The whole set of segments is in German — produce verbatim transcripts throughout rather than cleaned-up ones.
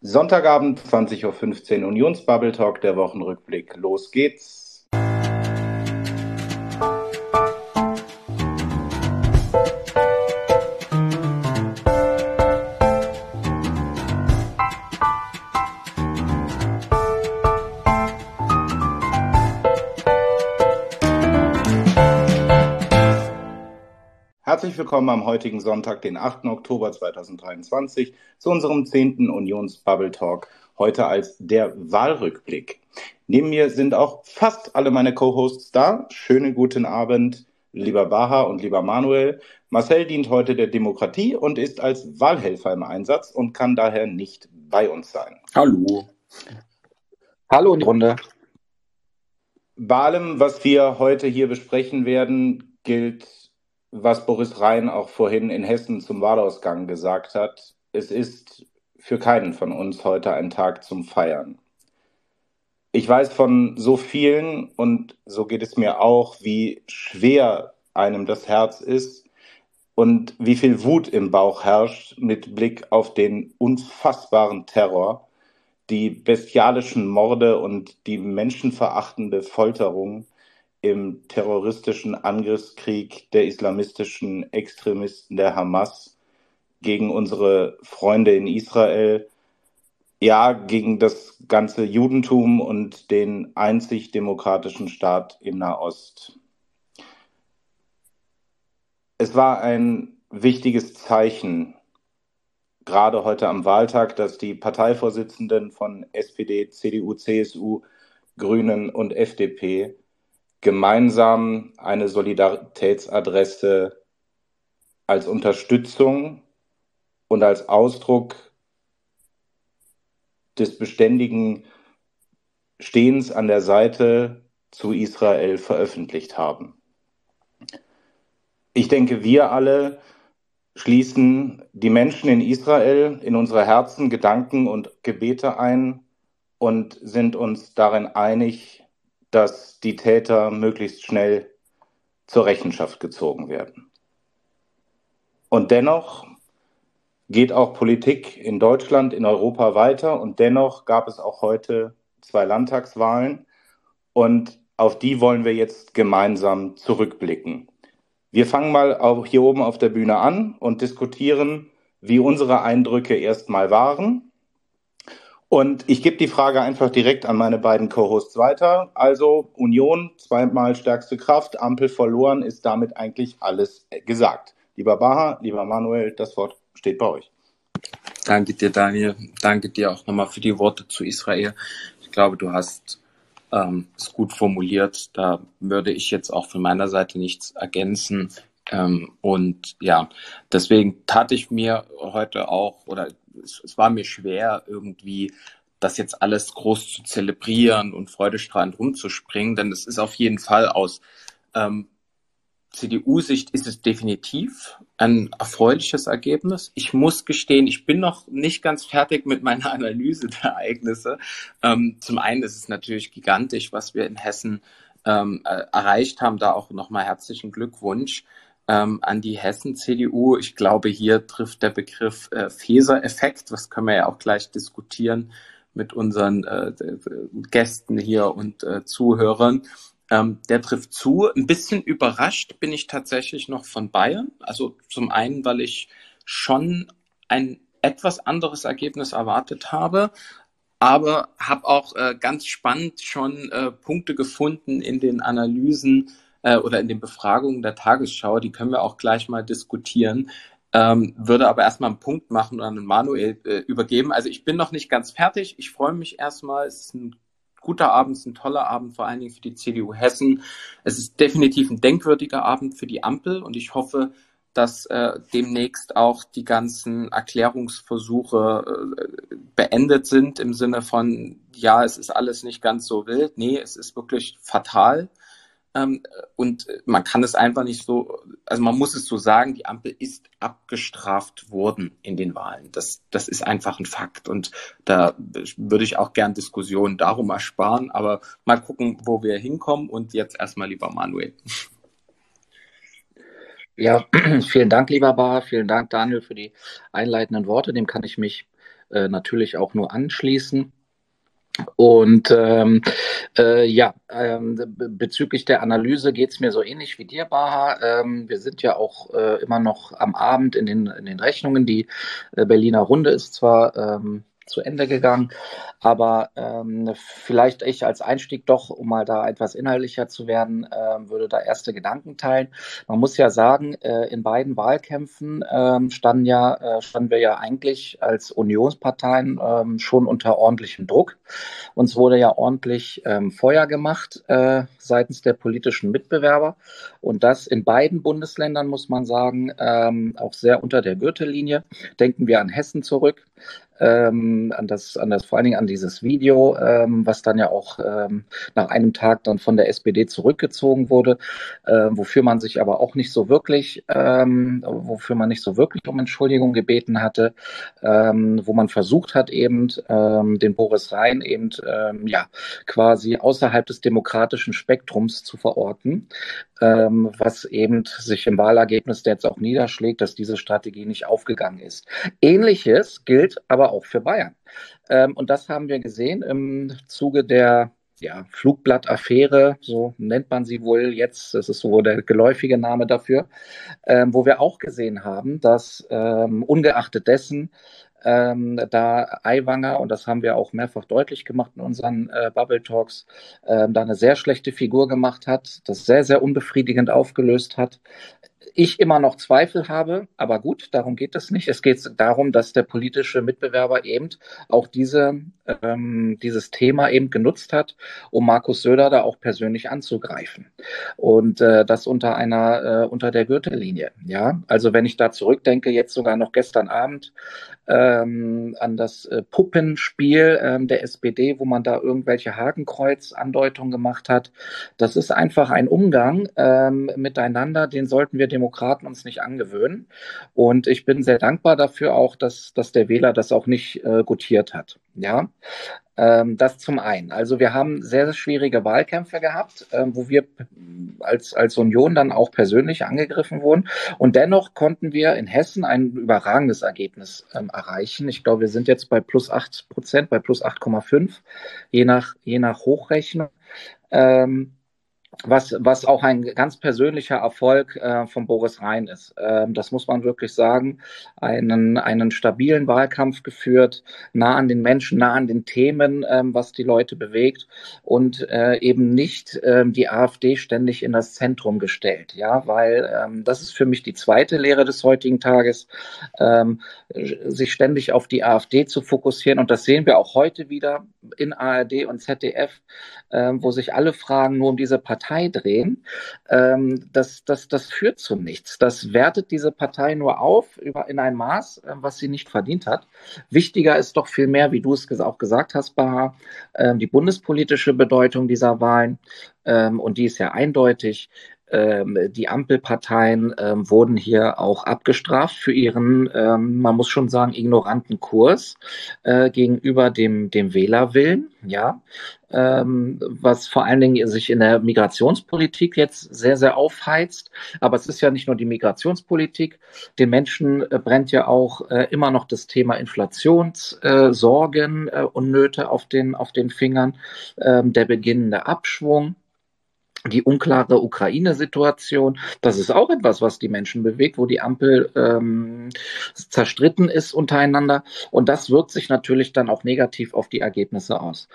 Sonntagabend, zwanzig Uhr fünfzehn, Unionsbubble Talk, der Wochenrückblick. Los geht's. Herzlich willkommen am heutigen Sonntag, den achten Oktober zweitausenddreiundzwanzig, zu unserem zehnten Unions-Bubble Talk, heute als der Wahlrückblick. Neben mir sind auch fast alle meine Co-Hosts da. Schönen guten Abend, lieber Baha und lieber Manuel. Marcel dient heute der Demokratie und ist als Wahlhelfer im Einsatz und kann daher nicht bei uns sein. Hallo. Hallo in die Runde. Bei allem, was wir heute hier besprechen werden, gilt, was Boris Rhein auch vorhin in Hessen zum Wahlausgang gesagt hat. Es ist für keinen von uns heute ein Tag zum Feiern. Ich weiß von so vielen, und so geht es mir auch, wie schwer einem das Herz ist und wie viel Wut im Bauch herrscht mit Blick auf den unfassbaren Terror, die bestialischen Morde und die menschenverachtende Folterung im terroristischen Angriffskrieg der islamistischen Extremisten der Hamas gegen unsere Freunde in Israel, ja, gegen das ganze Judentum und den einzig demokratischen Staat in Nahost. Es war ein wichtiges Zeichen, gerade heute am Wahltag, dass die Parteivorsitzenden von S P D, C D U, C S U, Grünen und F D P gemeinsam eine Solidaritätsadresse als Unterstützung und als Ausdruck des beständigen Stehens an der Seite zu Israel veröffentlicht haben. Ich denke, wir alle schließen die Menschen in Israel in unsere Herzen, Gedanken und Gebete ein und sind uns darin einig, dass die Täter möglichst schnell zur Rechenschaft gezogen werden. Und dennoch geht auch Politik in Deutschland, in Europa weiter, und dennoch gab es auch heute zwei Landtagswahlen, und auf die wollen wir jetzt gemeinsam zurückblicken. Wir fangen mal auch hier oben auf der Bühne an und diskutieren, wie unsere Eindrücke erstmal waren. Und ich gebe die Frage einfach direkt an meine beiden Co-Hosts weiter. Also Union, zweimal stärkste Kraft, Ampel verloren, ist damit eigentlich alles gesagt. Lieber Baha, lieber Manuel, das Wort steht bei euch. Danke dir, Daniel. Danke dir auch nochmal für die Worte zu Israel. Ich glaube, du hast ähm, es gut formuliert. Da würde ich jetzt auch von meiner Seite nichts ergänzen. Ähm, und ja, deswegen tat ich mir heute auch, oder es, es war mir schwer, irgendwie das jetzt alles groß zu zelebrieren und freudestrahlend rumzuspringen, denn es ist auf jeden Fall aus ähm, C D U-Sicht ist es definitiv ein erfreuliches Ergebnis. Ich muss gestehen, ich bin noch nicht ganz fertig mit meiner Analyse der Ereignisse. Ähm, zum einen ist es natürlich gigantisch, was wir in Hessen ähm, äh, erreicht haben. Da auch nochmal herzlichen Glückwunsch ähm, an die Hessen-C D U. Ich glaube, hier trifft der Begriff äh, Feser-Effekt. Das können wir ja auch gleich diskutieren mit unseren äh, Gästen hier und äh, Zuhörern. Ähm, der trifft zu. Ein bisschen überrascht bin ich tatsächlich noch von Bayern. Also zum einen, weil ich schon ein etwas anderes Ergebnis erwartet habe, aber habe auch äh, ganz spannend schon äh, Punkte gefunden in den Analysen äh, oder in den Befragungen der Tagesschau. Die können wir auch gleich mal diskutieren. Ähm, würde aber erstmal einen Punkt machen und an den Manuel äh, übergeben. Also ich bin noch nicht ganz fertig. Ich freue mich erstmal. Es ist ein guter Abend, es ist ein toller Abend, vor allen Dingen für die C D U Hessen. Es ist definitiv ein denkwürdiger Abend für die Ampel, und ich hoffe, dass äh, demnächst auch die ganzen Erklärungsversuche äh, beendet sind im Sinne von, ja, es ist alles nicht ganz so wild. Nee, es ist wirklich fatal. Ähm, und man kann es einfach nicht so, also man muss es so sagen, die Ampel ist abgestraft worden in den Wahlen. Das, das ist einfach ein Fakt, und da würde ich auch gern Diskussionen darum ersparen, aber mal gucken, wo wir hinkommen. Und jetzt erstmal lieber Manuel. Ja, vielen Dank, lieber Bar, vielen Dank, Daniel, für die einleitenden Worte. Dem kann ich mich äh, natürlich auch nur anschließen. Und ähm, äh, ja, ähm, bezüglich der Analyse geht es mir so ähnlich wie dir, Baha. Ähm, wir sind ja auch äh, immer noch am Abend in den, in den Rechnungen. Die äh, Berliner Runde ist zwar ähm, zu Ende gegangen, aber ähm, vielleicht ich als Einstieg doch, um mal da etwas inhaltlicher zu werden, äh, würde da erste Gedanken teilen. Man muss ja sagen, äh, in beiden Wahlkämpfen ähm, standen, ja, äh, standen wir ja eigentlich als Unionsparteien ähm, schon unter ordentlichem Druck. Uns wurde ja ordentlich ähm, Feuer gemacht äh, seitens der politischen Mitbewerber und das in beiden Bundesländern, muss man sagen, ähm, auch sehr unter der Gürtellinie. Denken wir an Hessen zurück. Ähm, an das, an das, vor allen Dingen an dieses Video, ähm, was dann ja auch ähm, nach einem Tag dann von der S P D zurückgezogen wurde, äh, wofür man sich aber auch nicht so wirklich, ähm, wofür man nicht so wirklich um Entschuldigung gebeten hatte, ähm, wo man versucht hat eben ähm, den Boris Rhein eben ähm, ja quasi außerhalb des demokratischen Spektrums zu verorten, ähm, was eben sich im Wahlergebnis jetzt auch niederschlägt, dass diese Strategie nicht aufgegangen ist. Ähnliches gilt aber auch für Bayern. Ähm, und das haben wir gesehen im Zuge der ja, Flugblatt-Affäre, so nennt man sie wohl jetzt, das ist so der geläufige Name dafür, ähm, wo wir auch gesehen haben, dass ähm, ungeachtet dessen ähm, da Aiwanger, und das haben wir auch mehrfach deutlich gemacht in unseren äh, Bubble Talks, ähm, da eine sehr schlechte Figur gemacht hat, das sehr, sehr unbefriedigend aufgelöst hat. Ich immer noch Zweifel habe, aber gut, darum geht es nicht. Es geht darum, dass der politische Mitbewerber eben auch diese, ähm, dieses Thema eben genutzt hat, um Markus Söder da auch persönlich anzugreifen. Und äh, das unter einer, äh, unter der Gürtellinie. Ja, also wenn ich da zurückdenke, jetzt sogar noch gestern Abend ähm, an das äh, Puppenspiel ähm, der S P D, wo man da irgendwelche Hakenkreuz-Andeutungen gemacht hat. Das ist einfach ein Umgang ähm, miteinander, den sollten wir Demokraten uns nicht angewöhnen. Und ich bin sehr dankbar dafür auch, dass, dass der Wähler das auch nicht äh, gutiert hat. Ja, ähm, das zum einen. Also wir haben sehr, sehr schwierige Wahlkämpfe gehabt, ähm, wo wir als, als Union dann auch persönlich angegriffen wurden. Und dennoch konnten wir in Hessen ein überragendes Ergebnis ähm, erreichen. Ich glaube, wir sind jetzt bei plus acht Prozent, bei plus acht Komma fünf, je nach, je nach Hochrechnung. Ähm, Was, was auch ein ganz persönlicher Erfolg äh, von Boris Rhein ist. Ähm, das muss man wirklich sagen. Einen, einen stabilen Wahlkampf geführt, nah an den Menschen, nah an den Themen, ähm, was die Leute bewegt und äh, eben nicht ähm, die AfD ständig in das Zentrum gestellt. Ja, weil ähm, das ist für mich die zweite Lehre des heutigen Tages, ähm, sich ständig auf die AfD zu fokussieren. Und das sehen wir auch heute wieder in A R D und Z D F, ähm, wo sich alle Fragen nur um diese Partei drehen, ähm, das, das, das führt zu nichts. Das wertet diese Partei nur auf über, in ein Maß, äh, was sie nicht verdient hat. Wichtiger ist doch viel mehr, wie du es auch gesagt hast, Baha, äh, die bundespolitische Bedeutung dieser Wahlen. Ähm, und die ist ja eindeutig. Ähm, die Ampelparteien ähm, wurden hier auch abgestraft für ihren, ähm, man muss schon sagen, ignoranten Kurs äh, gegenüber dem, dem Wählerwillen, ja, ähm, was vor allen Dingen sich in der Migrationspolitik jetzt sehr, sehr aufheizt. Aber es ist ja nicht nur die Migrationspolitik. Den Menschen äh, brennt ja auch äh, immer noch das Thema Inflationssorgen äh, äh, und Nöte auf den, auf den Fingern, ähm, der beginnende Abschwung. Die unklare Ukraine-Situation, das ist auch etwas, was die Menschen bewegt, wo die Ampel ähm, zerstritten ist untereinander. Und das wirkt sich natürlich dann auch negativ auf die Ergebnisse aus.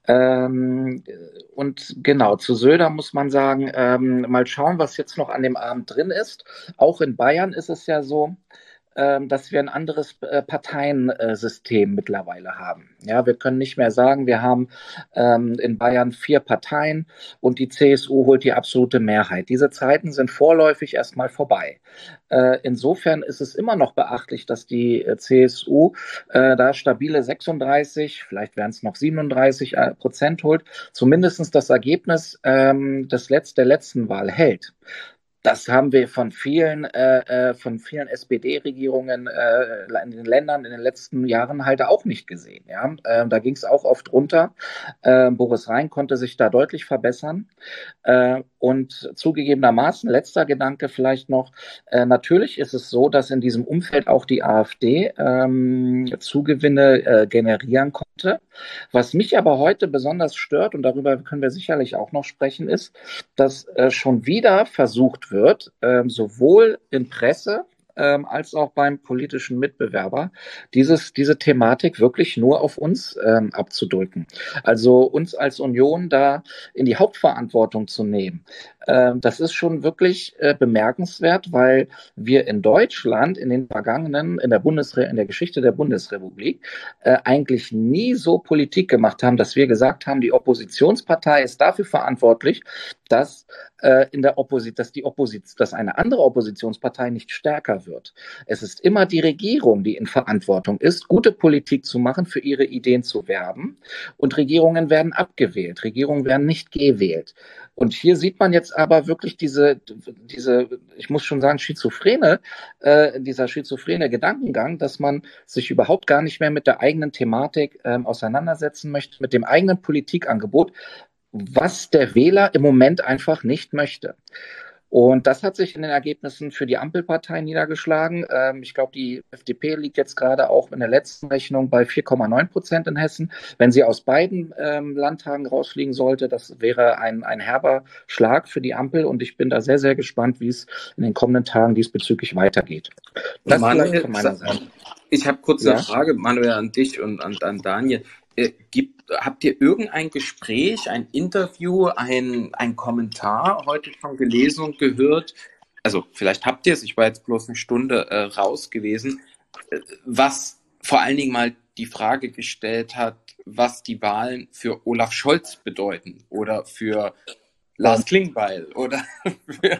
Ähm, und genau, zu Söder muss man sagen, ähm, mal schauen, was jetzt noch an dem Abend drin ist. Auch in Bayern ist es ja so, dass wir ein anderes äh, Parteiensystem mittlerweile haben. Ja, wir können nicht mehr sagen, wir haben ähm, in Bayern vier Parteien und die C S U holt die absolute Mehrheit. Diese Zeiten sind vorläufig erstmal vorbei. Äh, insofern ist es immer noch beachtlich, dass die äh, C S U äh, da stabile sechsunddreißig, vielleicht wären es noch siebenunddreißig äh, Prozent holt, zumindest das Ergebnis ähm, des Letz-, der letzten Wahl hält. Das haben wir von vielen, äh, von vielen S P D-Regierungen äh, in den Ländern in den letzten Jahren halt auch nicht gesehen. Ja? Äh, da ging es auch oft runter. Äh, Boris Rhein konnte sich da deutlich verbessern. Äh, Und zugegebenermaßen, letzter Gedanke vielleicht noch, äh, natürlich ist es so, dass in diesem Umfeld auch die AfD ähm, Zugewinne äh, generieren konnte. Was mich aber heute besonders stört, und darüber können wir sicherlich auch noch sprechen, ist, dass äh, schon wieder versucht wird, äh, sowohl in Presse, ähm, als auch beim politischen Mitbewerber, dieses, diese Thematik wirklich nur auf uns ähm, abzudrücken. Also uns als Union da in die Hauptverantwortung zu nehmen. Ähm, das ist schon wirklich äh, bemerkenswert, weil wir in Deutschland in den vergangenen, in der Bundesre in der Geschichte der Bundesrepublik äh, eigentlich nie so Politik gemacht haben, dass wir gesagt haben, die Oppositionspartei ist dafür verantwortlich, dass äh, in der Opposition, dass die Opposition, dass eine andere Oppositionspartei nicht stärker wird. Es ist immer die Regierung, die in Verantwortung ist, gute Politik zu machen, für ihre Ideen zu werben. Und Regierungen werden abgewählt. Regierungen werden nicht gewählt. Und hier sieht man jetzt aber wirklich diese, diese, ich muss schon sagen, schizophrene, äh, dieser schizophrene Gedankengang, dass man sich überhaupt gar nicht mehr mit der eigenen Thematik äh, auseinandersetzen möchte, mit dem eigenen Politikangebot, was der Wähler im Moment einfach nicht möchte. Und das hat sich in den Ergebnissen für die Ampelpartei niedergeschlagen. Ähm, ich glaube, die F D P liegt jetzt gerade auch in der letzten Rechnung bei vier Komma neun Prozent in Hessen. Wenn sie aus beiden ähm, Landtagen rausfliegen sollte, das wäre ein, ein herber Schlag für die Ampel. Und ich bin da sehr, sehr gespannt, wie es in den kommenden Tagen diesbezüglich weitergeht. Das Manuel, vielleicht von meiner Seite. Ich habe kurz Ja? eine Frage, Manuel, an dich und an, an Daniel. Äh, gibt, habt ihr irgendein Gespräch, ein Interview, ein, ein Kommentar heute schon gelesen und gehört? Also vielleicht habt ihr es, ich war jetzt bloß eine Stunde äh, raus gewesen, äh, was vor allen Dingen mal die Frage gestellt hat, was die Wahlen für Olaf Scholz bedeuten oder für Lars Klingbeil oder für...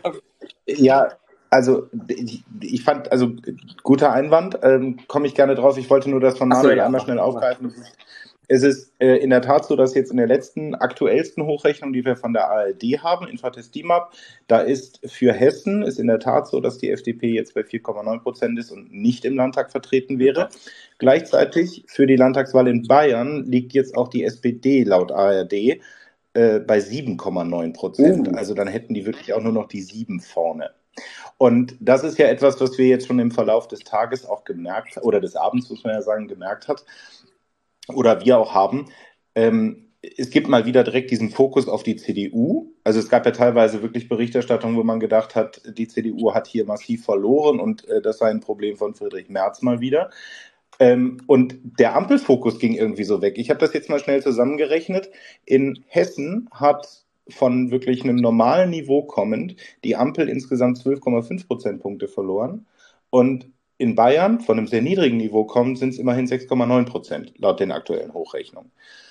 Ja, also ich, ich fand, also guter Einwand, ähm, komme ich gerne drauf. Ich wollte nur das von Ach so, Manuel ja, einmal mach schnell mal. aufgreifen. Es ist äh, in der Tat so, dass jetzt in der letzten, aktuellsten Hochrechnung, die wir von der A R D haben, Infratest D I M A P, da ist für Hessen, ist in der Tat so, dass die F D P jetzt bei vier Komma neun Prozent ist und nicht im Landtag vertreten wäre. Gleichzeitig für die Landtagswahl in Bayern liegt jetzt auch die S P D laut A R D äh, bei sieben Komma neun Prozent. Uh. Also dann hätten die wirklich auch nur noch die sieben vorne. Und das ist ja etwas, was wir jetzt schon im Verlauf des Tages auch gemerkt, oder des Abends, muss man ja sagen, gemerkt hat, oder wir auch haben. Ähm, es gibt mal wieder direkt diesen Fokus auf die C D U. Also es gab ja teilweise wirklich Berichterstattung, wo man gedacht hat, die C D U hat hier massiv verloren und äh, das sei ein Problem von Friedrich Merz mal wieder. Ähm, und der Ampelfokus ging irgendwie so weg. Ich habe das jetzt mal schnell zusammengerechnet. In Hessen hat von wirklich einem normalen Niveau kommend die Ampel insgesamt zwölf Komma fünf Prozentpunkte verloren. Und in Bayern, von einem sehr niedrigen Niveau kommend, sind es immerhin sechs Komma neun Prozent laut den aktuellen Hochrechnungen.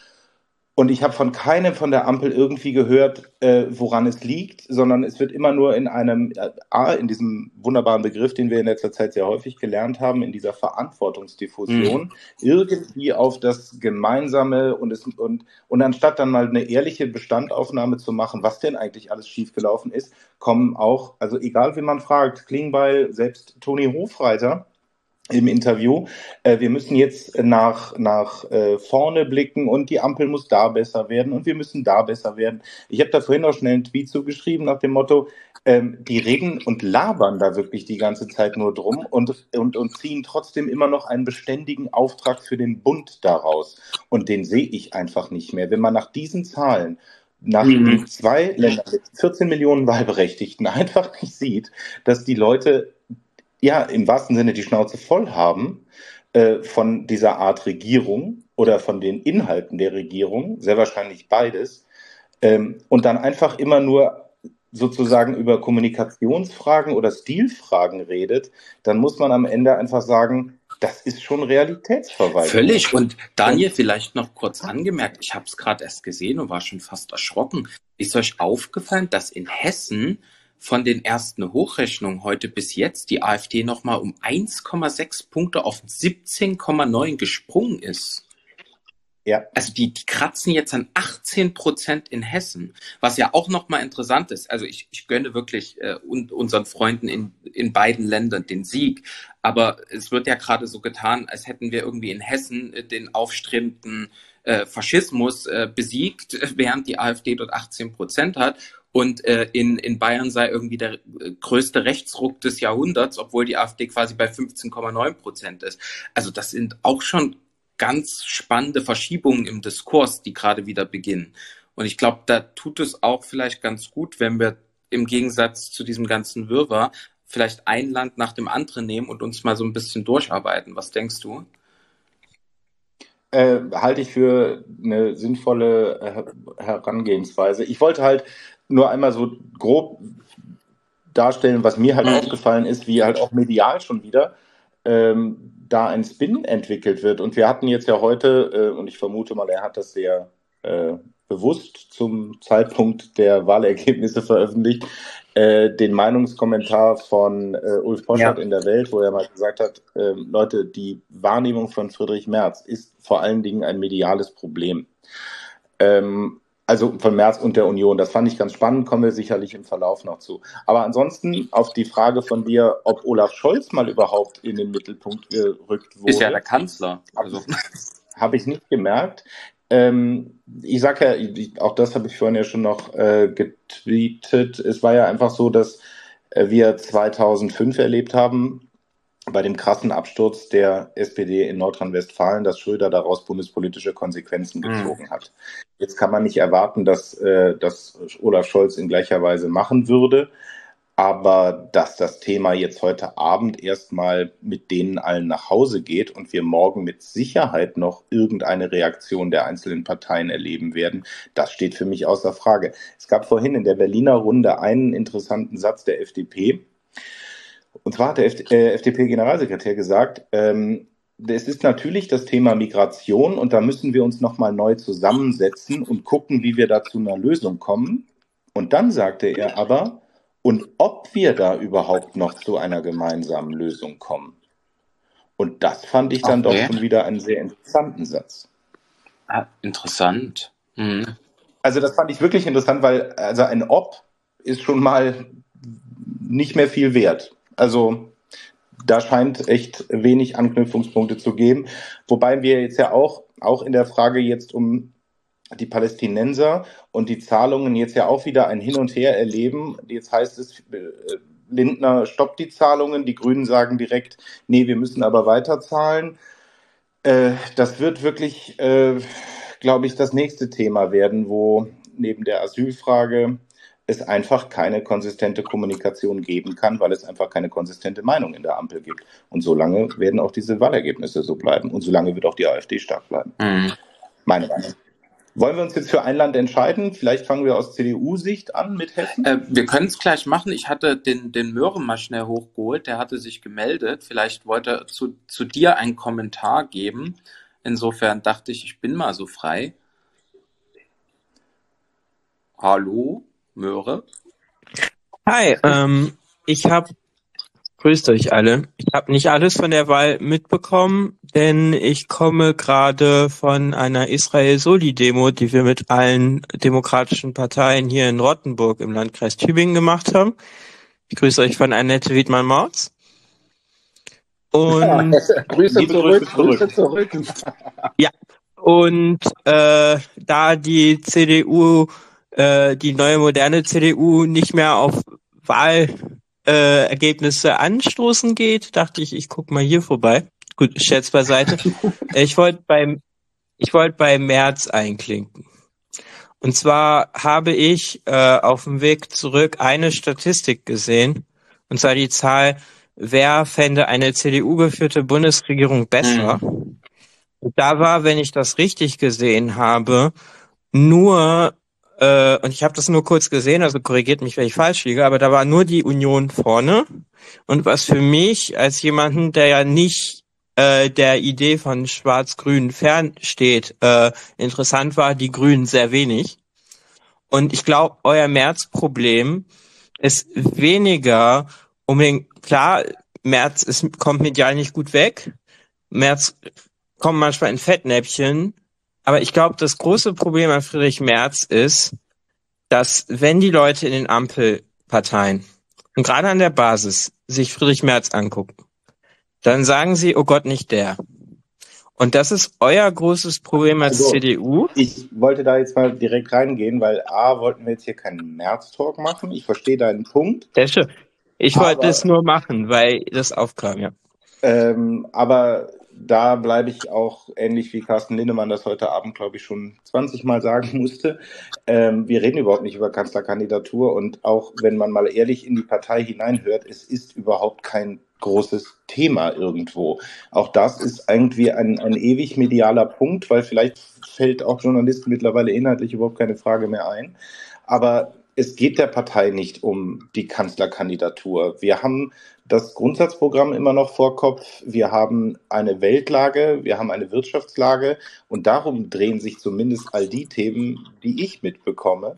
Und ich habe von keinem von der Ampel irgendwie gehört, äh, woran es liegt, sondern es wird immer nur in einem, äh, A, in diesem wunderbaren Begriff, den wir in letzter Zeit sehr häufig gelernt haben, in dieser Verantwortungsdiffusion, mhm. irgendwie auf das Gemeinsame und, es, und, und anstatt dann mal eine ehrliche Bestandaufnahme zu machen, was denn eigentlich alles schiefgelaufen ist, kommen auch, also egal wen man fragt, Klingbeil, selbst Toni Hofreiter, im Interview, äh, wir müssen jetzt nach, nach äh, vorne blicken und die Ampel muss da besser werden und wir müssen da besser werden. Ich habe da vorhin auch schnell einen Tweet zugeschrieben nach dem Motto, ähm, die reden und labern da wirklich die ganze Zeit nur drum und, und, und ziehen trotzdem immer noch einen beständigen Auftrag für den Bund daraus. Und den sehe ich einfach nicht mehr. Wenn man nach diesen Zahlen nach mhm. zwei Ländern mit vierzehn Millionen Wahlberechtigten einfach nicht sieht, dass die Leute ja, im wahrsten Sinne die Schnauze voll haben äh, von dieser Art Regierung oder von den Inhalten der Regierung, sehr wahrscheinlich beides, ähm, und dann einfach immer nur sozusagen über Kommunikationsfragen oder Stilfragen redet, dann muss man am Ende einfach sagen, das ist schon Realitätsverweigerung. Völlig. Und Daniel, vielleicht noch kurz angemerkt, ich habe es gerade erst gesehen und war schon fast erschrocken. Ist euch aufgefallen, dass in Hessen von den ersten Hochrechnungen heute bis jetzt die AfD nochmal um eins Komma sechs Punkte auf siebzehn Komma neun gesprungen ist? Ja. Also die, die kratzen jetzt an achtzehn Prozent in Hessen, was ja auch nochmal interessant ist. Also ich, ich gönne wirklich äh, un, unseren Freunden in, in beiden Ländern den Sieg, aber es wird ja gerade so getan, als hätten wir irgendwie in Hessen äh, den aufstrebenden äh, Faschismus äh, besiegt, während die AfD dort achtzehn Prozent hat. und äh, in, in Bayern sei irgendwie der äh, größte Rechtsruck des Jahrhunderts, obwohl die AfD quasi bei fünfzehn Komma neun Prozent ist. Also das sind auch schon ganz spannende Verschiebungen im Diskurs, die gerade wieder beginnen. Und ich glaube, da tut es auch vielleicht ganz gut, wenn wir im Gegensatz zu diesem ganzen Wirrwarr vielleicht ein Land nach dem anderen nehmen und uns mal so ein bisschen durcharbeiten. Was denkst du? Äh, halte ich für eine sinnvolle äh, Herangehensweise. Ich wollte halt nur einmal so grob darstellen, was mir halt mhm. aufgefallen ist, wie halt auch medial schon wieder ähm, da ein Spin entwickelt wird. Und wir hatten jetzt ja heute, äh, und ich vermute mal, er hat das sehr äh, bewusst zum Zeitpunkt der Wahlergebnisse veröffentlicht, äh, den Meinungskommentar von äh, Ulf Poschardt ja. in der Welt, wo er mal gesagt hat, äh, Leute, die Wahrnehmung von Friedrich Merz ist vor allen Dingen ein mediales Problem. Ähm, also von Merz und der Union. Das fand ich ganz spannend, kommen wir sicherlich im Verlauf noch zu. Aber ansonsten auf die Frage von dir, ob Olaf Scholz mal überhaupt in den Mittelpunkt gerückt wurde. Ist ja der Kanzler. Also. Habe ich nicht gemerkt. Ähm, ich sage ja, ich, auch das habe ich vorhin ja schon noch äh, getweetet. Es war ja einfach so, dass äh, wir zweitausendfünf erlebt haben, bei dem krassen Absturz der S P D in Nordrhein-Westfalen, dass Schröder daraus bundespolitische Konsequenzen gezogen mhm. hat. Jetzt kann man nicht erwarten, dass, äh, dass Olaf Scholz in gleicher Weise machen würde, aber dass das Thema jetzt heute Abend erstmal mit denen allen nach Hause geht und wir morgen mit Sicherheit noch irgendeine Reaktion der einzelnen Parteien erleben werden, das steht für mich außer Frage. Es gab vorhin in der Berliner Runde einen interessanten Satz der F D P. Und zwar hat der F D P-Generalsekretär gesagt, ähm, es ist natürlich das Thema Migration und da müssen wir uns nochmal neu zusammensetzen und gucken, wie wir da zu einer Lösung kommen. Und dann sagte er aber, und ob wir da überhaupt noch zu einer gemeinsamen Lösung kommen. Und das fand ich dann okay. doch schon wieder einen sehr interessanten Satz. Ah, interessant. Mhm. Also das fand ich wirklich interessant, weil also ein Ob ist schon mal nicht mehr viel wert. Also da scheint echt wenig Anknüpfungspunkte zu geben. Wobei wir jetzt ja auch, auch in der Frage jetzt um die Palästinenser und die Zahlungen jetzt ja auch wieder ein Hin und Her erleben. Jetzt heißt es, Lindner stoppt die Zahlungen, die Grünen sagen direkt, nee, wir müssen aber weiter zahlen. Äh, das wird wirklich, äh, glaube ich, das nächste Thema werden, wo neben der Asylfrage es einfach keine konsistente Kommunikation geben kann, weil es einfach keine konsistente Meinung in der Ampel gibt. Und solange werden auch diese Wahlergebnisse so bleiben. Und solange wird auch die AfD stark bleiben. Mhm. Meine Meinung. Wollen wir uns jetzt für ein Land entscheiden? Vielleicht fangen wir aus C D U-Sicht an mit Hessen. Äh, wir können es gleich machen. Ich hatte den, den Möhre mal schnell hochgeholt. Der hatte sich gemeldet. Vielleicht wollte er zu, zu dir einen Kommentar geben. Insofern dachte ich, ich bin mal so frei. Hallo? Möhre. Hi, ähm, ich habe, grüßt euch alle, ich habe nicht alles von der Wahl mitbekommen, denn ich komme gerade von einer Israel-Soli-Demo, die wir mit allen demokratischen Parteien hier in Rottenburg im Landkreis Tübingen gemacht haben. Ich grüße euch von Annette Wiedmann-Mautz. Und ja, Grüße zurück, Grüße zurück. Ja, und äh, da die C D U die neue moderne C D U nicht mehr auf Wahlergebnisse äh, anstoßen geht, dachte ich, ich guck mal hier vorbei. Gut, Scherz beiseite. ich wollte beim ich wollte bei Merz einklinken. Und zwar habe ich äh, auf dem Weg zurück eine Statistik gesehen, und zwar die Zahl, wer fände eine C D U-geführte Bundesregierung besser. Mhm. Und da war, wenn ich das richtig gesehen habe, nur Äh, und ich habe das nur kurz gesehen, also korrigiert mich, wenn ich falsch liege, aber da war nur die Union vorne. Und was für mich als jemanden, der ja nicht äh, der Idee von Schwarz-Grün fernsteht, äh, interessant war, die Grünen sehr wenig. Und ich glaube, euer Merz-Problem ist weniger unbedingt, klar, Merz ist, kommt medial nicht gut weg, Merz kommt manchmal in Fettnäpfchen. Aber ich glaube, das große Problem an Friedrich Merz ist, dass wenn die Leute in den Ampelparteien und gerade an der Basis sich Friedrich Merz angucken, dann sagen sie, oh Gott, nicht der. Und das ist euer großes Problem als Also, C D U? ich wollte da jetzt mal direkt reingehen, weil A, wollten wir jetzt hier keinen März-Talk machen. Ich verstehe deinen Punkt. Sehr schön. Ich wollte Aber- es nur machen, weil das aufkam, ja. Ähm, aber da bleibe ich auch ähnlich wie Carsten Linnemann das heute Abend, glaube ich, schon zwanzig Mal sagen musste. Ähm, wir reden überhaupt nicht über Kanzlerkandidatur und auch wenn man mal ehrlich in die Partei hineinhört, es ist überhaupt kein großes Thema irgendwo. Auch das ist irgendwie ein, ein ewig medialer Punkt, weil vielleicht fällt auch Journalisten mittlerweile inhaltlich überhaupt keine Frage mehr ein. Aber es geht der Partei nicht um die Kanzlerkandidatur. Wir haben das Grundsatzprogramm immer noch vor Kopf. Wir haben eine Weltlage, wir haben eine Wirtschaftslage und darum drehen sich zumindest all die Themen, die ich mitbekomme.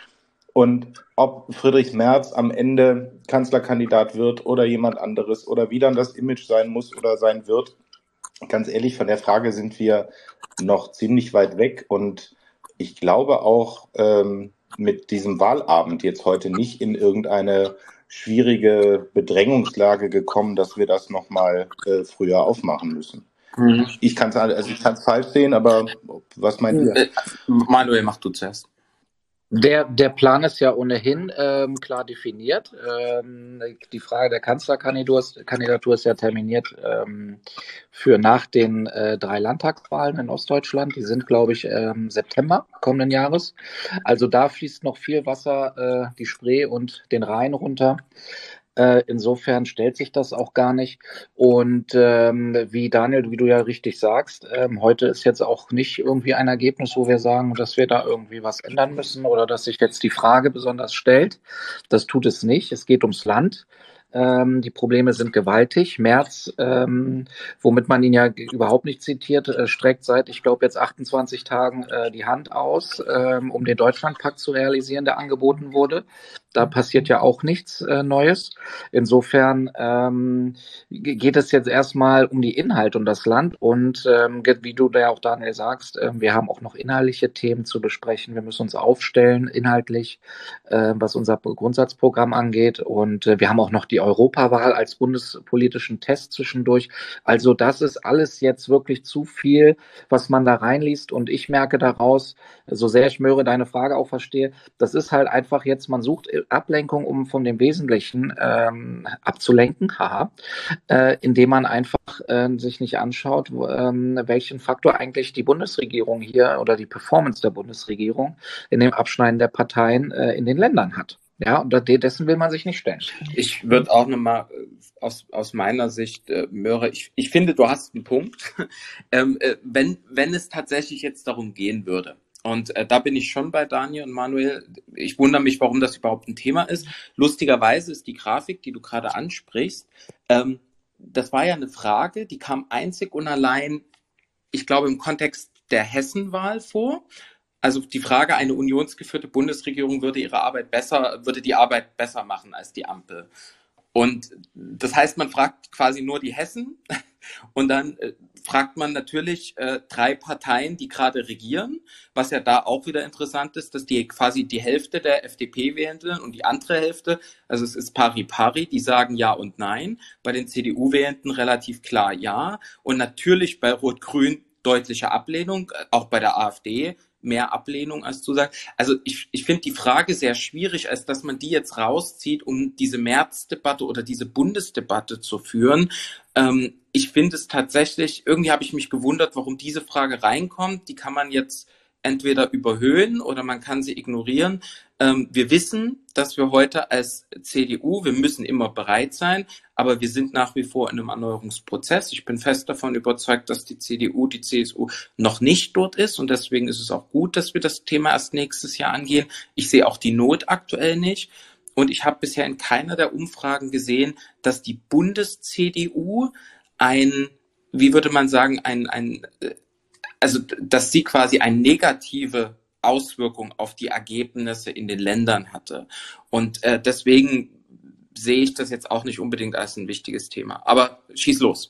Und ob Friedrich Merz am Ende Kanzlerkandidat wird oder jemand anderes oder wie dann das Image sein muss oder sein wird, ganz ehrlich, von der Frage sind wir noch ziemlich weit weg. Und ich glaube auch ähm, mit diesem Wahlabend jetzt heute nicht in irgendeine schwierige Bedrängungslage gekommen, dass wir das nochmal äh, früher aufmachen müssen. Mhm. Ich kann es also ich kann's falsch sehen, aber was meint ihr? Äh, Manuel, mach du zuerst. Der, der Plan ist ja ohnehin ähm, klar definiert. Ähm, die Frage der Kanzlerkandidatur Kandidatur ist ja terminiert ähm, für nach den äh, drei Landtagswahlen in Ostdeutschland. Die sind, glaube ich, ähm, September kommenden Jahres. Also da fließt noch viel Wasser äh, die Spree und den Rhein runter. Äh, insofern stellt sich das auch gar nicht. Und ähm, wie Daniel, wie du ja richtig sagst, ähm, heute ist jetzt auch nicht irgendwie ein Ergebnis, wo wir sagen, dass wir da irgendwie was ändern müssen oder dass sich jetzt die Frage besonders stellt. Das tut es nicht. Es geht ums Land. Ähm, die Probleme sind gewaltig. Merz, ähm, womit man ihn ja überhaupt nicht zitiert, äh, streckt seit, ich glaube, jetzt achtundzwanzig Tagen äh, die Hand aus, ähm, um den Deutschlandpakt zu realisieren, der angeboten wurde. Da passiert ja auch nichts äh, Neues. Insofern ähm, geht es jetzt erstmal um die Inhalte und das Land. Und ähm, wie du da auch, Daniel, sagst, äh, wir haben auch noch inhaltliche Themen zu besprechen. Wir müssen uns aufstellen, inhaltlich, äh, was unser Grundsatzprogramm angeht. Und äh, wir haben auch noch die Europawahl als bundespolitischen Test zwischendurch. Also das ist alles jetzt wirklich zu viel, was man da reinliest. Und ich merke daraus, so sehr ich Möhre deine Frage auch verstehe, das ist halt einfach jetzt, man sucht Ablenkung, um von dem Wesentlichen ähm, abzulenken, haha, äh, indem man einfach äh, sich nicht anschaut, wo, ähm, welchen Faktor eigentlich die Bundesregierung hier oder die Performance der Bundesregierung in dem Abschneiden der Parteien äh, in den Ländern hat. Ja, und dessen will man sich nicht stellen. Ich würde auch nochmal aus, aus meiner Sicht, äh, Möhre, ich, ich finde, du hast einen Punkt. ähm, äh, wenn, wenn es tatsächlich jetzt darum gehen würde, und äh, da bin ich schon bei Daniel und Manuel. Ich wundere mich, warum das überhaupt ein Thema ist. Lustigerweise ist die Grafik, die du gerade ansprichst, ähm, das war ja eine Frage, die kam einzig und allein, ich glaube, im Kontext der Hessenwahl vor. Also die Frage, eine unionsgeführte Bundesregierung würde ihre Arbeit besser, würde die Arbeit besser machen als die Ampel. Und das heißt, man fragt quasi nur die Hessen und dann äh, fragt man natürlich äh, drei Parteien, die gerade regieren, was ja da auch wieder interessant ist, dass die quasi die Hälfte der F D P-Wählenden und die andere Hälfte, also es ist pari pari, die sagen ja und nein, bei den C D U-Wählenden relativ klar ja und natürlich bei Rot-Grün deutliche Ablehnung, auch bei der AfD mehr Ablehnung als Zusage. Also ich, ich finde die Frage sehr schwierig, als dass man die jetzt rauszieht, um diese März-Debatte oder diese Bundesdebatte zu führen. Ähm, ich finde es tatsächlich, irgendwie habe ich mich gewundert, warum diese Frage reinkommt. Die kann man jetzt entweder überhöhen oder man kann sie ignorieren. Ähm, wir wissen, dass wir heute als C D U, wir müssen immer bereit sein, aber wir sind nach wie vor in einem Erneuerungsprozess. Ich bin fest davon überzeugt, dass die C D U, die C S U noch nicht dort ist und deswegen ist es auch gut, dass wir das Thema erst nächstes Jahr angehen. Ich sehe auch die Not aktuell nicht und ich habe bisher in keiner der Umfragen gesehen, dass die Bundes-C D U ein, wie würde man sagen, ein, ein also dass sie quasi eine negative Auswirkung auf die Ergebnisse in den Ländern hatte. Und äh, deswegen sehe ich das jetzt auch nicht unbedingt als ein wichtiges Thema. Aber schieß los.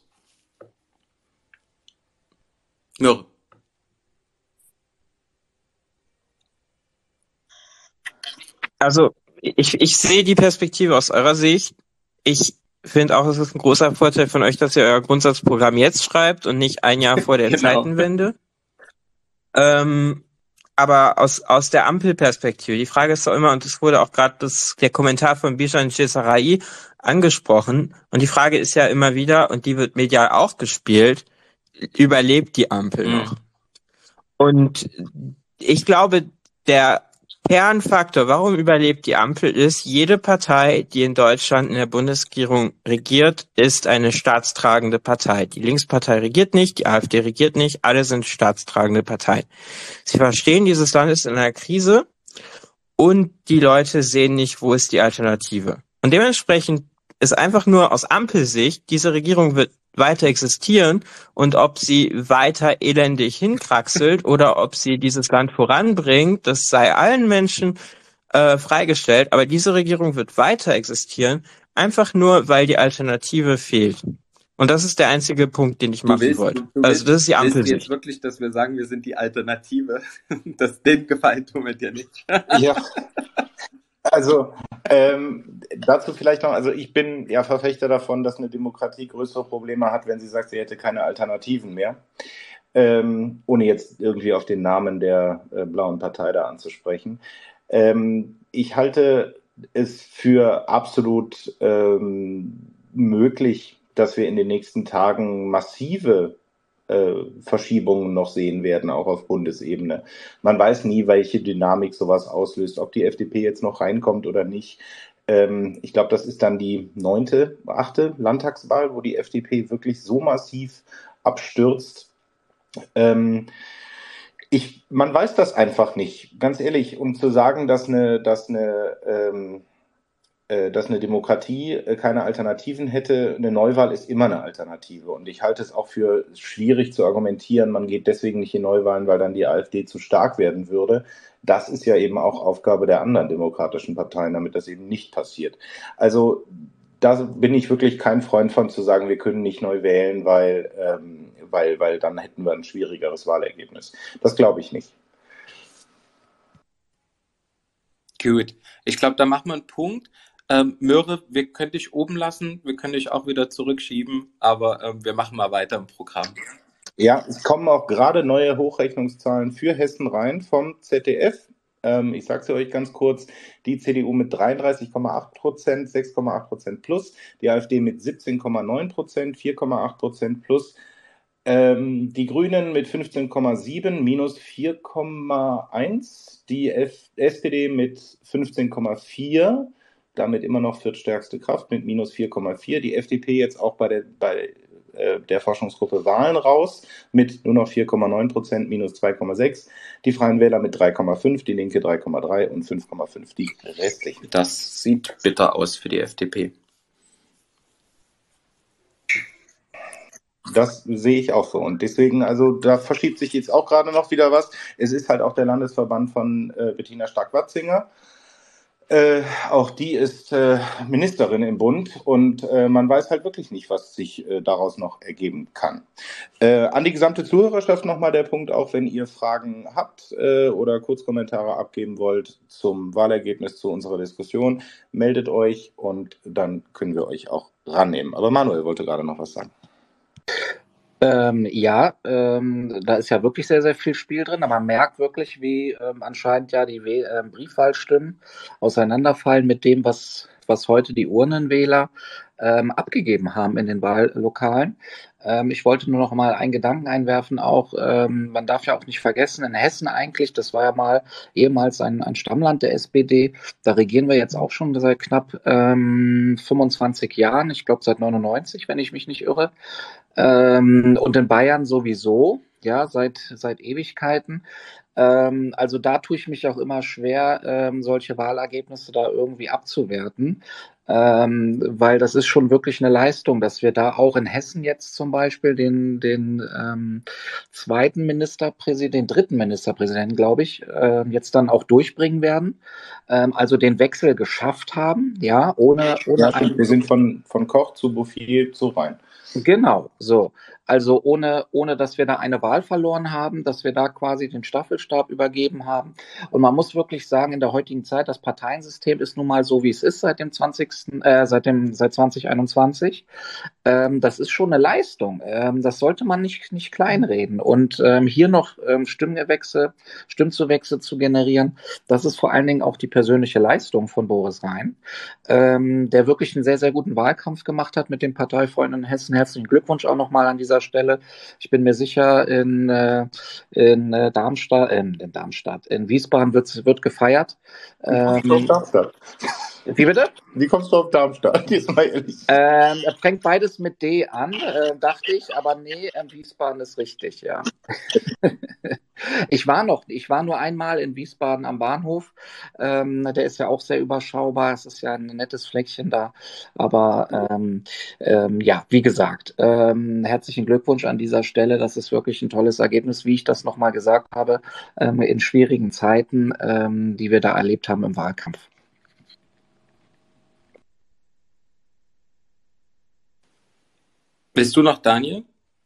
Möhre. Also ich, ich sehe die Perspektive aus eurer Sicht. Ich finde auch, es ist ein großer Vorteil von euch, dass ihr euer Grundsatzprogramm jetzt schreibt und nicht ein Jahr vor der Genau. Zeitenwende. Ähm, aber aus aus der Ampelperspektive, die Frage ist doch immer, und es wurde auch gerade der Kommentar von Bijan Cesarei angesprochen, und die Frage ist ja immer wieder, und die wird medial auch gespielt, überlebt die Ampel noch? Mhm. Und ich glaube, der Kernfaktor, warum überlebt die Ampel, ist, jede Partei, die in Deutschland in der Bundesregierung regiert, ist eine staatstragende Partei. Die Linkspartei regiert nicht, die AfD regiert nicht, alle sind staatstragende Parteien. Sie verstehen, dieses Land ist in einer Krise und die Leute sehen nicht, wo ist die Alternative. Und dementsprechend ist einfach nur aus Ampelsicht, diese Regierung wird weiter existieren, und ob sie weiter elendig hinkraxelt oder ob sie dieses Land voranbringt, das sei allen Menschen äh, freigestellt, aber diese Regierung wird weiter existieren, einfach nur, weil die Alternative fehlt. Und das ist der einzige Punkt, den ich Du machen willst, wollte. du, du Also willst, das ist die willst du jetzt Ampelsicht. wirklich, dass wir sagen, wir sind die Alternative? Das, den Gefallen tun wir dir nicht. Ja, also ähm, dazu vielleicht noch, also ich bin ja Verfechter davon, dass eine Demokratie größere Probleme hat, wenn sie sagt, sie hätte keine Alternativen mehr. Ähm, ohne jetzt irgendwie auf den Namen der äh, blauen Partei da anzusprechen. Ähm, ich halte es für absolut ähm, möglich, dass wir in den nächsten Tagen massive äh, Verschiebungen noch sehen werden, auch auf Bundesebene. Man weiß nie, welche Dynamik sowas auslöst, ob die F D P jetzt noch reinkommt oder nicht. Ähm, ich glaube, das ist dann die neunte, achte Landtagswahl, wo die F D P wirklich so massiv abstürzt. Ähm, ich, man weiß das einfach nicht, ganz ehrlich, um zu sagen, dass eine, dass eine, ähm, äh, dass eine Demokratie äh, keine Alternativen hätte. Eine Neuwahl ist immer eine Alternative, und ich halte es auch für schwierig zu argumentieren, man geht deswegen nicht in Neuwahlen, weil dann die AfD zu stark werden würde. Das ist ja eben auch Aufgabe der anderen demokratischen Parteien, damit das eben nicht passiert. Also da bin ich wirklich kein Freund von, zu sagen, wir können nicht neu wählen, weil, ähm, weil, weil dann hätten wir ein schwierigeres Wahlergebnis. Das glaube ich nicht. Gut. Ich glaube, da machen wir einen Punkt. Ähm, Möhre, wir können dich oben lassen, wir können dich auch wieder zurückschieben, aber ähm, wir machen mal weiter im Programm. Ja, es kommen auch gerade neue Hochrechnungszahlen für Hessen rein vom Z D F. Ähm, ich sage es euch ganz kurz, die C D U mit dreiunddreißig Komma acht Prozent, sechs Komma acht Prozent plus, die AfD mit siebzehn Komma neun Prozent, vier Komma acht Prozent plus, ähm, die Grünen mit fünfzehn Komma sieben minus vier Komma eins, die F- S P D mit fünfzehn Komma vier, damit immer noch viertstärkste Kraft mit minus vier Komma vier, die F D P jetzt auch bei der, bei äh, der Forschungsgruppe Wahlen raus mit nur noch vier Komma neun Prozent minus zwei Komma sechs, die Freien Wähler mit drei Komma fünf, die Linke drei Komma drei und fünf Komma fünf die restlichen. Das sieht bitter aus für die F D P. Das sehe ich auch so. Und deswegen, also da verschiebt sich jetzt auch gerade noch wieder was. Es ist halt auch der Landesverband von äh, Bettina Stark-Watzinger. Äh, auch die ist äh, Ministerin im Bund, und äh, man weiß halt wirklich nicht, was sich äh, daraus noch ergeben kann. Äh, an die gesamte Zuhörerschaft nochmal der Punkt, auch wenn ihr Fragen habt äh, oder Kurzkommentare abgeben wollt zum Wahlergebnis, zu unserer Diskussion, meldet euch und dann können wir euch auch rannehmen. Aber Manuel wollte gerade noch was sagen. Ähm, ja, ähm, da ist ja wirklich sehr, sehr viel Spiel drin, aber man merkt wirklich, wie ähm, anscheinend ja die We äh, Briefwahlstimmen auseinanderfallen mit dem, was, was heute die Urnenwähler ähm, abgegeben haben in den Wahllokalen. Ähm, ich wollte nur noch mal einen Gedanken einwerfen, auch ähm, man darf ja auch nicht vergessen, in Hessen eigentlich, das war ja mal ehemals ein, ein Stammland der S P D, da regieren wir jetzt auch schon seit knapp ähm, fünfundzwanzig Jahren, ich glaube seit neunundneunzig, wenn ich mich nicht irre. Ähm, und in Bayern sowieso, ja, seit, seit Ewigkeiten. Ähm, also da tue ich mich auch immer schwer, ähm, solche Wahlergebnisse da irgendwie abzuwerten, ähm, weil das ist schon wirklich eine Leistung, dass wir da auch in Hessen jetzt zum Beispiel den, den ähm, zweiten Ministerpräsidenten, den dritten Ministerpräsidenten, glaube ich, äh, jetzt dann auch durchbringen werden. Ähm, also den Wechsel geschafft haben, ja, ohne, ohne Ja, stimmt. Wir sind von, von Koch zu Bouffier zu Rhein. Genau, so. Also ohne, ohne, dass wir da eine Wahl verloren haben, dass wir da quasi den Staffelstab übergeben haben. Und man muss wirklich sagen, in der heutigen Zeit, das Parteiensystem ist nun mal so, wie es ist seit dem zwanzigsten Äh, seit dem, seit zwanzig einundzwanzig. Ähm, das ist schon eine Leistung. Ähm, das sollte man nicht, nicht kleinreden. Und ähm, hier noch ähm, Stimmgewächse, Stimmzuwächse zu generieren, das ist vor allen Dingen auch die persönliche Leistung von Boris Rhein, ähm, der wirklich einen sehr, sehr guten Wahlkampf gemacht hat mit den Parteifreunden in Hessen. Herzlichen Glückwunsch auch nochmal an dieser Stelle. Ich bin mir sicher, in, äh, in äh, Darmstadt, äh, in Darmstadt, in Wiesbaden wird, wird gefeiert. Wie kommst du auf Darmstadt? Wie bitte? Wie kommst du auf Darmstadt? Jetzt mal ehrlich. Ähm, er fängt beides mit D an, äh, dachte ich, aber nee, äh, Wiesbaden ist richtig, ja. Ich war noch, ich war nur einmal in Wiesbaden am Bahnhof. Ähm, der ist ja auch sehr überschaubar. Es ist ja ein nettes Fleckchen da. Aber ähm, ähm, ja, wie gesagt, ähm, herzlichen Glückwunsch an dieser Stelle. Das ist wirklich ein tolles Ergebnis, wie ich das nochmal gesagt habe, ähm, in schwierigen Zeiten, ähm, die wir da erlebt haben im Wahlkampf. Bist du noch Daniel?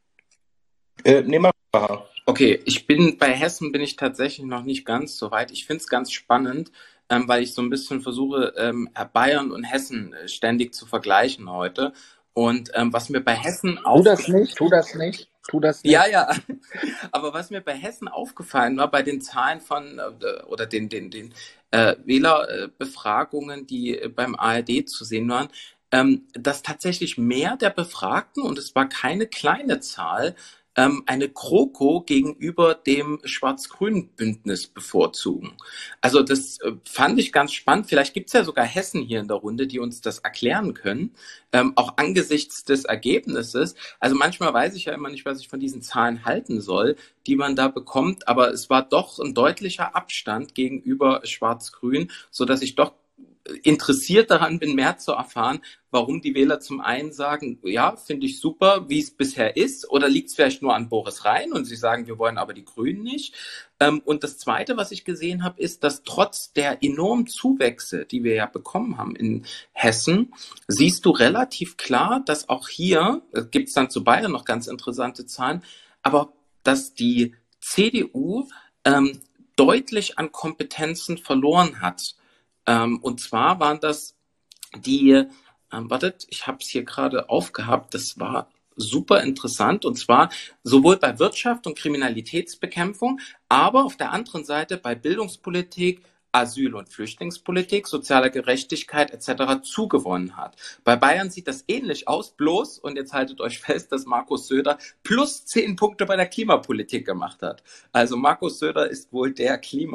Äh, nehmen wir Okay, ich bin bei Hessen bin ich tatsächlich noch nicht ganz so weit. Ich finde es ganz spannend, ähm, weil ich so ein bisschen versuche, ähm, Bayern und Hessen äh, ständig zu vergleichen heute. Und ähm, was mir bei Hessen Tu das nicht, tu das nicht, tu das nicht. Ja, ja. Aber was mir bei Hessen aufgefallen war, bei den Zahlen von äh, oder den den den äh, Wählerbefragungen, die äh, beim A R D zu sehen waren, ähm, dass tatsächlich mehr der Befragten, und es war keine kleine Zahl, ähm, eine GroKo gegenüber dem Schwarz-Grün-Bündnis bevorzugen. Also das äh, fand ich ganz spannend. Vielleicht gibt es ja sogar Hessen hier in der Runde, die uns das erklären können, ähm, auch angesichts des Ergebnisses. Also manchmal weiß ich ja immer nicht, was ich von diesen Zahlen halten soll, die man da bekommt, aber es war doch ein deutlicher Abstand gegenüber Schwarz-Grün, sodass ich doch interessiert daran bin, mehr zu erfahren, warum die Wähler zum einen sagen, ja, finde ich super, wie es bisher ist, oder liegt es vielleicht nur an Boris Rhein und sie sagen, wir wollen aber die Grünen nicht. Ähm, und das Zweite, was ich gesehen habe, ist, dass trotz der enormen Zuwächse, die wir ja bekommen haben in Hessen, siehst du relativ klar, dass auch hier, äh, gibt es dann zu Bayern noch ganz interessante Zahlen, aber dass die C D U ähm, deutlich an Kompetenzen verloren hat. Ähm, und zwar waren das die, ähm, wartet, ich habe es hier gerade aufgehabt, das war super interessant, und zwar sowohl bei Wirtschaft und Kriminalitätsbekämpfung, aber auf der anderen Seite bei Bildungspolitik, Asyl- und Flüchtlingspolitik, sozialer Gerechtigkeit et cetera zugewonnen hat. Bei Bayern sieht das ähnlich aus, bloß, und jetzt haltet euch fest, dass Markus Söder plus zehn Punkte bei der Klimapolitik gemacht hat. Also Markus Söder ist wohl der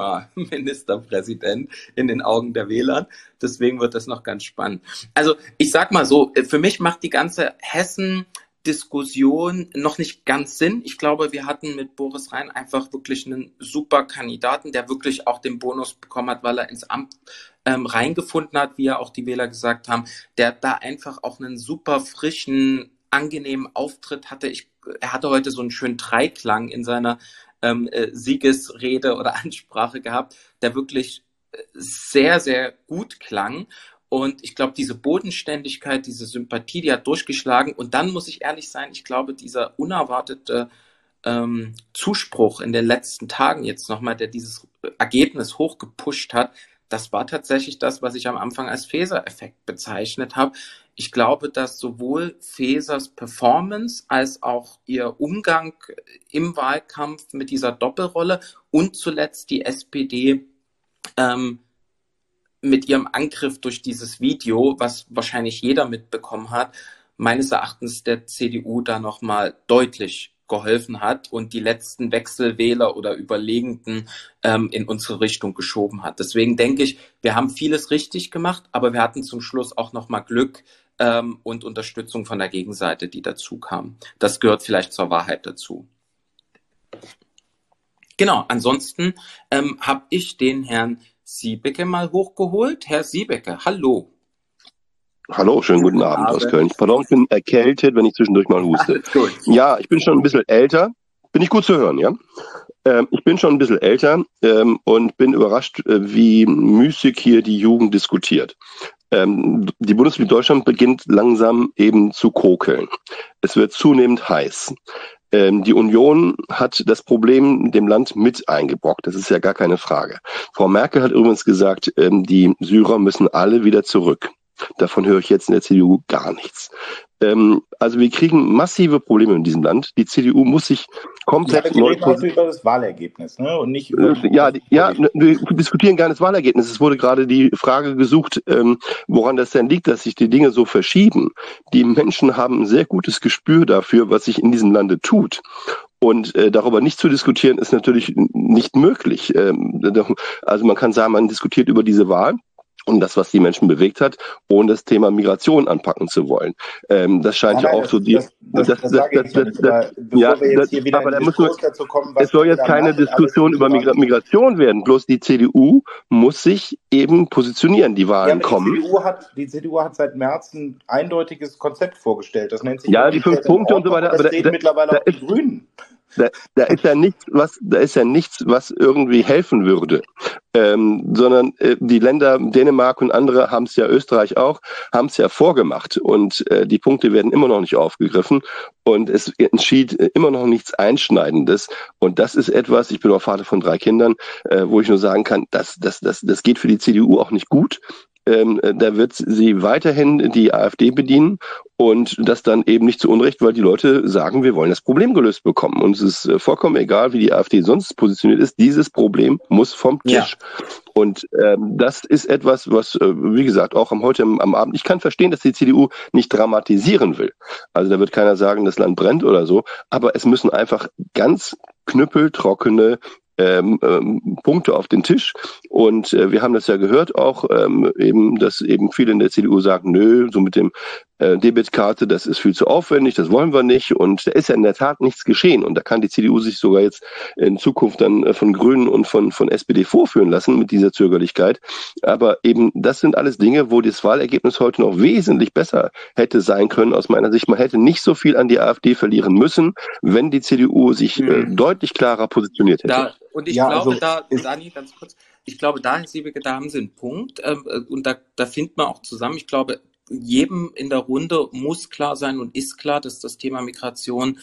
Klimaministerpräsident in den Augen der Wähler. Deswegen wird das noch ganz spannend. Also ich sag mal so, für mich macht die ganze Hessen Diskussion noch nicht ganz Sinn. Ich glaube, wir hatten mit Boris Rhein einfach wirklich einen super Kandidaten, der wirklich auch den Bonus bekommen hat, weil er ins Amt ähm, reingefunden hat, wie ja auch die Wähler gesagt haben, der da einfach auch einen super frischen, angenehmen Auftritt hatte. Ich, er hatte heute so einen schönen Dreiklang in seiner ähm, äh, Siegesrede oder Ansprache gehabt, der wirklich sehr, sehr gut klang. Und ich glaube, diese Bodenständigkeit, diese Sympathie, die hat durchgeschlagen. Und dann muss ich ehrlich sein, ich glaube, dieser unerwartete ähm, Zuspruch in den letzten Tagen jetzt nochmal, der dieses Ergebnis hochgepusht hat, das war tatsächlich das, was ich am Anfang als Faeser-Effekt bezeichnet habe. Ich glaube, dass sowohl Faesers Performance als auch ihr Umgang im Wahlkampf mit dieser Doppelrolle und zuletzt die S P D ähm, mit ihrem Angriff durch dieses Video, was wahrscheinlich jeder mitbekommen hat, meines Erachtens der C D U da nochmal deutlich geholfen hat und die letzten Wechselwähler oder Überlegenden ähm, in unsere Richtung geschoben hat. Deswegen denke ich, wir haben vieles richtig gemacht, aber wir hatten zum Schluss auch nochmal Glück ähm, und Unterstützung von der Gegenseite, die dazu kam. Das gehört vielleicht zur Wahrheit dazu. Genau, ansonsten ähm, habe ich den Herrn Siebecke mal hochgeholt. Herr Siebecke, hallo. Hallo, schönen guten Abend aus Köln. Pardon, ich bin erkältet, wenn ich zwischendurch mal huste. Ja, ich bin schon ein bisschen älter. Bin ich gut zu hören, ja? Ähm, ich bin schon ein bisschen älter ähm, und bin überrascht, äh, wie müßig hier die Jugend diskutiert. Ähm, die Bundesrepublik Deutschland beginnt langsam eben zu kokeln. Es wird zunehmend heiß. Ähm, die Union hat das Problem dem Land mit eingebrockt. Das ist ja gar keine Frage. Frau Merkel hat übrigens gesagt, ähm, die Syrer müssen alle wieder zurück. Davon höre ich jetzt in der C D U gar nichts. Ähm, also wir kriegen massive Probleme in diesem Land. Die C D U muss sich komplett ja, neu reden heute über das Wahlergebnis, ne? Und nicht über die ja, die, ja, wir diskutieren gar nicht das Wahlergebnis. Es wurde gerade die Frage gesucht, ähm, woran das denn liegt, dass sich die Dinge so verschieben. Die Menschen haben ein sehr gutes Gespür dafür, was sich in diesem Lande tut. Und äh, darüber nicht zu diskutieren, ist natürlich nicht möglich. Ähm, also man kann sagen, man diskutiert über diese Wahl und das, was die Menschen bewegt hat, ohne das Thema Migration anpacken zu wollen. Ähm, das scheint ja, nein, ja auch das, so die... Das, das, das, das sage ich ja nicht, aber bevor ja, wir jetzt das, hier wieder in den Diskurs wir, dazu kommen, was es soll jetzt keine Diskussion über Migra- Migration werden, bloß die C D U muss sich eben positionieren, die Wahlen ja, kommen. Die C D U hat, die C D U hat seit März ein eindeutiges Konzept vorgestellt, das nennt sich... Ja, die fünf Punkte und so weiter, aber das reden mittlerweile da auch die Grünen. Da, da ist ja nichts, was, da ist ja nichts, was irgendwie helfen würde, ähm, sondern äh, die Länder Dänemark und andere haben es ja, Österreich auch, haben es ja vorgemacht und äh, die Punkte werden immer noch nicht aufgegriffen und es entschied immer noch nichts Einschneidendes und das ist etwas, ich bin auch Vater von drei Kindern, äh, wo ich nur sagen kann, das, das, das, das geht für die C D U auch nicht gut. Ähm, da wird sie weiterhin die AfD bedienen und das dann eben nicht zu Unrecht, weil die Leute sagen, wir wollen das Problem gelöst bekommen. Und es ist äh, vollkommen egal, wie die AfD sonst positioniert ist. Dieses Problem muss vom Tisch. Ja. Und ähm, das ist etwas, was, äh, wie gesagt, auch am heute am, am Abend, ich kann verstehen, dass die C D U nicht dramatisieren will. Also da wird keiner sagen, das Land brennt oder so. Aber es müssen einfach ganz knüppeltrockene Ähm, ähm, Punkte auf den Tisch und äh, wir haben das ja gehört auch ähm, eben, dass eben viele in der C D U sagen, nö, so mit dem äh, Debitkarte, das ist viel zu aufwendig, das wollen wir nicht und da ist ja in der Tat nichts geschehen und da kann die C D U sich sogar jetzt in Zukunft dann äh, von Grünen und von von S P D vorführen lassen mit dieser Zögerlichkeit, aber eben das sind alles Dinge, wo das Wahlergebnis heute noch wesentlich besser hätte sein können aus meiner Sicht. Man hätte nicht so viel an die AfD verlieren müssen, wenn die C D U sich mhm. äh, deutlich klarer positioniert hätte. Da Und ich ja, glaube, also, da, Dani, ganz kurz, ich glaube, da, Herr Siebeke, da haben Sie einen Punkt ähm, und da, da findet man auch zusammen. Ich glaube, jedem in der Runde muss klar sein und ist klar, dass das Thema Migration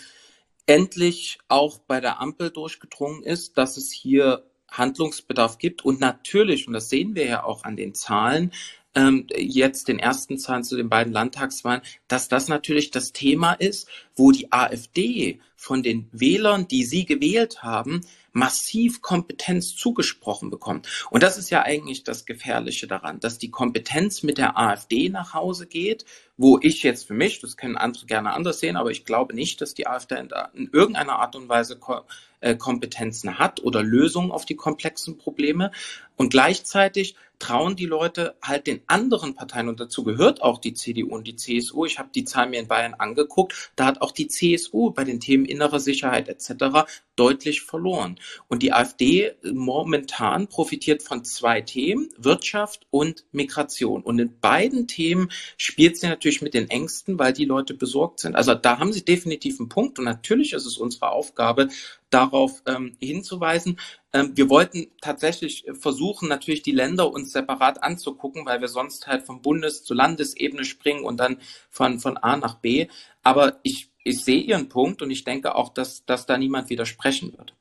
endlich auch bei der Ampel durchgedrungen ist, dass es hier Handlungsbedarf gibt und natürlich, und das sehen wir ja auch an den Zahlen, ähm, jetzt den ersten Zahlen zu den beiden Landtagswahlen, dass das natürlich das Thema ist, wo die AfD von den Wählern, die sie gewählt haben, massiv Kompetenz zugesprochen bekommt. Und das ist ja eigentlich das Gefährliche daran, dass die Kompetenz mit der AfD nach Hause geht, wo ich jetzt für mich, das können andere gerne anders sehen, aber ich glaube nicht, dass die AfD in, in irgendeiner Art und Weise Ko- äh, Kompetenzen hat oder Lösungen auf die komplexen Probleme. Und gleichzeitig trauen die Leute halt den anderen Parteien, und dazu gehört auch die C D U und die C S U, ich habe die Zahlen mir in Bayern angeguckt, da hat auch die C S U bei den Themen innere Sicherheit et cetera deutlich verloren. Und die AfD momentan profitiert von zwei Themen, Wirtschaft und Migration. Und in beiden Themen spielt sie natürlich mit den Ängsten, weil die Leute besorgt sind. Also da haben sie definitiv einen Punkt und natürlich ist es unsere Aufgabe, darauf ähm, hinzuweisen. Ähm, wir wollten tatsächlich versuchen, natürlich die Länder uns separat anzugucken, weil wir sonst halt von Bundes- zu Landesebene springen und dann von, von A nach B. Aber ich, ich sehe Ihren Punkt und ich denke auch, dass, dass da niemand widersprechen wird.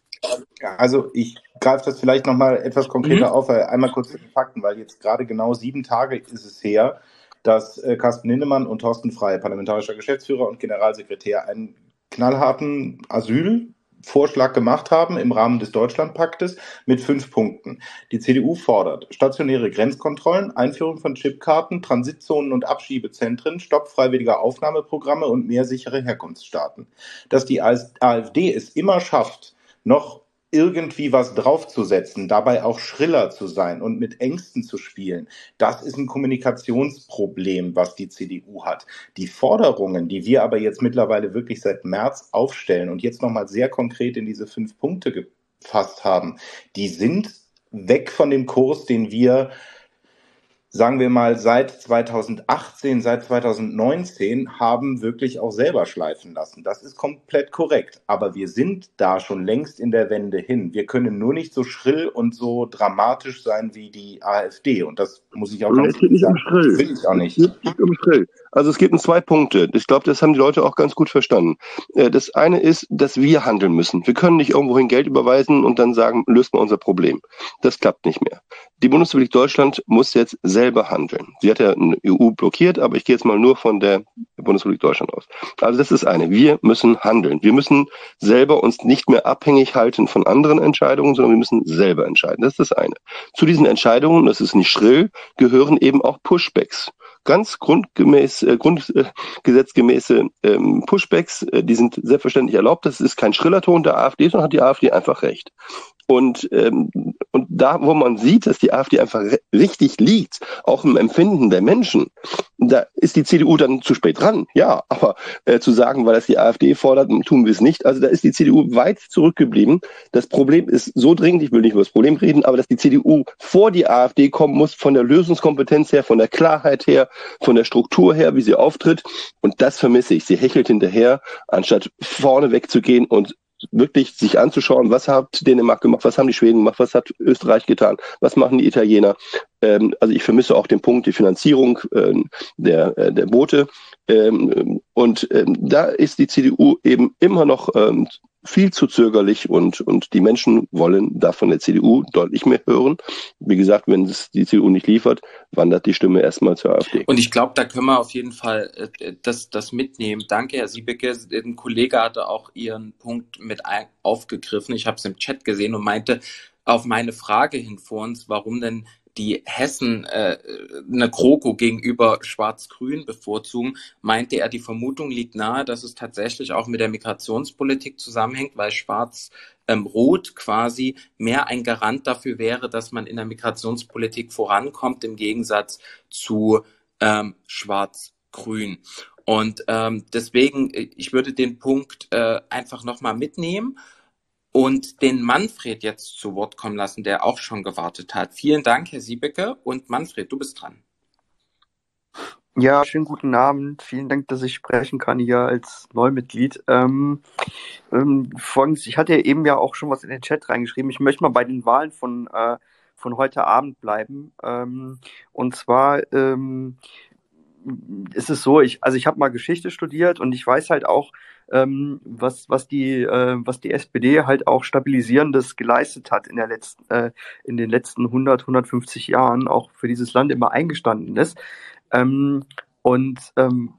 Also ich greife das vielleicht nochmal etwas konkreter mhm. auf, weil einmal kurz zu den Fakten, weil jetzt gerade genau sieben Tage ist es her, dass äh, Carsten Linnemann und Thorsten Frey, parlamentarischer Geschäftsführer und Generalsekretär, einen knallharten Asylvorschlag gemacht haben im Rahmen des Deutschlandpaktes mit fünf Punkten. Die C D U fordert stationäre Grenzkontrollen, Einführung von Chipkarten, Transitzonen und Abschiebezentren, Stopp freiwilliger Aufnahmeprogramme und mehr sichere Herkunftsstaaten. Dass die AfD es immer schafft, noch irgendwie was draufzusetzen, dabei auch schriller zu sein und mit Ängsten zu spielen, das ist ein Kommunikationsproblem, was die C D U hat. Die Forderungen, die wir aber jetzt mittlerweile wirklich seit März aufstellen und jetzt nochmal sehr konkret in diese fünf Punkte gefasst haben, die sind weg von dem Kurs, den wir sagen wir mal, seit zweitausendachtzehn, seit zweitausendneunzehn haben wirklich auch selber schleifen lassen. Das ist komplett korrekt. Aber wir sind da schon längst in der Wende hin. Wir können nur nicht so schrill und so dramatisch sein wie die AfD. Und das muss ich auch ganz Es geht nicht um schrill. will ich auch nicht. Es geht nicht um schrill. Also es geht um zwei Punkte. Ich glaube, das haben die Leute auch ganz gut verstanden. Äh, Das eine ist, dass wir handeln müssen. Wir können nicht irgendwohin Geld überweisen und dann sagen, löst mal unser Problem. Das klappt nicht mehr. Die Bundesrepublik Deutschland muss jetzt selber handeln. Sie hat ja eine E U blockiert, aber ich gehe jetzt mal nur von der Bundesrepublik Deutschland aus. Also das ist eine. Wir müssen handeln. Wir müssen selber uns nicht mehr abhängig halten von anderen Entscheidungen, sondern wir müssen selber entscheiden. Das ist das eine. Zu diesen Entscheidungen, das ist nicht schrill, gehören eben auch Pushbacks. Ganz grundgemäß, äh, grundgesetzgemäße ähm, Pushbacks, äh, die sind selbstverständlich erlaubt. Das ist kein schriller Ton der AfD, sondern hat die AfD einfach recht. Und, ähm, und da, wo man sieht, dass die AfD einfach re- richtig liegt, auch im Empfinden der Menschen, da ist die C D U dann zu spät dran. Ja, aber äh, zu sagen, weil das die AfD fordert, tun wir es nicht. Also da ist die C D U weit zurückgeblieben. Das Problem ist so dringend, ich will nicht über das Problem reden, aber dass die C D U vor die AfD kommen muss, von der Lösungskompetenz her, von der Klarheit her, von der Struktur her, wie sie auftritt. Und das vermisse ich. Sie hechelt hinterher, anstatt vorne wegzugehen und wirklich sich anzuschauen, was hat Dänemark gemacht, was haben die Schweden gemacht, was hat Österreich getan, was machen die Italiener. Ähm, also ich vermisse auch den Punkt, die Finanzierung ähm, der, äh, der Boote. Ähm, und ähm, da ist die C D U eben immer noch ähm, viel zu zögerlich und, und die Menschen wollen da von der C D U deutlich mehr hören. Wie gesagt, wenn es die C D U nicht liefert, wandert die Stimme erstmal zur AfD. Und ich glaube, da können wir auf jeden Fall äh, das, das mitnehmen. Danke, Herr Siebeke. Ein Kollege hatte auch Ihren Punkt mit ein- aufgegriffen. Ich habe es im Chat gesehen und meinte auf meine Frage hin vor uns, warum denn die Hessen äh, eine GroKo gegenüber Schwarz-Grün bevorzugen, meinte er, die Vermutung liegt nahe, dass es tatsächlich auch mit der Migrationspolitik zusammenhängt, weil Schwarz-Rot ähm, quasi mehr ein Garant dafür wäre, dass man in der Migrationspolitik vorankommt, im Gegensatz zu ähm, Schwarz-Grün. Und ähm, deswegen, ich würde den Punkt äh, einfach nochmal mitnehmen und den Manfred jetzt zu Wort kommen lassen, der auch schon gewartet hat. Vielen Dank, Herr Siebeke. Und Manfred, du bist dran. Ja, schönen guten Abend. Vielen Dank, dass ich sprechen kann hier als Neumitglied. Ähm, ähm, folgendes, ich hatte ja eben ja auch schon was in den Chat reingeschrieben. Ich möchte mal bei den Wahlen von, äh, von heute Abend bleiben. Ähm, und zwar ähm, ist es so, ich, also ich habe mal Geschichte studiert und ich weiß halt auch, ähm, was, was die, äh, was die S P D halt auch Stabilisierendes geleistet hat in der letzten, äh, in den letzten hundert, hundertfünfzig Jahren, auch für dieses Land immer eingestanden ist. Ähm, und ähm,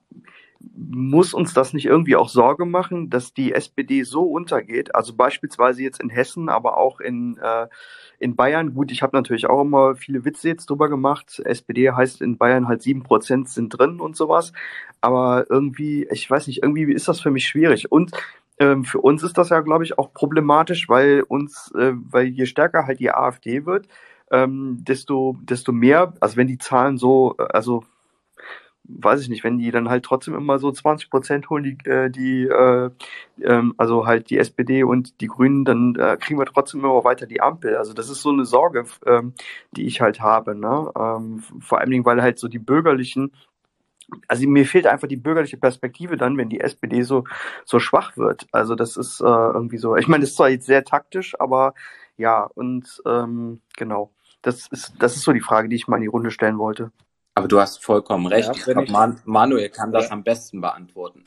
muss uns das nicht irgendwie auch Sorge machen, dass die S P D so untergeht? Also beispielsweise jetzt in Hessen, aber auch in, äh, in Bayern. Gut, ich habe natürlich auch immer viele Witze jetzt drüber gemacht. S P D heißt in Bayern halt sieben Prozent sind drin und sowas. Aber irgendwie, ich weiß nicht, irgendwie ist das für mich schwierig. Und ähm, für uns ist das ja, glaube ich, auch problematisch, weil uns, äh, weil je stärker halt die AfD wird, ähm, desto, desto mehr, also wenn die Zahlen so, also weiß ich nicht, wenn die dann halt trotzdem immer so zwanzig Prozent holen, die, äh, die äh, ähm, also halt die S P D und die Grünen, dann äh, kriegen wir trotzdem immer weiter die Ampel. Also das ist so eine Sorge, ähm, die ich halt habe, ne? Ähm, vor allen Dingen, weil halt so die bürgerlichen, also mir fehlt einfach die bürgerliche Perspektive dann, wenn die S P D so so schwach wird. Also das ist äh, irgendwie so, ich meine, das ist zwar jetzt sehr taktisch, aber ja, und ähm, genau, das ist das ist so die Frage, die ich mal in die Runde stellen wollte. Aber du hast vollkommen recht. Ja, ich wenn glaube, ich- Man Manuel kann das Ja. am besten beantworten.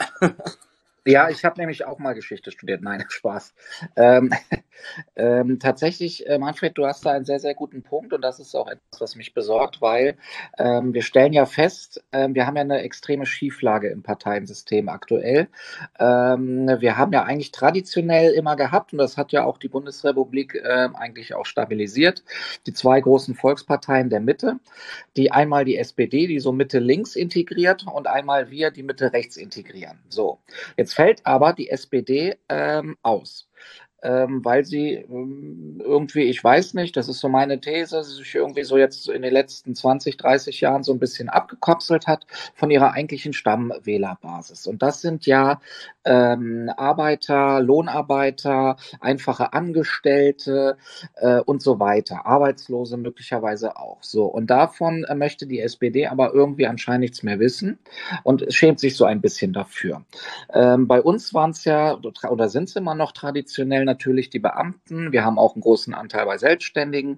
Ja, ich habe nämlich auch mal Geschichte studiert. Nein, Spaß. Ähm, ähm, tatsächlich, äh, Manfred, du hast da einen sehr, sehr guten Punkt und das ist auch etwas, was mich besorgt, weil ähm, wir stellen ja fest, ähm, wir haben ja eine extreme Schieflage im Parteiensystem aktuell. Ähm, wir haben ja eigentlich traditionell immer gehabt, und das hat ja auch die Bundesrepublik ähm, eigentlich auch stabilisiert, die zwei großen Volksparteien der Mitte, die einmal die S P D, die so Mitte-links integriert, und einmal wir, die Mitte-rechts integrieren. So, jetzt fällt aber die S P D ähm, aus, ähm, weil sie ähm, irgendwie, ich weiß nicht, das ist so meine These, sich irgendwie so jetzt in den letzten zwanzig, dreißig Jahren so ein bisschen abgekapselt hat von ihrer eigentlichen Stammwählerbasis. Und das sind ja ähm, Arbeiter, Lohnarbeiter, einfache Angestellte äh, und so weiter, Arbeitslose möglicherweise auch. So, und davon äh, möchte die S P D aber irgendwie anscheinend nichts mehr wissen und schämt sich so ein bisschen dafür. Ähm, bei uns waren es ja oder sind es immer noch traditionell natürlich die Beamten. Wir haben auch einen großen Anteil bei Selbstständigen,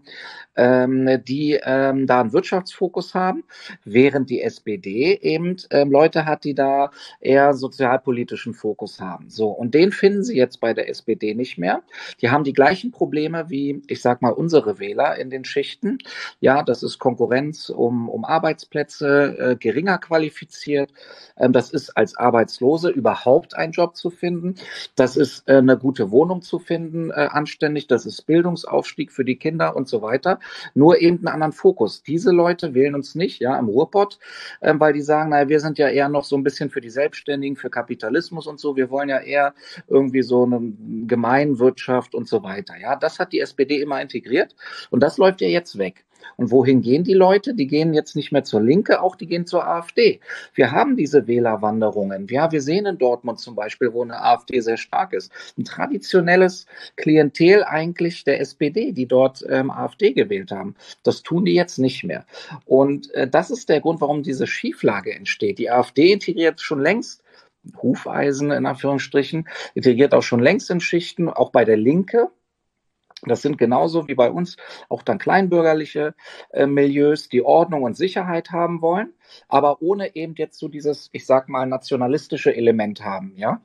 ähm, die ähm, da einen Wirtschaftsfokus haben, während die S P D eben ähm, Leute hat, die da eher sozialpolitischen Fokus haben. So, und den finden Sie jetzt bei der S P D nicht mehr. Die haben die gleichen Probleme wie, ich sag mal, unsere Wähler in den Schichten. Ja, das ist Konkurrenz um, um Arbeitsplätze, äh, geringer qualifiziert. Ähm, das ist als Arbeitslose überhaupt einen Job zu finden. Das ist äh, eine gute Wohnung zu finden, äh, anständig. Das ist Bildungsaufstieg für die Kinder und so weiter. Nur eben einen anderen Fokus. Diese Leute wählen uns nicht, ja, im Ruhrpott, äh, weil die sagen, naja, wir sind ja eher noch so ein bisschen für die Selbstständigen, für Kapitalismus und so. Wir wollen ja eher irgendwie so eine Gemeinwirtschaft und so weiter. Ja, das hat die S P D immer integriert und das läuft ja jetzt weg. Und wohin gehen die Leute? Die gehen jetzt nicht mehr zur Linke, auch die gehen zur AfD. Wir haben diese Wählerwanderungen. Ja, wir sehen in Dortmund zum Beispiel, wo eine AfD sehr stark ist, ein traditionelles Klientel eigentlich der S P D, die dort ähm, AfD gewählt haben. Das tun die jetzt nicht mehr. Und äh, das ist der Grund, warum diese Schieflage entsteht. Die AfD integriert schon längst Hufeisen in Anführungsstrichen, integriert auch schon längst in Schichten, auch bei der Linke. Das sind genauso wie bei uns auch dann kleinbürgerliche äh, Milieus, die Ordnung und Sicherheit haben wollen, aber ohne eben jetzt so dieses, ich sag mal, nationalistische Element haben, ja.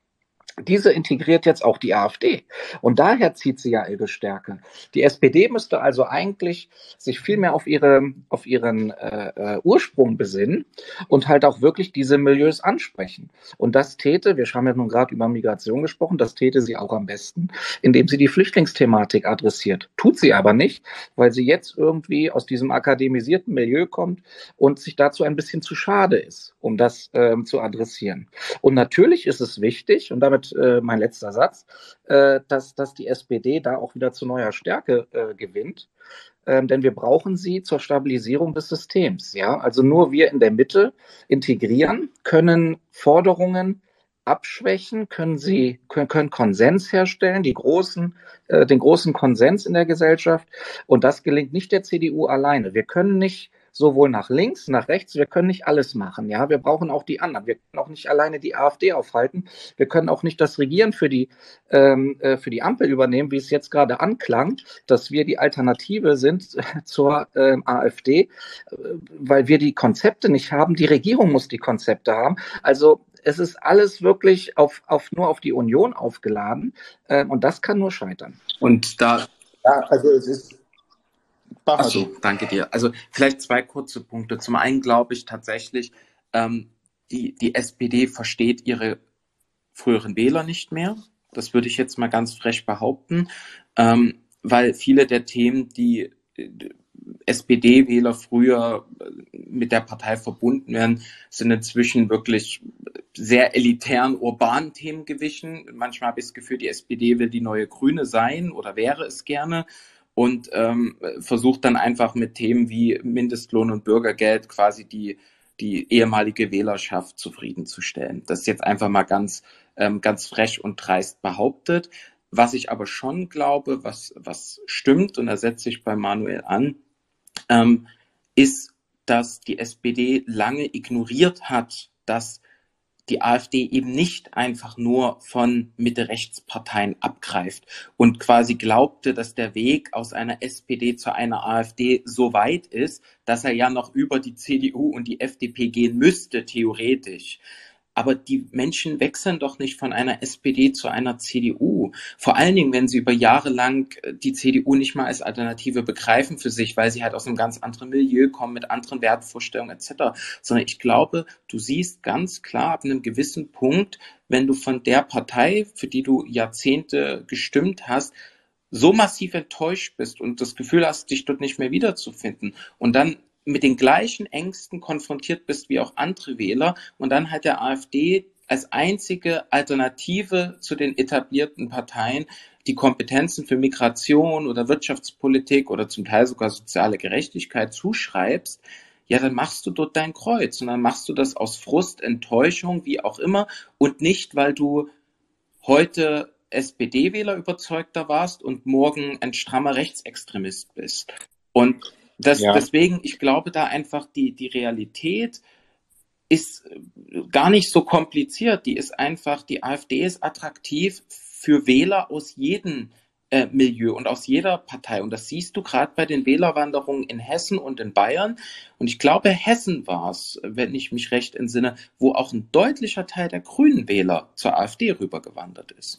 Diese integriert jetzt auch die AfD. Und daher zieht sie ja ihre Stärke. Die S P D müsste also eigentlich sich viel mehr auf ihre, auf ihren äh, Ursprung besinnen und halt auch wirklich diese Milieus ansprechen. Und das täte, wir haben ja nun gerade über Migration gesprochen, das täte sie auch am besten, indem sie die Flüchtlingsthematik adressiert. Tut sie aber nicht, weil sie jetzt irgendwie aus diesem akademisierten Milieu kommt und sich dazu ein bisschen zu schade ist, um das ähm, zu adressieren. Und natürlich ist es wichtig, und damit äh, mein letzter Satz, äh, dass, dass die S P D da auch wieder zu neuer Stärke äh, gewinnt. Ähm, denn wir brauchen sie zur Stabilisierung des Systems. Ja? Also nur wir in der Mitte integrieren, können Forderungen abschwächen, können sie können, können Konsens herstellen, die großen, äh, den großen Konsens in der Gesellschaft. Und das gelingt nicht der C D U alleine. Wir können nicht sowohl nach links, nach rechts, wir können nicht alles machen. Ja, wir brauchen auch die anderen. Wir können auch nicht alleine die AfD aufhalten. Wir können auch nicht das Regieren für die ähm, äh, für die Ampel übernehmen, wie es jetzt gerade anklang, dass wir die Alternative sind zur ähm, AfD, äh, weil wir die Konzepte nicht haben. Die Regierung muss die Konzepte haben. Also es ist alles wirklich auf, auf nur auf die Union aufgeladen, äh, und das kann nur scheitern. Und da, Ja, also es ist. achso, danke dir. Also vielleicht zwei kurze Punkte. Zum einen glaube ich tatsächlich, ähm, die, die S P D versteht ihre früheren Wähler nicht mehr. Das würde ich jetzt mal ganz frech behaupten, ähm, weil viele der Themen, die S P D-Wähler früher mit der Partei verbunden werden, sind inzwischen wirklich sehr elitären, urbanen Themen gewichen. Manchmal habe ich das Gefühl, die S P D will die neue Grüne sein oder wäre es gerne und ähm, versucht dann einfach mit Themen wie Mindestlohn und Bürgergeld quasi die, die ehemalige Wählerschaft zufriedenzustellen. Das ist jetzt einfach mal ganz, ähm, ganz frech und dreist behauptet. Was ich aber schon glaube, was, was stimmt, und da setze ich bei Manuel an, ähm, ist, dass die S P D lange ignoriert hat, dass die AfD eben nicht einfach nur von Mitte-Rechts-Parteien abgreift und quasi glaubte, dass der Weg aus einer S P D zu einer AfD so weit ist, dass er ja noch über die C D U und die F D P gehen müsste, theoretisch. Aber die Menschen wechseln doch nicht von einer S P D zu einer C D U. Vor allen Dingen, wenn sie über Jahre lang die C D U nicht mal als Alternative begreifen für sich, weil sie halt aus einem ganz anderen Milieu kommen, mit anderen Wertvorstellungen et cetera. Sondern ich glaube, du siehst ganz klar ab einem gewissen Punkt, wenn du von der Partei, für die du Jahrzehnte gestimmt hast, so massiv enttäuscht bist und das Gefühl hast, dich dort nicht mehr wiederzufinden und dann mit den gleichen Ängsten konfrontiert bist wie auch andere Wähler und dann halt der AfD als einzige Alternative zu den etablierten Parteien die Kompetenzen für Migration oder Wirtschaftspolitik oder zum Teil sogar soziale Gerechtigkeit zuschreibst, ja, dann machst du dort dein Kreuz und dann machst du das aus Frust, Enttäuschung, wie auch immer und nicht, weil du heute S P D-Wähler überzeugter warst und morgen ein strammer Rechtsextremist bist. Und das, Ja. deswegen, ich glaube da einfach, die, die Realität ist gar nicht so kompliziert. Die ist einfach, die AfD ist attraktiv für Wähler aus jedem äh, Milieu und aus jeder Partei. Und das siehst du gerade bei den Wählerwanderungen in Hessen und in Bayern. Und ich glaube, Hessen war es, wenn ich mich recht entsinne, wo auch ein deutlicher Teil der grünen Wähler zur AfD rübergewandert ist.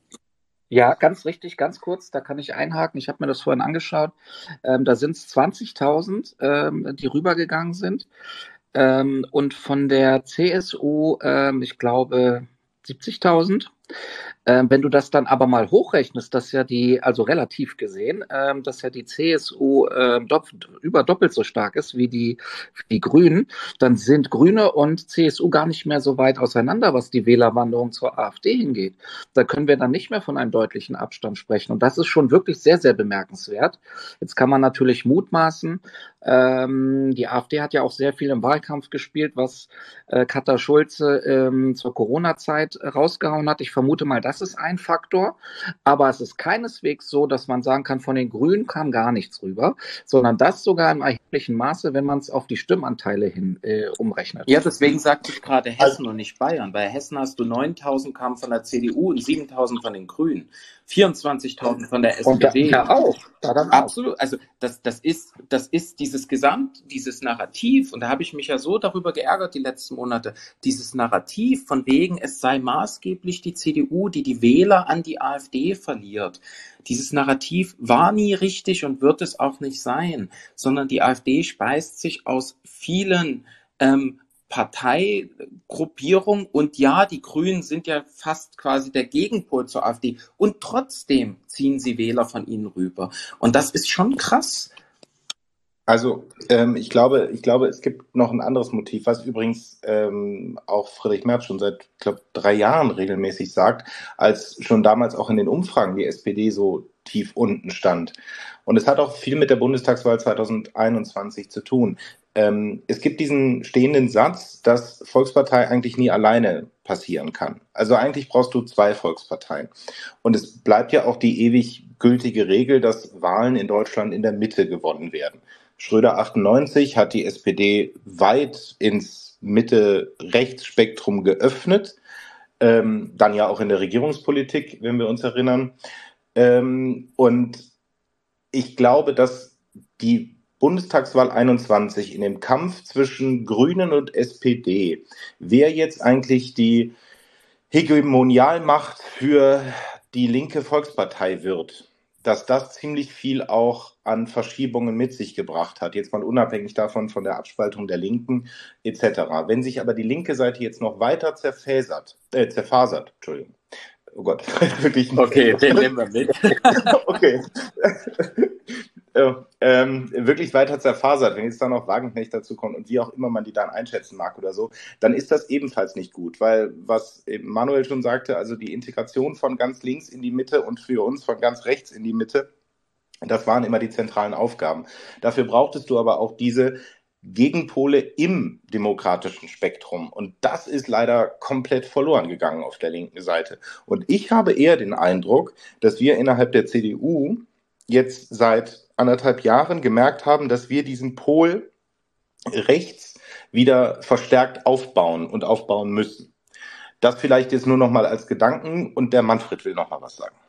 Ja, ganz richtig, ganz kurz, da kann ich einhaken. Ich habe mir das vorhin angeschaut. Ähm, da sind es zwanzigtausend, ähm, die rübergegangen sind. Ähm, und von der C S U, ähm, ich glaube, siebzigtausend. Ähm, wenn du das dann aber mal hochrechnest, dass ja die, also relativ gesehen, ähm, dass ja die C S U ähm, dopp, über doppelt so stark ist wie die, wie die Grünen, dann sind Grüne und C S U gar nicht mehr so weit auseinander, was die Wählerwanderung zur AfD hingeht. Da können wir dann nicht mehr von einem deutlichen Abstand sprechen. Und das ist schon wirklich sehr, sehr bemerkenswert. Jetzt kann man natürlich mutmaßen, ähm, die AfD hat ja auch sehr viel im Wahlkampf gespielt, was äh, Katar Schulze ähm, zur Corona-Zeit äh, rausgehauen hat. Ich vermute mal, das ist ein Faktor. Aber es ist keineswegs so, dass man sagen kann, von den Grünen kam gar nichts rüber, sondern das sogar im erheblichen Maße, wenn man es auf die Stimmanteile hin äh, umrechnet. Ja, deswegen sagte ich gerade Hessen und nicht Bayern. Bei Hessen hast du neuntausend kamen von der C D U und siebentausend von den Grünen, vierundzwanzigtausend von der Und da, S P D. ja auch. Da dann auch. Absolut. Also das, das ist, das ist dieses Gesamt, dieses Narrativ. Und da habe ich mich ja so darüber geärgert die letzten Monate. Dieses Narrativ von wegen, es sei maßgeblich die C D U, die die Wähler an die AfD verliert. Dieses Narrativ war nie richtig und wird es auch nicht sein, sondern die AfD speist sich aus vielen ähm, Parteigruppierung und ja, die Grünen sind ja fast quasi der Gegenpol zur AfD und trotzdem ziehen sie Wähler von ihnen rüber. Und das ist schon krass. Also ähm, ich glaube, ich glaube, es gibt noch ein anderes Motiv, was übrigens ähm, auch Friedrich Merz schon seit, ich glaube, drei Jahren regelmäßig sagt, als schon damals auch in den Umfragen die S P D so tief unten stand. Und es hat auch viel mit der Bundestagswahl zweitausendeinundzwanzig zu tun. Ähm, es gibt diesen stehenden Satz, dass Volkspartei eigentlich nie alleine passieren kann. Also eigentlich brauchst du zwei Volksparteien. Und es bleibt ja auch die ewig gültige Regel, dass Wahlen in Deutschland in der Mitte gewonnen werden. Schröder achtundneunzig hat die S P D weit ins Mitte-Rechts-Spektrum geöffnet. Ähm, dann ja auch in der Regierungspolitik, wenn wir uns erinnern. Ähm, und ich glaube, dass die Bundestagswahl einundzwanzig in dem Kampf zwischen Grünen und S P D, wer jetzt eigentlich die Hegemonialmacht für die linke Volkspartei wird, dass das ziemlich viel auch an Verschiebungen mit sich gebracht hat, jetzt mal unabhängig davon von der Abspaltung der Linken et cetera. Wenn sich aber die linke Seite jetzt noch weiter zerfasert, äh, zerfasert, Entschuldigung, oh Gott, wirklich nicht. Okay, den nehmen wir mit. Okay. äh, ähm, wirklich weiter zerfasert, wenn jetzt dann noch Wagenknecht dazu kommt und wie auch immer man die dann einschätzen mag oder so, dann ist das ebenfalls nicht gut, weil was Manuel schon sagte, also die Integration von ganz links in die Mitte und für uns von ganz rechts in die Mitte, das waren immer die zentralen Aufgaben. Dafür brauchtest du aber auch diese Gegenpole im demokratischen Spektrum. Und das ist leider komplett verloren gegangen auf der linken Seite. Und ich habe eher den Eindruck, dass wir innerhalb der C D U jetzt seit anderthalb Jahren gemerkt haben, dass wir diesen Pol rechts wieder verstärkt aufbauen und aufbauen müssen. Das vielleicht jetzt nur noch mal als Gedanken und der Manfred will noch mal was sagen.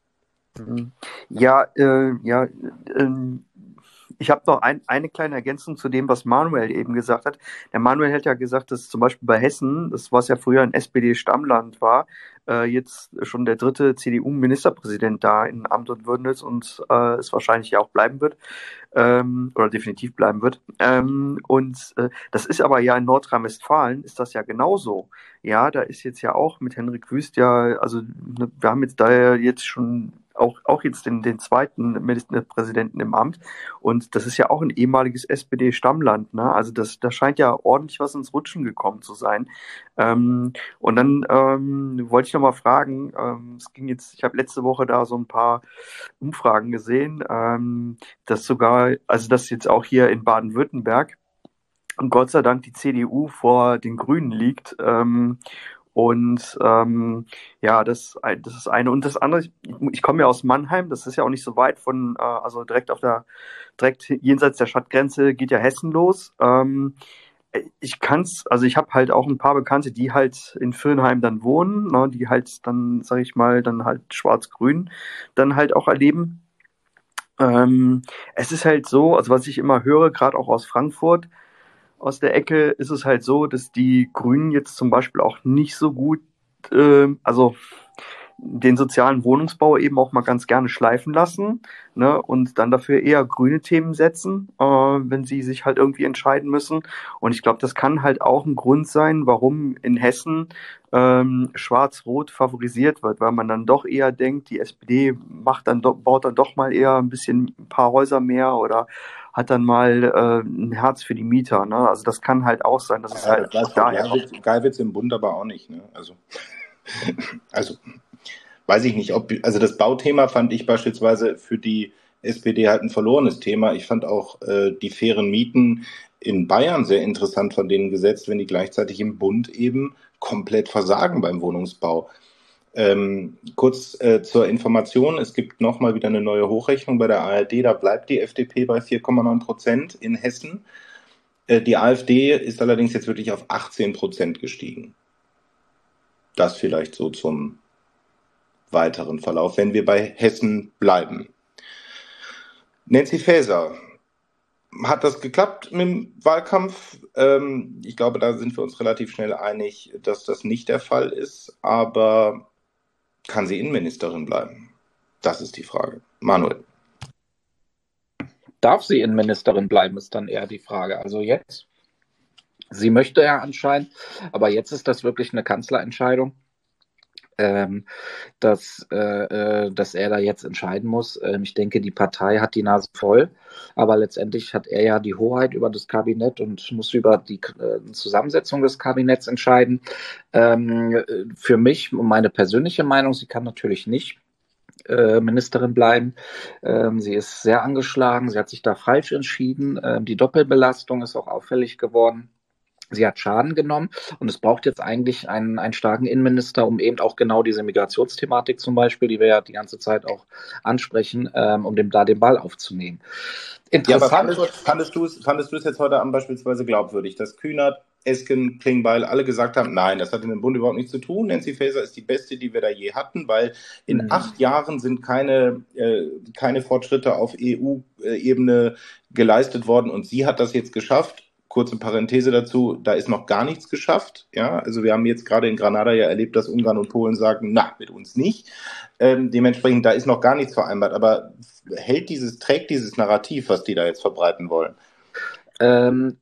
Ja, äh, ja, äh, ich habe noch ein, eine kleine Ergänzung zu dem, was Manuel eben gesagt hat. Der Manuel hat ja gesagt, dass zum Beispiel bei Hessen, das was ja früher ein S P D-Stammland war, äh, jetzt schon der dritte C D U-Ministerpräsident da in Amt und Würden ist und äh, es wahrscheinlich ja auch bleiben wird ähm, oder definitiv bleiben wird. Ähm, und äh, das ist aber ja in Nordrhein-Westfalen ist das ja genauso. Ja, da ist jetzt ja auch mit Henrik Wüst ja, also ne, wir haben jetzt da ja jetzt schon auch, auch jetzt den, den zweiten Ministerpräsidenten im Amt. Und das ist ja auch ein ehemaliges S P D-Stammland. Ne? Also das, da scheint ja ordentlich was ins Rutschen gekommen zu sein. Ähm, und dann ähm, wollte ich noch mal fragen, ähm, es ging jetzt, ich habe letzte Woche da so ein paar Umfragen gesehen, ähm, dass sogar, also das jetzt auch hier in Baden-Württemberg, Gott sei Dank die C D U vor den Grünen liegt. Ähm, und ähm, ja, das, das ist eine. Und das andere, ich, ich komme ja aus Mannheim, das ist ja auch nicht so weit von, äh, also direkt auf der, direkt jenseits der Stadtgrenze geht ja Hessen los. Ähm, ich kann's, also ich habe halt auch ein paar Bekannte, die halt in Viernheim dann wohnen, ne, die halt dann, sag ich mal, dann halt schwarz-grün dann halt auch erleben. Ähm, es ist halt so, also was ich immer höre, gerade auch aus Frankfurt, aus der Ecke, ist es halt so, dass die Grünen jetzt zum Beispiel auch nicht so gut, äh, also den sozialen Wohnungsbau eben auch mal ganz gerne schleifen lassen, ne, und dann dafür eher grüne Themen setzen, äh, wenn sie sich halt irgendwie entscheiden müssen. Und ich glaube, das kann halt auch ein Grund sein, warum in Hessen ähm, Schwarz-Rot favorisiert wird, weil man dann doch eher denkt, die S P D macht dann do- baut dann doch mal eher ein bisschen ein paar Häuser mehr oder hat dann mal äh, ein Herz für die Mieter. Ne? Also das kann halt auch sein, dass es Ja, halt das weiß daher Frau Geiwitz, Geiwitz im Bund aber auch nicht. Ne? Also, also weiß ich nicht, ob, also das Bauthema fand ich beispielsweise für die S P D halt ein verlorenes Thema. Ich fand auch äh, die fairen Mieten in Bayern sehr interessant von denen gesetzt, wenn die gleichzeitig im Bund eben komplett versagen beim Wohnungsbau. Ähm, kurz äh, zur Information, es gibt nochmal wieder eine neue Hochrechnung bei der A R D, da bleibt die F D P bei vier Komma neun Prozent in Hessen. Äh, die AfD ist allerdings jetzt wirklich auf achtzehn Prozent gestiegen. Das vielleicht so zum weiteren Verlauf, wenn wir bei Hessen bleiben. Nancy Faeser, hat das geklappt mit dem Wahlkampf? Ähm, ich glaube, da sind wir uns relativ schnell einig, dass das nicht der Fall ist. Aber kann sie Innenministerin bleiben? Das ist die Frage. Manuel. Darf sie Innenministerin bleiben, ist dann eher die Frage. Also jetzt, sie möchte ja anscheinend, aber jetzt ist das wirklich eine Kanzlerentscheidung. Ähm, dass, äh, dass er da jetzt entscheiden muss. Ähm, ich denke, die Partei hat die Nase voll, aber letztendlich hat er ja die Hoheit über das Kabinett und muss über die äh, Zusammensetzung des Kabinetts entscheiden. Ähm, für mich, meine persönliche Meinung, sie kann natürlich nicht äh, Ministerin bleiben. Ähm, sie ist sehr angeschlagen, sie hat sich da falsch entschieden. Ähm, die Doppelbelastung ist auch auffällig geworden. Sie hat Schaden genommen und es braucht jetzt eigentlich einen, einen starken Innenminister, um eben auch genau diese Migrationsthematik zum Beispiel, die wir ja die ganze Zeit auch ansprechen, ähm, um dem, da den Ball aufzunehmen. Ja, aber Interessant. fandest, fandest du es fandest du es jetzt heute Abend beispielsweise glaubwürdig, dass Kühnert, Esken, Klingbeil alle gesagt haben, nein, das hat in dem Bund überhaupt nichts zu tun. Nancy Faeser ist die beste, die wir da je hatten, weil in Mhm. acht Jahren sind keine, äh, keine Fortschritte auf E U-Ebene geleistet worden und sie hat das jetzt geschafft. Kurze Parenthese dazu, da ist noch gar nichts geschafft. Ja, also wir haben jetzt gerade in Granada ja erlebt, dass Ungarn und Polen sagen, na, mit uns nicht. Ähm, dementsprechend, da ist noch gar nichts vereinbart. Aber hält dieses, trägt dieses Narrativ, was die da jetzt verbreiten wollen? Ähm,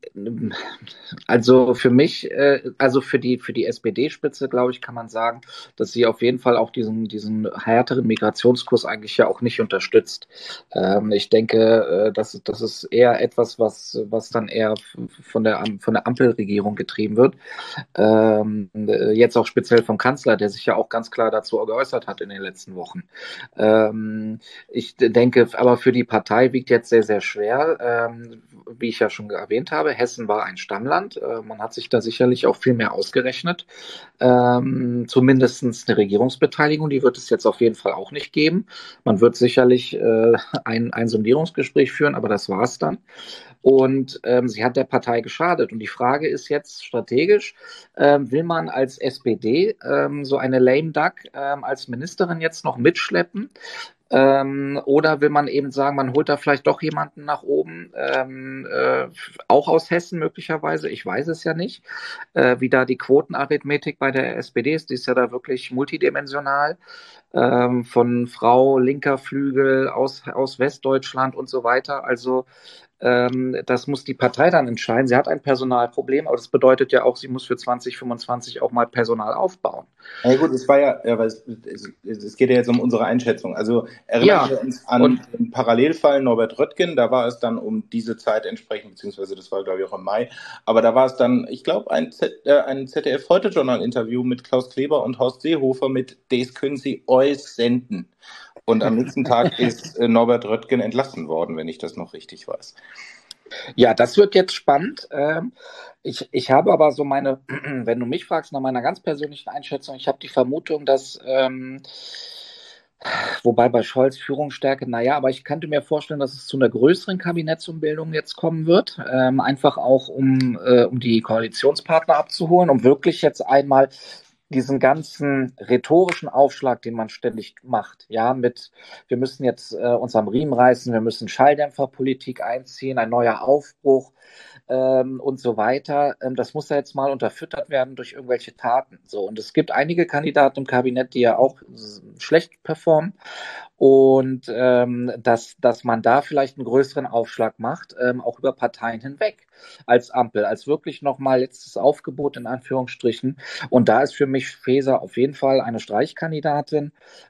also für mich, äh, also für die für die S P D-Spitze, glaube ich, kann man sagen, dass sie auf jeden Fall auch diesen diesen härteren Migrationskurs eigentlich ja auch nicht unterstützt. Ähm, ich denke, äh, das das ist eher etwas, was was dann eher von der von der Ampelregierung getrieben wird. Ähm, jetzt auch speziell vom Kanzler, der sich ja auch ganz klar dazu geäußert hat in den letzten Wochen. Ähm, ich denke, aber für die Partei wiegt jetzt sehr sehr schwer, ähm, wie ich ja schon erwähnt habe, Hessen war ein Stammland. Äh, man hat sich da sicherlich auch viel mehr ausgerechnet. Ähm, zumindest eine Regierungsbeteiligung, die wird es jetzt auf jeden Fall auch nicht geben. Man wird sicherlich äh, ein, ein Sondierungsgespräch führen, aber das war es dann. Und ähm, sie hat der Partei geschadet. Und die Frage ist jetzt strategisch, ähm, will man als S P D ähm, so eine lame duck ähm, als Ministerin jetzt noch mitschleppen? Ähm, oder will man eben sagen, man holt da vielleicht doch jemanden nach oben, ähm, äh, auch aus Hessen möglicherweise, ich weiß es ja nicht, äh, wie da die Quotenarithmetik bei der S P D ist, die ist ja da wirklich multidimensional, ähm, von Frau linker Flügel aus, aus Westdeutschland und so weiter, also ähm, das muss die Partei dann entscheiden. Sie hat ein Personalproblem, aber das bedeutet ja auch, sie muss für zwanzig fünfundzwanzig auch mal Personal aufbauen. Ja gut, es war ja, ja weil es, es, es geht ja jetzt um unsere Einschätzung. Also erinnern Ja, wir uns an und den Parallelfall Norbert Röttgen, da war es dann um diese Zeit entsprechend, beziehungsweise das war glaube ich auch im Mai, aber da war es dann, ich glaube, ein, Z, äh, ein Z D F-Heute-Journal-Interview mit Klaus Kleber und Horst Seehofer mit "Das können Sie euch senden". Und am nächsten Tag ist äh, Norbert Röttgen entlassen worden, wenn ich das noch richtig weiß. Ja, das wird jetzt spannend. Ähm, ich, ich habe aber so meine, wenn du mich fragst nach meiner ganz persönlichen Einschätzung, ich habe die Vermutung, dass, ähm, wobei bei Scholz Führungsstärke, naja, aber ich könnte mir vorstellen, dass es zu einer größeren Kabinettsumbildung jetzt kommen wird. Ähm, einfach auch, um, äh, um die Koalitionspartner abzuholen, um wirklich jetzt einmal diesen ganzen rhetorischen Aufschlag, den man ständig macht, ja, mit, wir müssen jetzt äh, uns am Riemen reißen, wir müssen Schalldämpferpolitik einziehen, ein neuer Aufbruch ähm, und so weiter. Ähm, das muss ja jetzt mal unterfüttert werden durch irgendwelche Taten. So, und es gibt einige Kandidaten im Kabinett, die ja auch s- schlecht performen. Und ähm, dass, dass man da vielleicht einen größeren Aufschlag macht, ähm, auch über Parteien hinweg als Ampel, als wirklich nochmal letztes Aufgebot in Anführungsstrichen. Und da ist für mich Faeser auf jeden Fall eine Streichkandidatin,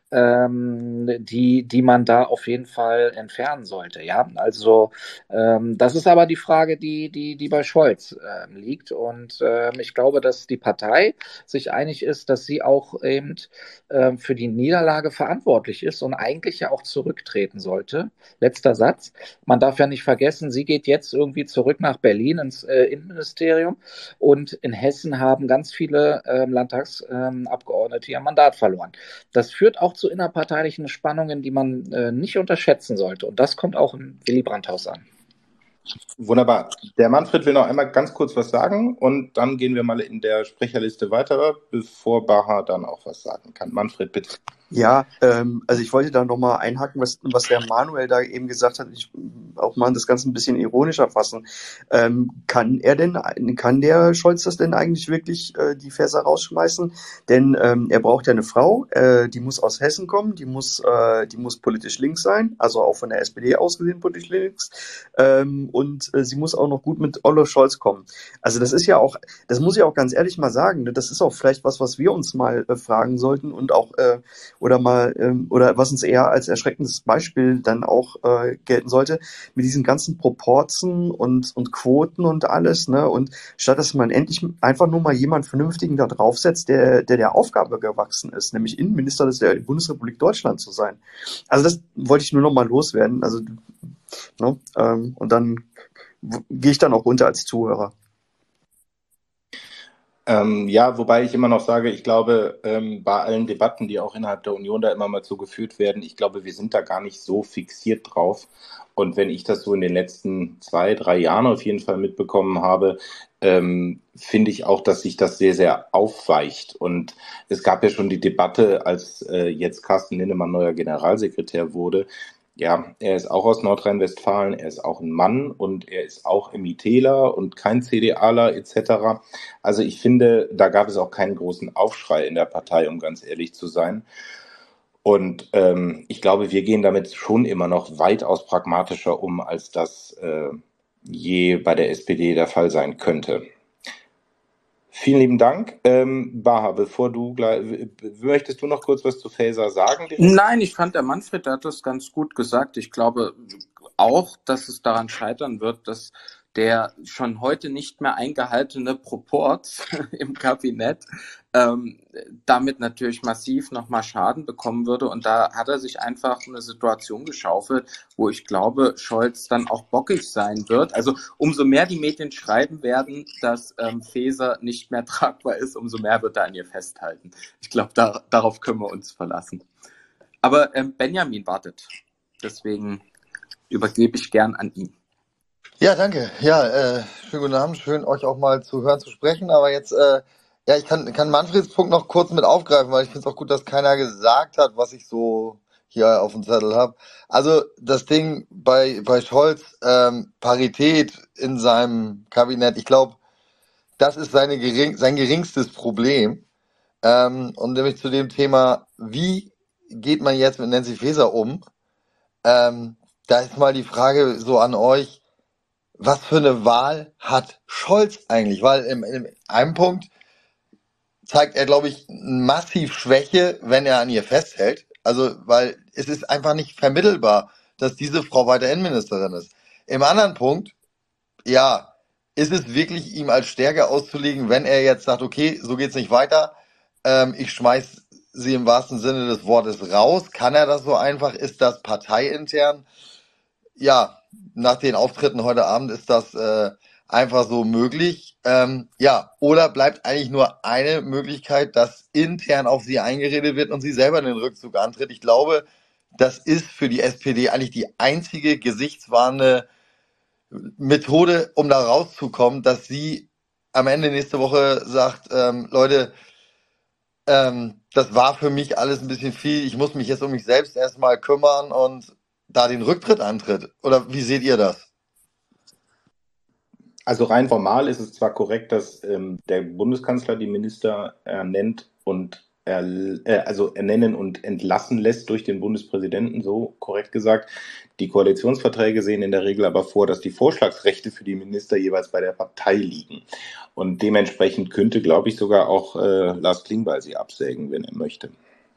ähm, die, die man da auf jeden Fall entfernen sollte. Ja, also ähm, das ist aber die Frage, die, die, die bei Scholz ähm, liegt. Und ähm, ich glaube, dass die Partei sich einig ist, dass sie auch eben ähm, für die Niederlage verantwortlich ist und eigentlich ja auch zurücktreten sollte. Letzter Satz. Man darf ja nicht vergessen, sie geht jetzt irgendwie zurück nach Berlin ins äh, Innenministerium und in Hessen haben ganz viele ähm, Landtagsabgeordnete ihr Mandat verloren. Das führt auch zu innerparteilichen Spannungen, die man äh, nicht unterschätzen sollte. Und das kommt auch im Willy Brandt-Haus an. Wunderbar. Der Manfred will noch einmal ganz kurz was sagen und dann gehen wir mal in der Sprecherliste weiter, bevor Baha dann auch was sagen kann. Manfred, bitte. Ja, ähm, also ich wollte da nochmal einhaken, was, was der Manuel da eben gesagt hat. Ich auch mal das Ganze ein bisschen ironischer fassen. Ähm, kann er denn, kann der Scholz das denn eigentlich wirklich äh, die Faeser rausschmeißen? Denn ähm, er braucht ja eine Frau, äh, die muss aus Hessen kommen, die muss, äh, die muss politisch links sein, also auch von der S P D aus gesehen politisch links. Ähm, und äh, sie muss auch noch gut mit Olaf Scholz kommen. Also das ist ja auch, das muss ich auch ganz ehrlich mal sagen, ne? Das ist auch vielleicht was, was wir uns mal äh, fragen sollten und auch äh, oder mal ähm, oder was uns eher als erschreckendes Beispiel dann auch äh, gelten sollte, mit diesen ganzen Proporzen und und Quoten und alles, ne? Und statt dass man endlich einfach nur mal jemand Vernünftigen da draufsetzt, der der der Aufgabe gewachsen ist, nämlich Innenminister der Bundesrepublik Deutschland zu sein. Also das wollte ich nur noch mal loswerden. Also ne? Ähm, und dann w- gehe ich dann auch runter als Zuhörer. Ähm, ja, wobei ich immer noch sage, ich glaube, ähm, bei allen Debatten, die auch innerhalb der Union da immer mal so geführt werden, ich glaube, wir sind da gar nicht so fixiert drauf. Und wenn ich das so in den letzten zwei, drei Jahren auf jeden Fall mitbekommen habe, ähm, finde ich auch, dass sich das sehr, sehr aufweicht. Und es gab ja schon die Debatte, als äh, jetzt Carsten Linnemann neuer Generalsekretär wurde. Ja, er ist auch aus Nordrhein-Westfalen, er ist auch ein Mann und er ist auch MITler und kein CDAler et cetera. Also ich finde, da gab es auch keinen großen Aufschrei in der Partei, um ganz ehrlich zu sein. Und ähm, ich glaube, wir gehen damit schon immer noch weitaus pragmatischer um, als das äh, je bei der S P D der Fall sein könnte. Vielen lieben Dank. Ähm, Baha, bevor du gleich, w- möchtest du noch kurz was zu Faeser sagen? direkt? Nein, ich fand, der Manfred der hat das ganz gut gesagt. Ich glaube auch, dass es daran scheitern wird, dass der schon heute nicht mehr eingehaltene Proporz im Kabinett ähm, damit natürlich massiv nochmal Schaden bekommen würde. Und da hat er sich einfach eine Situation geschaufelt, wo ich glaube, Scholz dann auch bockig sein wird. Also umso mehr die Medien schreiben werden, dass ähm, Faeser nicht mehr tragbar ist, umso mehr wird er an ihr festhalten. Ich glaube, da, darauf können wir uns verlassen. Aber ähm, Benjamin wartet. Deswegen übergebe ich gern an ihn. Ja, danke. Ja, äh, schönen guten Abend. Schön, euch auch mal zu hören, zu sprechen. Aber jetzt, äh, ja, ich kann, kann Manfreds Punkt noch kurz mit aufgreifen, weil ich finde es auch gut, dass keiner gesagt hat, was ich so hier auf dem Zettel habe. Also das Ding bei, bei Scholz, ähm, Parität in seinem Kabinett, ich glaube, das ist seine gering, sein geringstes Problem. Ähm, und nämlich zu dem Thema, wie geht man jetzt mit Nancy Faeser um? Ähm, da ist mal die Frage so an euch, was für eine Wahl hat Scholz eigentlich? Weil in, in einem Punkt zeigt er, glaube ich, massiv Schwäche, wenn er an ihr festhält. Also, weil es ist einfach nicht vermittelbar, dass diese Frau weiter Innenministerin ist. Im anderen Punkt, ja, ist es wirklich ihm als Stärke auszulegen, wenn er jetzt sagt, okay, so geht's nicht weiter, ähm, ich schmeiß sie im wahrsten Sinne des Wortes raus. Kann er das so einfach? Ist das parteiintern? Ja, nach den Auftritten heute Abend ist das äh, einfach so möglich. Ähm, ja, oder bleibt eigentlich nur eine Möglichkeit, dass intern auf sie eingeredet wird und sie selber den Rückzug antritt. Ich glaube, das ist für die S P D eigentlich die einzige gesichtswahrende Methode, um da rauszukommen, dass sie am Ende nächste Woche sagt, ähm, Leute, ähm, das war für mich alles ein bisschen viel. Ich muss mich jetzt um mich selbst erstmal kümmern und da den Rücktritt antritt. Oder wie seht ihr das? Also rein formal ist es zwar korrekt, dass ähm, der Bundeskanzler die Minister ernennt und er, äh, also ernennen und entlassen lässt durch den Bundespräsidenten, so korrekt gesagt. Die Koalitionsverträge sehen in der Regel aber vor, dass die Vorschlagsrechte für die Minister jeweils bei der Partei liegen. Und dementsprechend könnte, glaube ich, sogar auch äh, Lars Klingbeil sie absägen, wenn er möchte.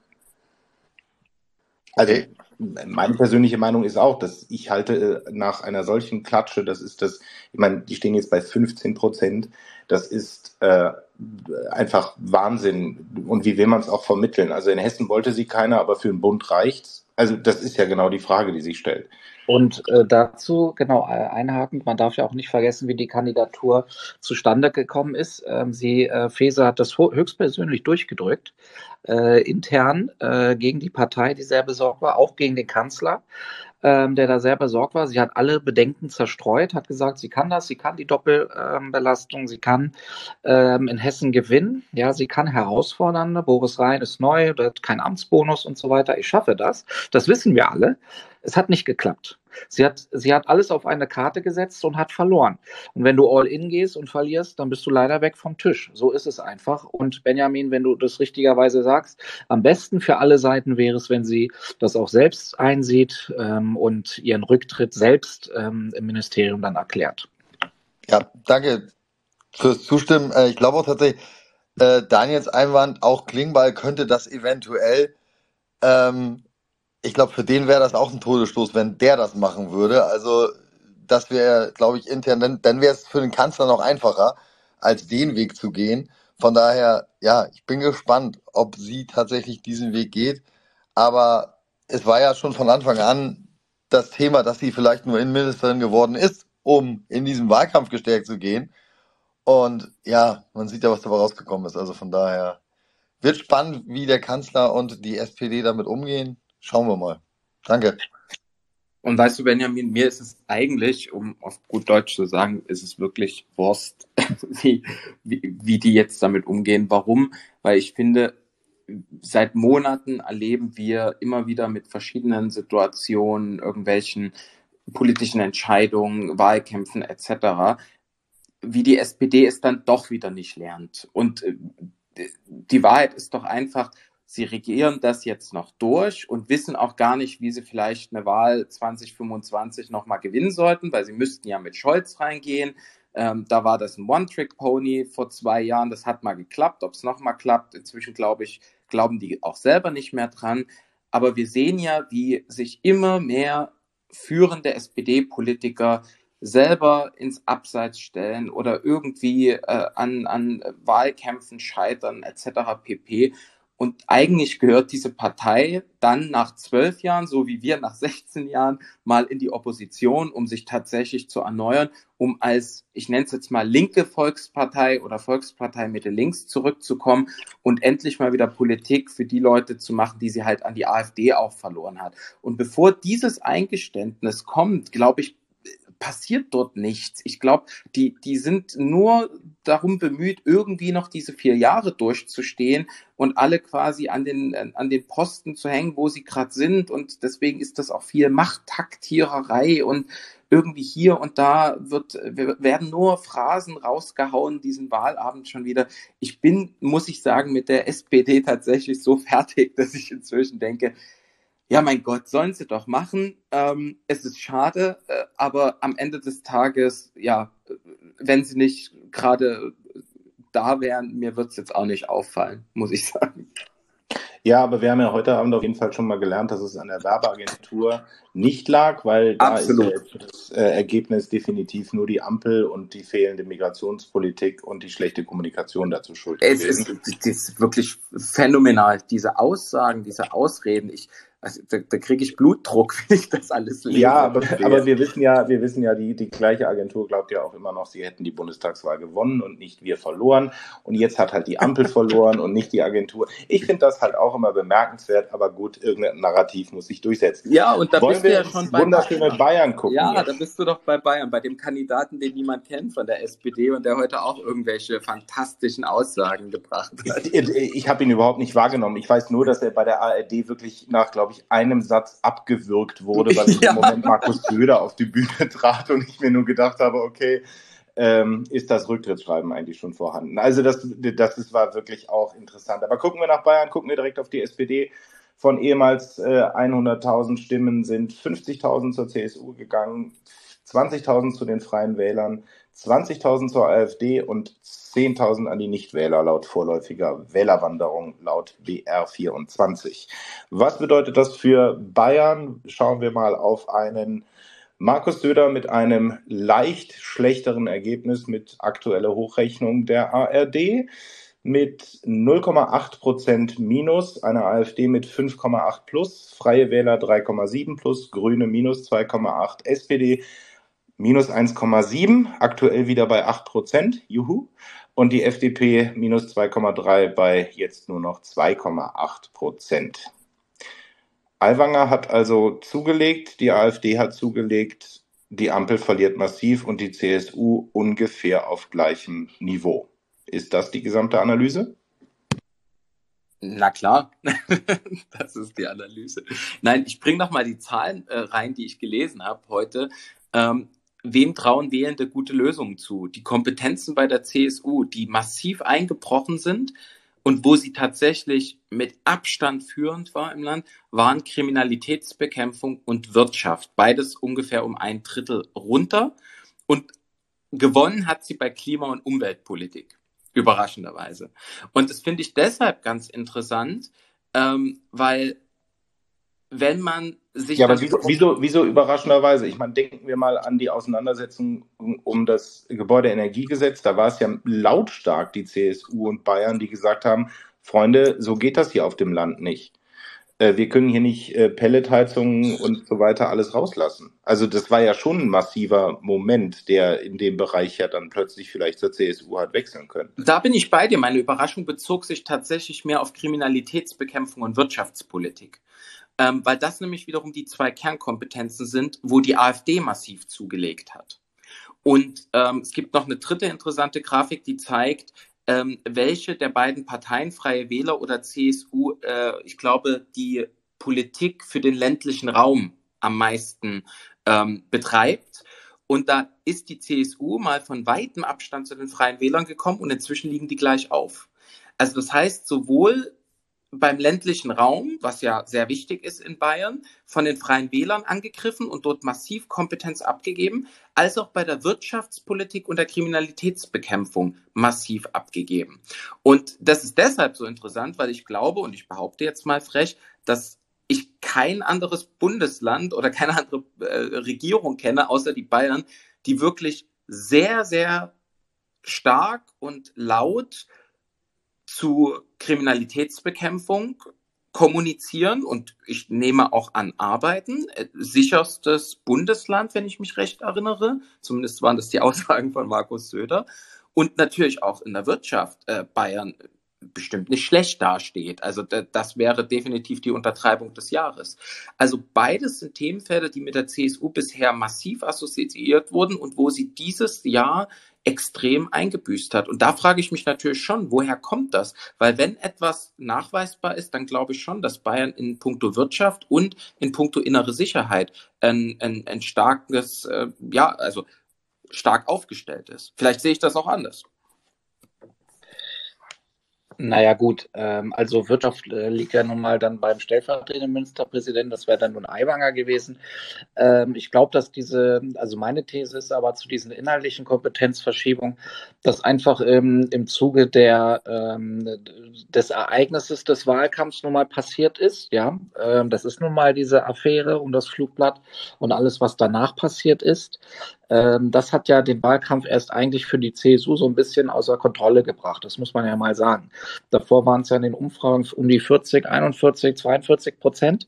Also Okay. meine persönliche Meinung ist auch, dass ich halte äh, nach einer solchen Klatsche, das ist das, ich meine, die stehen jetzt bei fünfzehn Prozent, das ist äh, einfach Wahnsinn. Und wie will man es auch vermitteln? Also in Hessen wollte sie keiner, aber für den Bund reicht's. Also das ist ja genau die Frage, die sich stellt. Und äh, dazu, genau, äh, einhakend, man darf ja auch nicht vergessen, wie die Kandidatur zustande gekommen ist. Ähm, sie, äh, Faeser hat das höchstpersönlich durchgedrückt, äh, intern äh, gegen die Partei, die sehr besorgt war, auch gegen den Kanzler, ähm, der da sehr besorgt war. Sie hat alle Bedenken zerstreut, hat gesagt, sie kann das, sie kann die Doppelbelastung, ähm, sie kann ähm, in Hessen gewinnen, ja, sie kann herausfordern, Boris Rhein ist neu, der hat keinen Amtsbonus und so weiter, ich schaffe das, das wissen wir alle. Es hat nicht geklappt. Sie hat, sie hat alles auf eine Karte gesetzt und hat verloren. Und wenn du all in gehst und verlierst, dann bist du leider weg vom Tisch. So ist es einfach. Und Benjamin, wenn du das richtigerweise sagst, am besten für alle Seiten wäre es, wenn sie das auch selbst einsieht ähm, und ihren Rücktritt selbst ähm, im Ministerium dann erklärt. Ja, danke fürs Zustimmen. Äh, ich glaube auch tatsächlich, äh, Daniels Einwand, auch Klingbeil könnte das eventuell, ähm, ich glaube, für den wäre das auch ein Todesstoß, wenn der das machen würde. Also das wäre, glaube ich, intern, dann, dann wäre es für den Kanzler noch einfacher, als den Weg zu gehen. Von daher, ja, ich bin gespannt, ob sie tatsächlich diesen Weg geht. Aber es war ja schon von Anfang an das Thema, dass sie vielleicht nur Innenministerin geworden ist, um in diesem Wahlkampf gestärkt zu gehen. Und ja, man sieht ja, was dabei rausgekommen ist. Also von daher wird spannend, wie der Kanzler und die S P D damit umgehen. Schauen wir mal. Danke. Und weißt du, Benjamin, mir ist es eigentlich, um auf gut Deutsch zu sagen, ist es wirklich Wurst, wie, wie, wie die jetzt damit umgehen. Warum? Weil ich finde, seit Monaten erleben wir immer wieder mit verschiedenen Situationen, irgendwelchen politischen Entscheidungen, Wahlkämpfen et cetera, wie die S P D es dann doch wieder nicht lernt. Und die Wahrheit ist doch einfach, sie regieren das jetzt noch durch und wissen auch gar nicht, wie sie vielleicht eine Wahl zwanzig fünfundzwanzig nochmal gewinnen sollten, weil sie müssten ja mit Scholz reingehen. Ähm, da war das ein One-Trick-Pony vor zwei Jahren, das hat mal geklappt. Ob es nochmal klappt, inzwischen glaube ich, glauben die auch selber nicht mehr dran. Aber wir sehen ja, wie sich immer mehr führende S P D-Politiker selber ins Abseits stellen oder irgendwie äh, an, an Wahlkämpfen scheitern et cetera pp. Und eigentlich gehört diese Partei dann nach zwölf Jahren, so wie wir nach sechzehn Jahren, mal in die Opposition, um sich tatsächlich zu erneuern, um als, ich nenne es jetzt mal, linke Volkspartei oder Volkspartei Mitte links zurückzukommen und endlich mal wieder Politik für die Leute zu machen, die sie halt an die AfD auch verloren hat. Und bevor dieses Eingeständnis kommt, glaube ich, passiert dort nichts. Ich glaube, die, die sind nur darum bemüht, irgendwie noch diese vier Jahre durchzustehen und alle quasi an den, an den Posten zu hängen, wo sie gerade sind. Und deswegen ist das auch viel Machttaktiererei und irgendwie hier und da wird, werden nur Phrasen rausgehauen, diesen Wahlabend schon wieder. Ich bin, muss ich sagen, mit der S P D tatsächlich so fertig, dass ich inzwischen denke, ja, mein Gott, sollen sie doch machen. Ähm, es ist schade, äh, aber am Ende des Tages, ja, wenn sie nicht gerade da wären, mir wird es jetzt auch nicht auffallen, muss ich sagen. Ja, aber wir haben ja heute Abend auf jeden Fall schon mal gelernt, dass es an der Werbeagentur nicht lag, weil da Absolut. ist ja das äh, Ergebnis definitiv nur die Ampel und die fehlende Migrationspolitik und die schlechte Kommunikation dazu schuld Es gewesen. ist, es ist wirklich phänomenal, diese Aussagen, diese Ausreden. Ich also da, da kriege ich Blutdruck, wenn ich das alles lese. Ja, aber, aber wir wissen ja, wir wissen ja, die, die gleiche Agentur glaubt ja auch immer noch, sie hätten die Bundestagswahl gewonnen und nicht wir verloren. Und jetzt hat halt die Ampel verloren und nicht die Agentur. Ich finde das halt auch immer bemerkenswert, aber gut, irgendein Narrativ muss sich durchsetzen. Ja, und da Wollen bist du wir ja jetzt schon bei wunderschöne Bayern. Bayern gucken. Ja, jetzt? da bist du doch bei Bayern, bei dem Kandidaten, den niemand kennt von der S P D und der heute auch irgendwelche fantastischen Aussagen gebracht hat. Ich, ich habe ihn überhaupt nicht wahrgenommen. Ich weiß nur, dass er bei der A R D wirklich nach, glaube ich, einem Satz abgewürgt wurde, weil in Ja. dem Moment Markus Söder auf die Bühne trat und ich mir nur gedacht habe, okay, ähm, ist das Rücktrittsschreiben eigentlich schon vorhanden? Also das, das ist, war wirklich auch interessant. Aber gucken wir nach Bayern, gucken wir direkt auf die S P D. Von ehemals äh, hunderttausend Stimmen sind fünfzigtausend zur C S U gegangen, zwanzigtausend zu den Freien Wählern, zwanzigtausend zur AfD und zehntausend an die Nichtwähler laut vorläufiger Wählerwanderung laut B R vierundzwanzig. Was bedeutet das für Bayern? Schauen wir mal auf einen Markus Söder mit einem leicht schlechteren Ergebnis mit aktueller Hochrechnung der A R D mit null Komma acht Prozent minus, eine AfD mit fünf Komma acht plus, Freie Wähler drei Komma sieben plus, Grüne minus zwei Komma acht, S P D minus eins Komma sieben, aktuell wieder bei acht Prozent, juhu, und die F D P minus zwei Komma drei bei jetzt nur noch zwei Komma acht Prozent. Aiwanger hat also zugelegt, die AfD hat zugelegt, die Ampel verliert massiv und die C S U ungefähr auf gleichem Niveau. Ist das die gesamte Analyse? Na klar, das ist die Analyse. Nein, ich bringe noch mal die Zahlen äh, rein, die ich gelesen habe heute. Ähm, wem trauen Wählende gute Lösungen zu? Die Kompetenzen bei der C S U, die massiv eingebrochen sind und wo sie tatsächlich mit Abstand führend war im Land, waren Kriminalitätsbekämpfung und Wirtschaft. Beides ungefähr um ein Drittel runter. Und gewonnen hat sie bei Klima- und Umweltpolitik. Überraschenderweise. Und das finde ich deshalb ganz interessant, ähm, weil wenn man sich... Ja, aber wieso, wieso, wieso überraschenderweise? Ich meine, denken wir mal an die Auseinandersetzung um, um das Gebäudeenergiegesetz. Da war es ja lautstark die C S U und Bayern, die gesagt haben, Freunde, so geht das hier auf dem Land nicht. Äh, wir können hier nicht äh, Pelletheizungen und so weiter alles rauslassen. Also das war ja schon ein massiver Moment, der in dem Bereich ja dann plötzlich vielleicht zur C S U hat wechseln können. Da bin ich bei dir. Meine Überraschung bezog sich tatsächlich mehr auf Kriminalitätsbekämpfung und Wirtschaftspolitik. Ähm, weil das nämlich wiederum die zwei Kernkompetenzen sind, wo die AfD massiv zugelegt hat. Und ähm, es gibt noch eine dritte interessante Grafik, die zeigt, ähm, welche der beiden Parteien, Freie Wähler oder C S U, äh, ich glaube, die Politik für den ländlichen Raum am meisten ähm, betreibt. Und da ist die C S U mal von weitem Abstand zu den Freien Wählern gekommen und inzwischen liegen die gleich auf. Also das heißt, sowohl beim ländlichen Raum, was ja sehr wichtig ist in Bayern, von den Freien Wählern angegriffen und dort massiv Kompetenz abgegeben, als auch bei der Wirtschaftspolitik und der Kriminalitätsbekämpfung massiv abgegeben. Und das ist deshalb so interessant, weil ich glaube, und ich behaupte jetzt mal frech, dass ich kein anderes Bundesland oder keine andere äh, Regierung kenne, außer die Bayern, die wirklich sehr, sehr stark und laut zu Kriminalitätsbekämpfung kommunizieren und ich nehme auch an arbeiten. Sicherstes Bundesland, wenn ich mich recht erinnere. Zumindest waren das die Aussagen von Markus Söder. Und natürlich auch in der Wirtschaft äh, Bayern bestimmt nicht schlecht dasteht. Also d- das wäre definitiv die Untertreibung des Jahres. Also beides sind Themenfelder, die mit der C S U bisher massiv assoziiert wurden und wo sie dieses Jahr extrem eingebüßt hat. Und da frage ich mich natürlich schon, woher kommt das? Weil wenn etwas nachweisbar ist, dann glaube ich schon, dass Bayern in puncto Wirtschaft und in puncto innere Sicherheit ein, ein, ein starkes, äh, ja, also stark aufgestellt ist. Vielleicht sehe ich das auch anders. Naja gut, ähm, also Wirtschaft äh, liegt ja nun mal dann beim stellvertretenden Ministerpräsidenten, das wäre dann nun Aiwanger gewesen. Ähm, ich glaube, dass diese, also meine These ist aber zu diesen inhaltlichen Kompetenzverschiebungen, dass einfach ähm, im Zuge der, ähm, des Ereignisses des Wahlkampfs nun mal passiert ist, ja, ähm, das ist nun mal diese Affäre um das Flugblatt und alles, was danach passiert ist. Ähm, das hat ja den Wahlkampf erst eigentlich für die C S U so ein bisschen außer Kontrolle gebracht, das muss man ja mal sagen. Davor waren es ja in den Umfragen um die vierzig, einundvierzig, zweiundvierzig Prozent.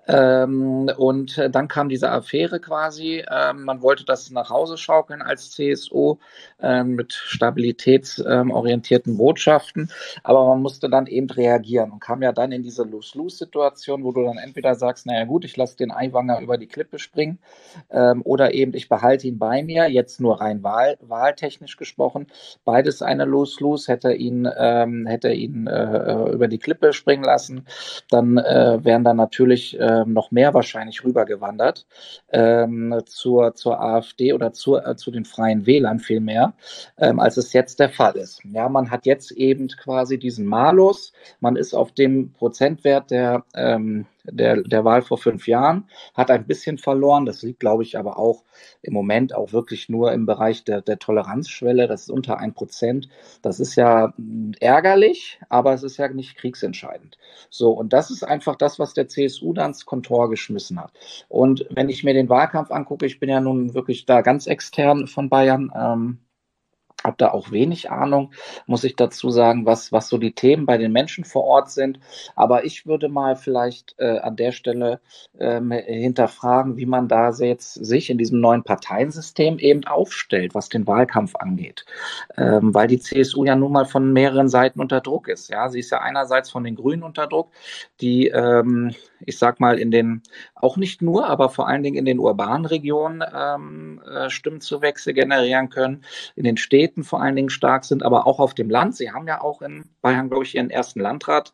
Ähm, und äh, dann kam diese Affäre quasi. Ähm, man wollte das nach Hause schaukeln als C S U ähm, mit stabilitätsorientierten ähm, Botschaften. Aber man musste dann eben reagieren und kam ja dann in diese Lose-Lose-Situation, wo du dann entweder sagst, naja gut, ich lasse den Aiwanger über die Klippe springen ähm, oder eben ich behalte ihn bei mir, jetzt nur rein wahl wahltechnisch gesprochen. Beides eine Lose-Lose, hätte ihn, ähm, hätte ihn äh, über die Klippe springen lassen. Dann äh, wären dann natürlich äh, noch mehr wahrscheinlich rübergewandert ähm, zur, zur AfD oder zur, äh, zu den Freien Wählern vielmehr, ähm, als es jetzt der Fall ist. Ja, man hat jetzt eben quasi diesen Malus, man ist auf dem Prozentwert der, ähm, der, der Wahl vor fünf Jahren, hat ein bisschen verloren, das liegt, glaube ich, aber auch im Moment auch wirklich nur im Bereich der, der Toleranzschwelle, das ist unter ein Prozent. Das ist ja ärgerlich, aber es ist ja nicht kriegsentscheidend. So, und das ist einfach das, was der C S U dann ins Kontor geschmissen hat. Und wenn ich mir den Wahlkampf angucke, ich bin ja nun wirklich da ganz extern von Bayern, ähm, habe da auch wenig Ahnung, muss ich dazu sagen, was, was so die Themen bei den Menschen vor Ort sind. Aber ich würde mal vielleicht äh, an der Stelle ähm, hinterfragen, wie man da jetzt sich in diesem neuen Parteiensystem eben aufstellt, was den Wahlkampf angeht. Ähm, weil die C S U ja nun mal von mehreren Seiten unter Druck ist. Ja, sie ist ja einerseits von den Grünen unter Druck, die, ähm, ich sag mal, in den, auch nicht nur, aber vor allen Dingen in den urbanen Regionen ähm, äh, Stimmenzuwächse generieren können, in den Städten vor allen Dingen stark sind, aber auch auf dem Land. Sie haben ja auch in Bayern, glaube ich, ihren ersten Landrat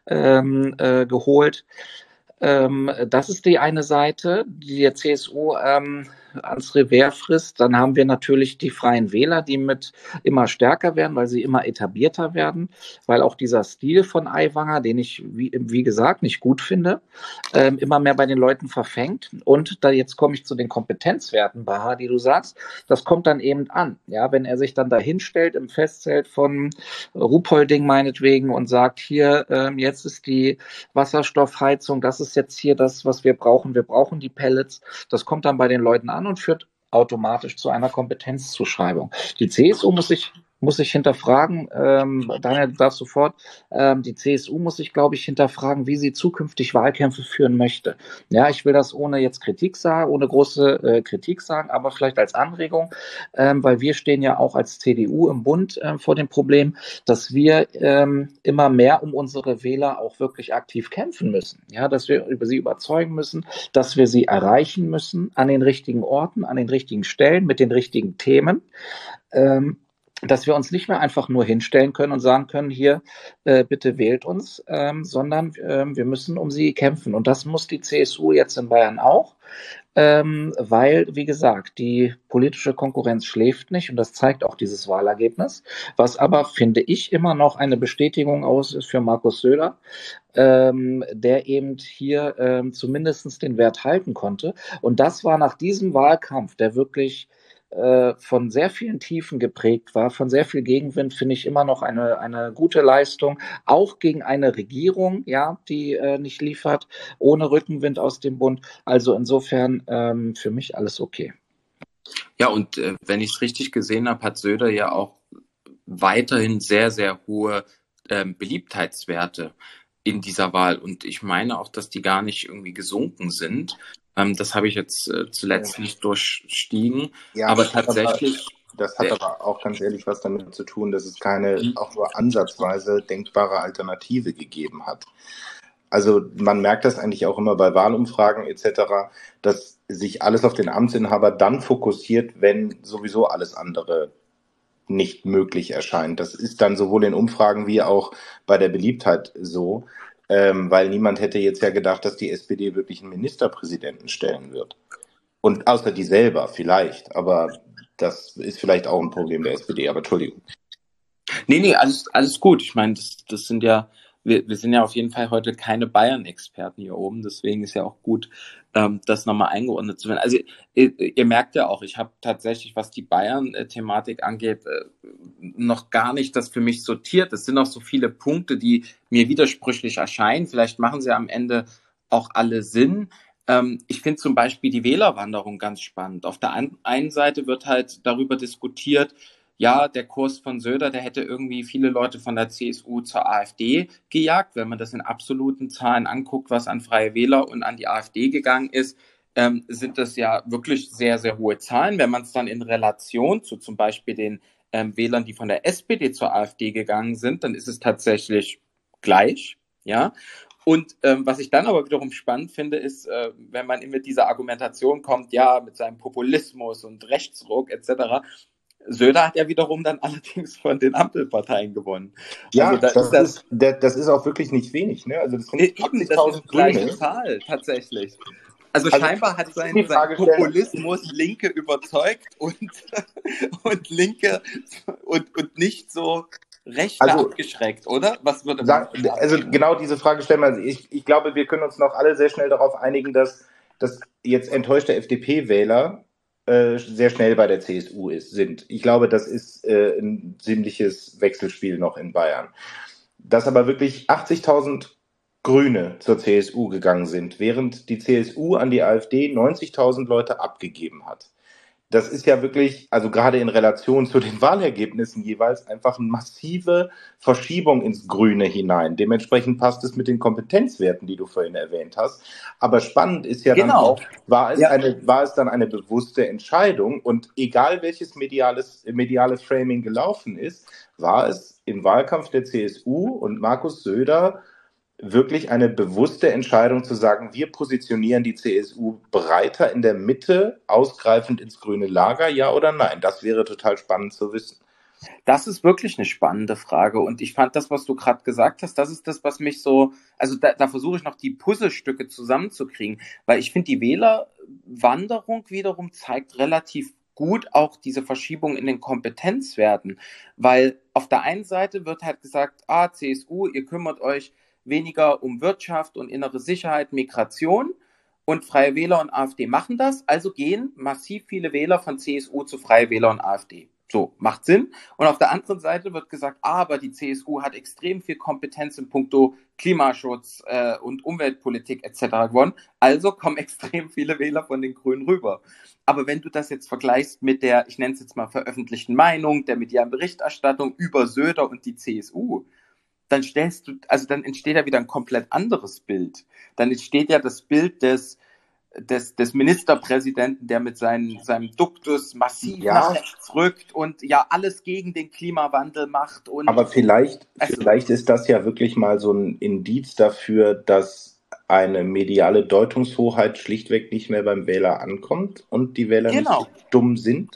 ähm, äh, geholt. Ähm, das ist die eine Seite, die der C S U ähm, ans Revers frisst. Dann haben wir natürlich die Freien Wähler, die mit immer stärker werden, weil sie immer etablierter werden, weil auch dieser Stil von Aiwanger, den ich, wie, wie gesagt, nicht gut finde, ähm, immer mehr bei den Leuten verfängt. Und da jetzt komme ich zu den Kompetenzwerten, Baha, die du sagst, das kommt dann eben an. Ja, wenn er sich dann da hinstellt im Festzelt von Ruhpolding meinetwegen und sagt, hier, ähm, jetzt ist die Wasserstoffheizung, das ist jetzt hier das, was wir brauchen. Wir brauchen die Pellets. Das kommt dann bei den Leuten an und führt automatisch zu einer Kompetenzzuschreibung. Die C S U muss sich muss sich hinterfragen, ähm, Daniel, du darfst sofort, ähm, die C S U muss sich, glaube ich, hinterfragen, wie sie zukünftig Wahlkämpfe führen möchte. Ja, ich will das ohne jetzt Kritik sagen, ohne große äh, Kritik sagen, aber vielleicht als Anregung, ähm, weil wir stehen ja auch als C D U im Bund äh, vor dem Problem, dass wir ähm, immer mehr um unsere Wähler auch wirklich aktiv kämpfen müssen. Ja, dass wir über sie überzeugen müssen, dass wir sie erreichen müssen an den richtigen Orten, an den richtigen Stellen, mit den richtigen Themen. Ähm, dass wir uns nicht mehr einfach nur hinstellen können und sagen können, hier, äh, bitte wählt uns, ähm, sondern ähm, wir müssen um sie kämpfen. Und das muss die C S U jetzt in Bayern auch, ähm, weil, wie gesagt, die politische Konkurrenz schläft nicht und das zeigt auch dieses Wahlergebnis, was aber, finde ich, immer noch eine Bestätigung aus ist für Markus Söder, ähm, der eben hier ähm, zumindest den Wert halten konnte. Und das war nach diesem Wahlkampf, der wirklich von sehr vielen Tiefen geprägt war, von sehr viel Gegenwind, finde ich immer noch eine, eine gute Leistung, auch gegen eine Regierung, ja, die äh, nicht liefert, ohne Rückenwind aus dem Bund. Also insofern ähm, für mich alles okay. Ja, und äh, wenn ich es richtig gesehen habe, hat Söder ja auch weiterhin sehr, sehr hohe ähm, Beliebtheitswerte in dieser Wahl. Und ich meine auch, dass die gar nicht irgendwie gesunken sind. Ähm, das habe ich jetzt äh, zuletzt nicht durchstiegen. Ja, aber das hat tatsächlich. Aber, das hat aber auch ganz ehrlich was damit zu tun, dass es keine auch nur ansatzweise denkbare Alternative gegeben hat. Also man merkt das eigentlich auch immer bei Wahlumfragen et cetera, dass sich alles auf den Amtsinhaber dann fokussiert, wenn sowieso alles andere nicht möglich erscheint. Das ist dann sowohl in Umfragen wie auch bei der Beliebtheit so, ähm, weil niemand hätte jetzt ja gedacht, dass die S P D wirklich einen Ministerpräsidenten stellen wird. Und außer die selber vielleicht, aber das ist vielleicht auch ein Problem der S P D, aber Entschuldigung. Nee, nee, alles, alles gut. Ich meine, das, das sind ja, wir, wir sind ja auf jeden Fall heute keine Bayern-Experten hier oben, deswegen ist ja auch gut, ähm, das nochmal eingeordnet zu werden. Also ihr, ihr merkt ja auch, ich habe tatsächlich, was die Bayern-Thematik angeht, äh, noch gar nicht das für mich sortiert. Es sind auch so viele Punkte, die mir widersprüchlich erscheinen. Vielleicht machen sie am Ende auch alle Sinn. Ähm, ich finde zum Beispiel die Wählerwanderung ganz spannend. Auf der einen Seite wird halt darüber diskutiert, ja, der Kurs von Söder, der hätte irgendwie viele Leute von der C S U zur AfD gejagt. Wenn man das in absoluten Zahlen anguckt, was an Freie Wähler und an die AfD gegangen ist, ähm, sind das ja wirklich sehr, sehr hohe Zahlen. Wenn man es dann in Relation zu zum Beispiel den ähm, Wählern, die von der S P D zur AfD gegangen sind, dann ist es tatsächlich gleich, ja. Und ähm, was ich dann aber wiederum spannend finde, ist, äh, wenn man mit dieser Argumentation kommt, ja, mit seinem Populismus und Rechtsruck et cetera. Söder hat ja wiederum dann allerdings von den Ampelparteien gewonnen. Ja, also da das, ist das, ist, das, das ist auch wirklich nicht wenig. Ne? Also das sind eben, das ist achtzigtausend die gleiche Grüne. Zahl tatsächlich. Also, Also, scheinbar hat die sein, sein Frage stellen- Populismus Linke überzeugt und, und Linke und, und nicht so Rechte Also, abgeschreckt, oder? Was würde man Sag- sagen? Also genau diese Frage stellen wir. Also ich, ich glaube, wir können uns noch alle sehr schnell darauf einigen, dass, dass jetzt enttäuschte F D P-Wähler äh, sehr schnell bei der C S U ist, sind. Ich glaube, das ist äh, ein ziemliches Wechselspiel noch in Bayern. Dass aber wirklich achtzigtausend Grüne zur C S U gegangen sind, während die C S U an die AfD neunzigtausend Leute abgegeben hat. Das ist ja wirklich, also gerade in Relation zu den Wahlergebnissen jeweils, einfach eine massive Verschiebung ins Grüne hinein. Dementsprechend passt es mit den Kompetenzwerten, die du vorhin erwähnt hast. Aber spannend ist ja dann Genau. auch, war es, Ja. eine, war es dann eine bewusste Entscheidung? Und egal welches mediales, mediales Framing gelaufen ist, war es im Wahlkampf der C S U und Markus Söder wirklich eine bewusste Entscheidung zu sagen, wir positionieren die C S U breiter in der Mitte, ausgreifend ins grüne Lager, ja oder nein? Das wäre total spannend zu wissen. Das ist wirklich eine spannende Frage. Und ich fand das, was du gerade gesagt hast, das ist das, was mich so, also da, da versuche ich noch die Puzzlestücke zusammenzukriegen, weil ich finde, die Wählerwanderung wiederum zeigt relativ gut auch diese Verschiebung in den Kompetenzwerten, weil auf der einen Seite wird halt gesagt, ah, C S U, ihr kümmert euch weniger um Wirtschaft und innere Sicherheit, Migration, und Freie Wähler und AfD machen das, also gehen massiv viele Wähler von C S U zu Freie Wähler und AfD. So, macht Sinn. Und auf der anderen Seite wird gesagt, aber die C S U hat extrem viel Kompetenz in puncto Klimaschutz äh, und Umweltpolitik et cetera gewonnen, also kommen extrem viele Wähler von den Grünen rüber. Aber wenn du das jetzt vergleichst mit der, ich nenne es jetzt mal veröffentlichten Meinung, der medialen Berichterstattung über Söder und die C S U, dann stellst du, also dann entsteht ja wieder ein komplett anderes Bild. Dann entsteht ja das Bild des, des, des Ministerpräsidenten, der mit seinen, seinem Duktus massiv Ja. nach rechts rückt und ja alles gegen den Klimawandel macht. Und Aber vielleicht, Also- vielleicht ist das ja wirklich mal so ein Indiz dafür, dass eine mediale Deutungshoheit schlichtweg nicht mehr beim Wähler ankommt und die Wähler Genau. nicht so dumm sind.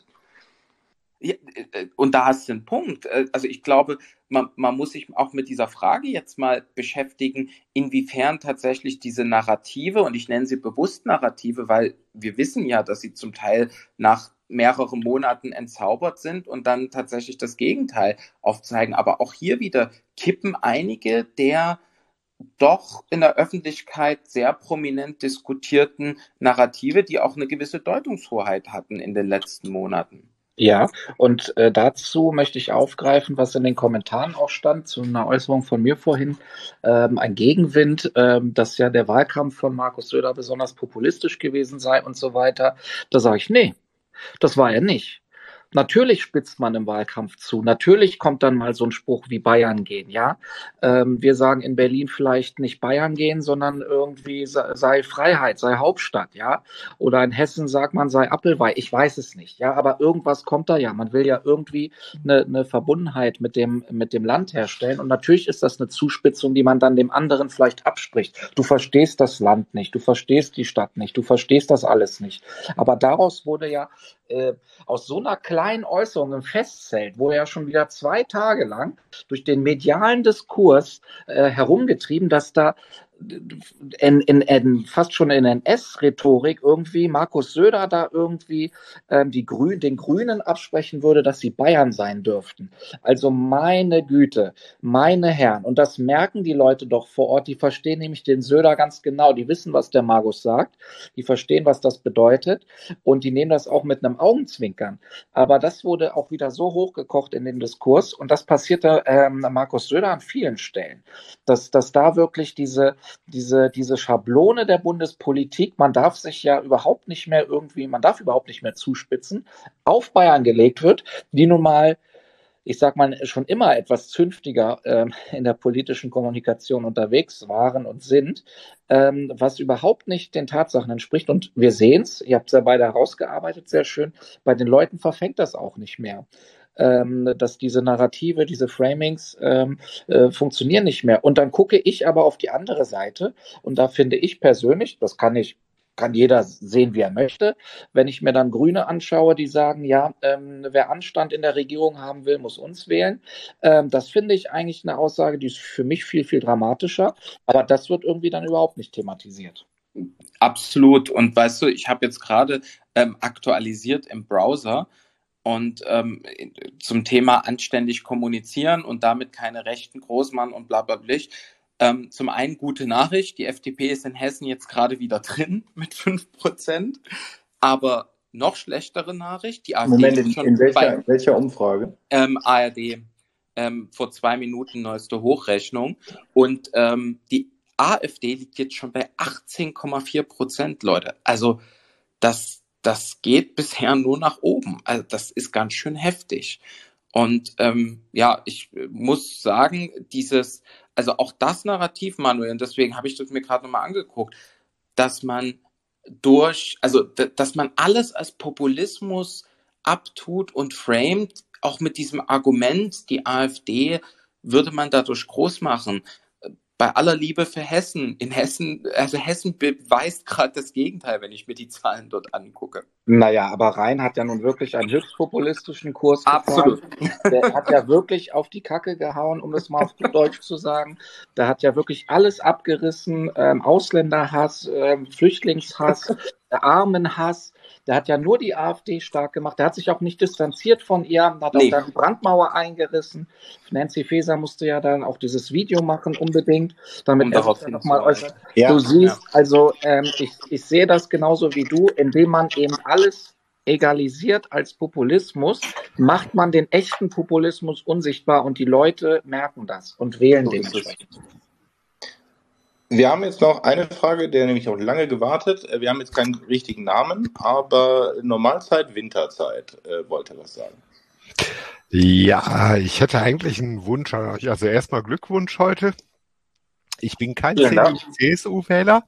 Ja, äh, und da hast du einen Punkt. Äh, Also ich glaube, man, man muss sich auch mit dieser Frage jetzt mal beschäftigen, inwiefern tatsächlich diese Narrative, und ich nenne sie bewusst Narrative, weil wir wissen ja, dass sie zum Teil nach mehreren Monaten entzaubert sind und dann tatsächlich das Gegenteil aufzeigen. Aber auch hier wieder kippen einige der doch in der Öffentlichkeit sehr prominent diskutierten Narrative, die auch eine gewisse Deutungshoheit hatten in den letzten Monaten. Ja, und äh, dazu möchte ich aufgreifen, was in den Kommentaren auch stand, zu einer Äußerung von mir vorhin, ähm, ein Gegenwind, ähm, dass ja der Wahlkampf von Markus Söder besonders populistisch gewesen sei und so weiter. Da sage ich, nee, das war er nicht. Natürlich spitzt man im Wahlkampf zu. Natürlich kommt dann mal so ein Spruch wie Bayern gehen, ja. Ähm, wir sagen in Berlin vielleicht nicht Bayern gehen, sondern irgendwie sei, sei Freiheit, sei Hauptstadt, ja. Oder in Hessen sagt man sei Appelweih. Ich weiß es nicht, ja. Aber irgendwas kommt da ja. Man will ja irgendwie eine, eine Verbundenheit mit dem, mit dem Land herstellen. Und natürlich ist das eine Zuspitzung, die man dann dem anderen vielleicht abspricht. Du verstehst das Land nicht, du verstehst die Stadt nicht, du verstehst das alles nicht. Aber daraus wurde ja äh, aus so einer kleinen Äußerung im Festzelt, wo er ja schon wieder zwei Tage lang durch den medialen Diskurs äh, herumgetrieben, dass da in, in, in fast schon in N S-Rhetorik irgendwie Markus Söder da irgendwie ähm, die Grün, den Grünen absprechen würde, dass sie Bayern sein dürften. Also meine Güte, meine Herren, und das merken die Leute doch vor Ort, die verstehen nämlich den Söder ganz genau, die wissen, was der Markus sagt, die verstehen, was das bedeutet und die nehmen das auch mit einem Augenzwinkern. Aber das wurde auch wieder so hochgekocht in den Diskurs und das passierte ähm, Markus Söder an vielen Stellen, dass, dass da wirklich diese Diese, diese Schablone der Bundespolitik, man darf sich ja überhaupt nicht mehr irgendwie, man darf überhaupt nicht mehr zuspitzen, auf Bayern gelegt wird, die nun mal ich sag mal, schon immer etwas zünftiger ähm, in der politischen Kommunikation unterwegs waren und sind, ähm, was überhaupt nicht den Tatsachen entspricht. Und wir sehen es, ihr habt es ja beide herausgearbeitet, sehr schön, bei den Leuten verfängt das auch nicht mehr. Ähm, dass diese Narrative, diese Framings ähm, äh, funktionieren nicht mehr. Und dann gucke ich aber auf die andere Seite und da finde ich persönlich, das kann ich kann jeder sehen, wie er möchte. Wenn ich mir dann Grüne anschaue, die sagen, ja, ähm, wer Anstand in der Regierung haben will, muss uns wählen. Ähm, das finde ich eigentlich eine Aussage, die ist für mich viel, viel dramatischer. Aber das wird irgendwie dann überhaupt nicht thematisiert. Absolut. Und weißt du, ich habe jetzt gerade ähm, aktualisiert im Browser und ähm, zum Thema anständig kommunizieren und damit keine rechten Großmann und bla bla bla. Ähm, zum einen gute Nachricht, die F D P ist in Hessen jetzt gerade wieder drin mit fünf Prozent, aber noch schlechtere Nachricht, die AfD Moment, ist in, schon in, welcher, bei in welcher Umfrage? ähm, A R D, ähm, vor zwei Minuten neueste Hochrechnung und ähm, die AfD liegt jetzt schon bei achtzehn Komma vier Prozent, Leute. Also das, das geht bisher nur nach oben. Also das ist ganz schön heftig. Und ähm, ja, ich muss sagen, dieses, also auch das Narrativ, Manuel, und deswegen habe ich das mir gerade nochmal angeguckt, dass man durch, also d- dass man alles als Populismus abtut und framet, auch mit diesem Argument, die AfD würde man dadurch groß machen. Bei aller Liebe für Hessen, in Hessen, also Hessen beweist gerade das Gegenteil, wenn ich mir die Zahlen dort angucke. Naja, aber Rhein hat ja nun wirklich einen höchst populistischen Kurs gefahren. Absolut. Der hat ja wirklich auf die Kacke gehauen, um das mal auf gut Deutsch zu sagen. Der hat ja wirklich alles abgerissen, ähm, Ausländerhass, ähm, Flüchtlingshass, Armenhass. Der hat ja nur die AfD stark gemacht. Der hat sich auch nicht distanziert von ihr, hat Nee. auch dann die Brandmauer eingerissen. Nancy Faeser musste ja dann auch dieses Video machen unbedingt, damit Um er darauf sich ja nochmal hinzuweisen. äußert. Ja, Du siehst, ja. also ähm, ich, ich sehe das genauso wie du, indem man eben alles egalisiert als Populismus, macht man den echten Populismus unsichtbar und die Leute merken das und wählen So ist es. dementsprechend. Wir haben jetzt noch eine Frage, der nämlich auch lange gewartet. Äh, Wir haben jetzt keinen richtigen Namen, aber Normalzeit, Winterzeit äh, wollte was sagen. Ja, ich hätte eigentlich einen Wunsch an euch. Also erstmal Glückwunsch heute. Ich bin kein Vielen Dank. C S U-Wähler,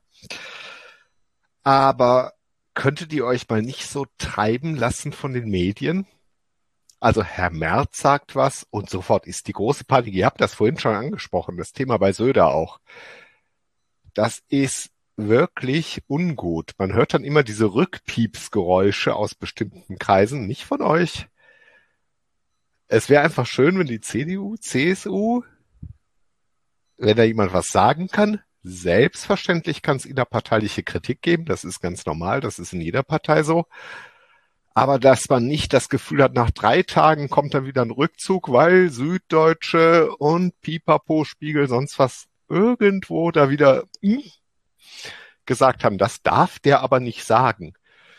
aber könntet ihr euch mal nicht so treiben lassen von den Medien? Also Herr Merz sagt was und sofort ist die große Panik. Ihr habt das vorhin schon angesprochen, das Thema bei Söder auch. Das ist wirklich ungut. Man hört dann immer diese Rückpiepsgeräusche aus bestimmten Kreisen, nicht von euch. Es wäre einfach schön, wenn die C D U, C S U, wenn da jemand was sagen kann, selbstverständlich kann es innerparteiliche Kritik geben, das ist ganz normal, das ist in jeder Partei so. Aber dass man nicht das Gefühl hat, nach drei Tagen kommt dann wieder ein Rückzug, weil Süddeutsche und Pipapo, Spiegel, sonst was irgendwo da wieder hm, gesagt haben, das darf der aber nicht sagen.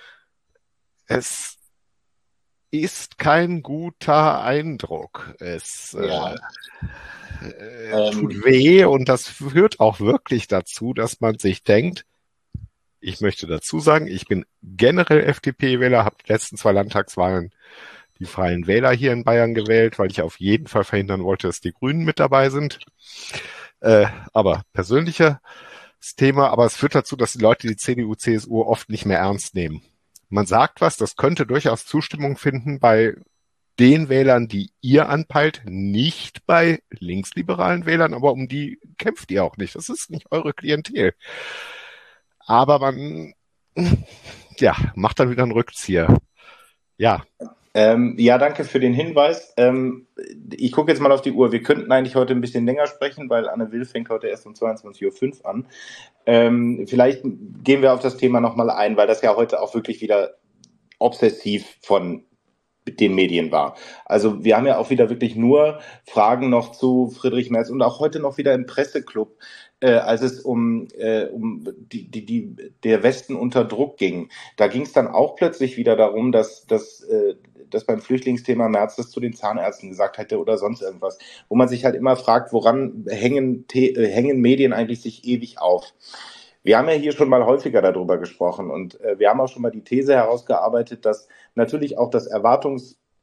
Es ist kein guter Eindruck. Es Ja. äh, Ähm, tut weh und das führt auch wirklich dazu, dass man sich denkt, ich möchte dazu sagen, ich bin generell F D P-Wähler, habe die letzten zwei Landtagswahlen die Freien Wähler hier in Bayern gewählt, weil ich auf jeden Fall verhindern wollte, dass die Grünen mit dabei sind. Äh, aber persönliches Thema, aber es führt dazu, dass die Leute die C D U, C S U oft nicht mehr ernst nehmen. Man sagt was, das könnte durchaus Zustimmung finden bei den Wählern, die ihr anpeilt, nicht bei linksliberalen Wählern, aber um die kämpft ihr auch nicht. Das ist nicht eure Klientel. Aber man, ja, macht dann wieder einen Rückzieher. Ja. Ähm, ja, danke für den Hinweis. Ähm, ich gucke jetzt mal auf die Uhr. Wir könnten eigentlich heute ein bisschen länger sprechen, weil Anne Will fängt heute erst um zweiundzwanzig Uhr fünf an. Ähm, vielleicht gehen wir auf das Thema nochmal ein, weil das ja heute auch wirklich wieder obsessiv von den Medien war. Also wir haben ja auch wieder wirklich nur Fragen noch zu Friedrich Merz und auch heute noch wieder im Presseclub, äh, als es um, äh, um die, die, die, der Westen unter Druck ging. Da ging es dann auch plötzlich wieder darum, dass, dass, äh, dass beim Flüchtlingsthema Merz das zu den Zahnärzten gesagt hätte oder sonst irgendwas, wo man sich halt immer fragt, woran hängen, äh, hängen Medien eigentlich sich ewig auf? Wir haben ja hier schon mal häufiger darüber gesprochen und äh, wir haben auch schon mal die These herausgearbeitet, dass natürlich auch das Erwartungs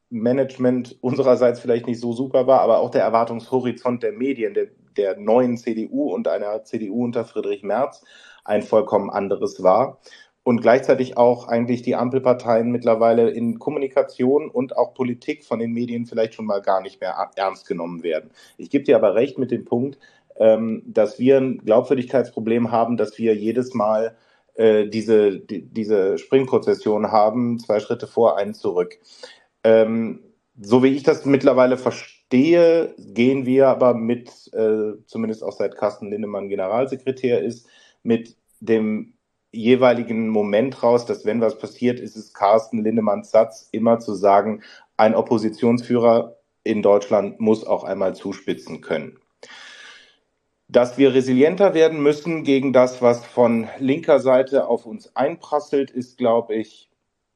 Erwartungsmanagement unsererseits vielleicht nicht so super war, aber auch der Erwartungshorizont der Medien, der, der neuen C D U und einer C D U unter Friedrich Merz ein vollkommen anderes war. Und gleichzeitig auch eigentlich die Ampelparteien mittlerweile in Kommunikation und auch Politik von den Medien vielleicht schon mal gar nicht mehr ernst genommen werden. Ich gebe dir aber recht mit dem Punkt, ähm, dass wir ein Glaubwürdigkeitsproblem haben, dass wir jedes Mal äh, diese, die, diese Springprozession haben, zwei Schritte vor, einen zurück. Ähm, so wie ich das mittlerweile verstehe, gehen wir aber mit, äh, zumindest auch seit Carsten Linnemann Generalsekretär ist, mit dem jeweiligen Moment raus, dass wenn was passiert, ist es Carsten Linnemanns Satz, immer zu sagen, ein Oppositionsführer in Deutschland muss auch einmal zuspitzen können. Dass wir resilienter werden müssen gegen das, was von linker Seite auf uns einprasselt, ist, glaube ich,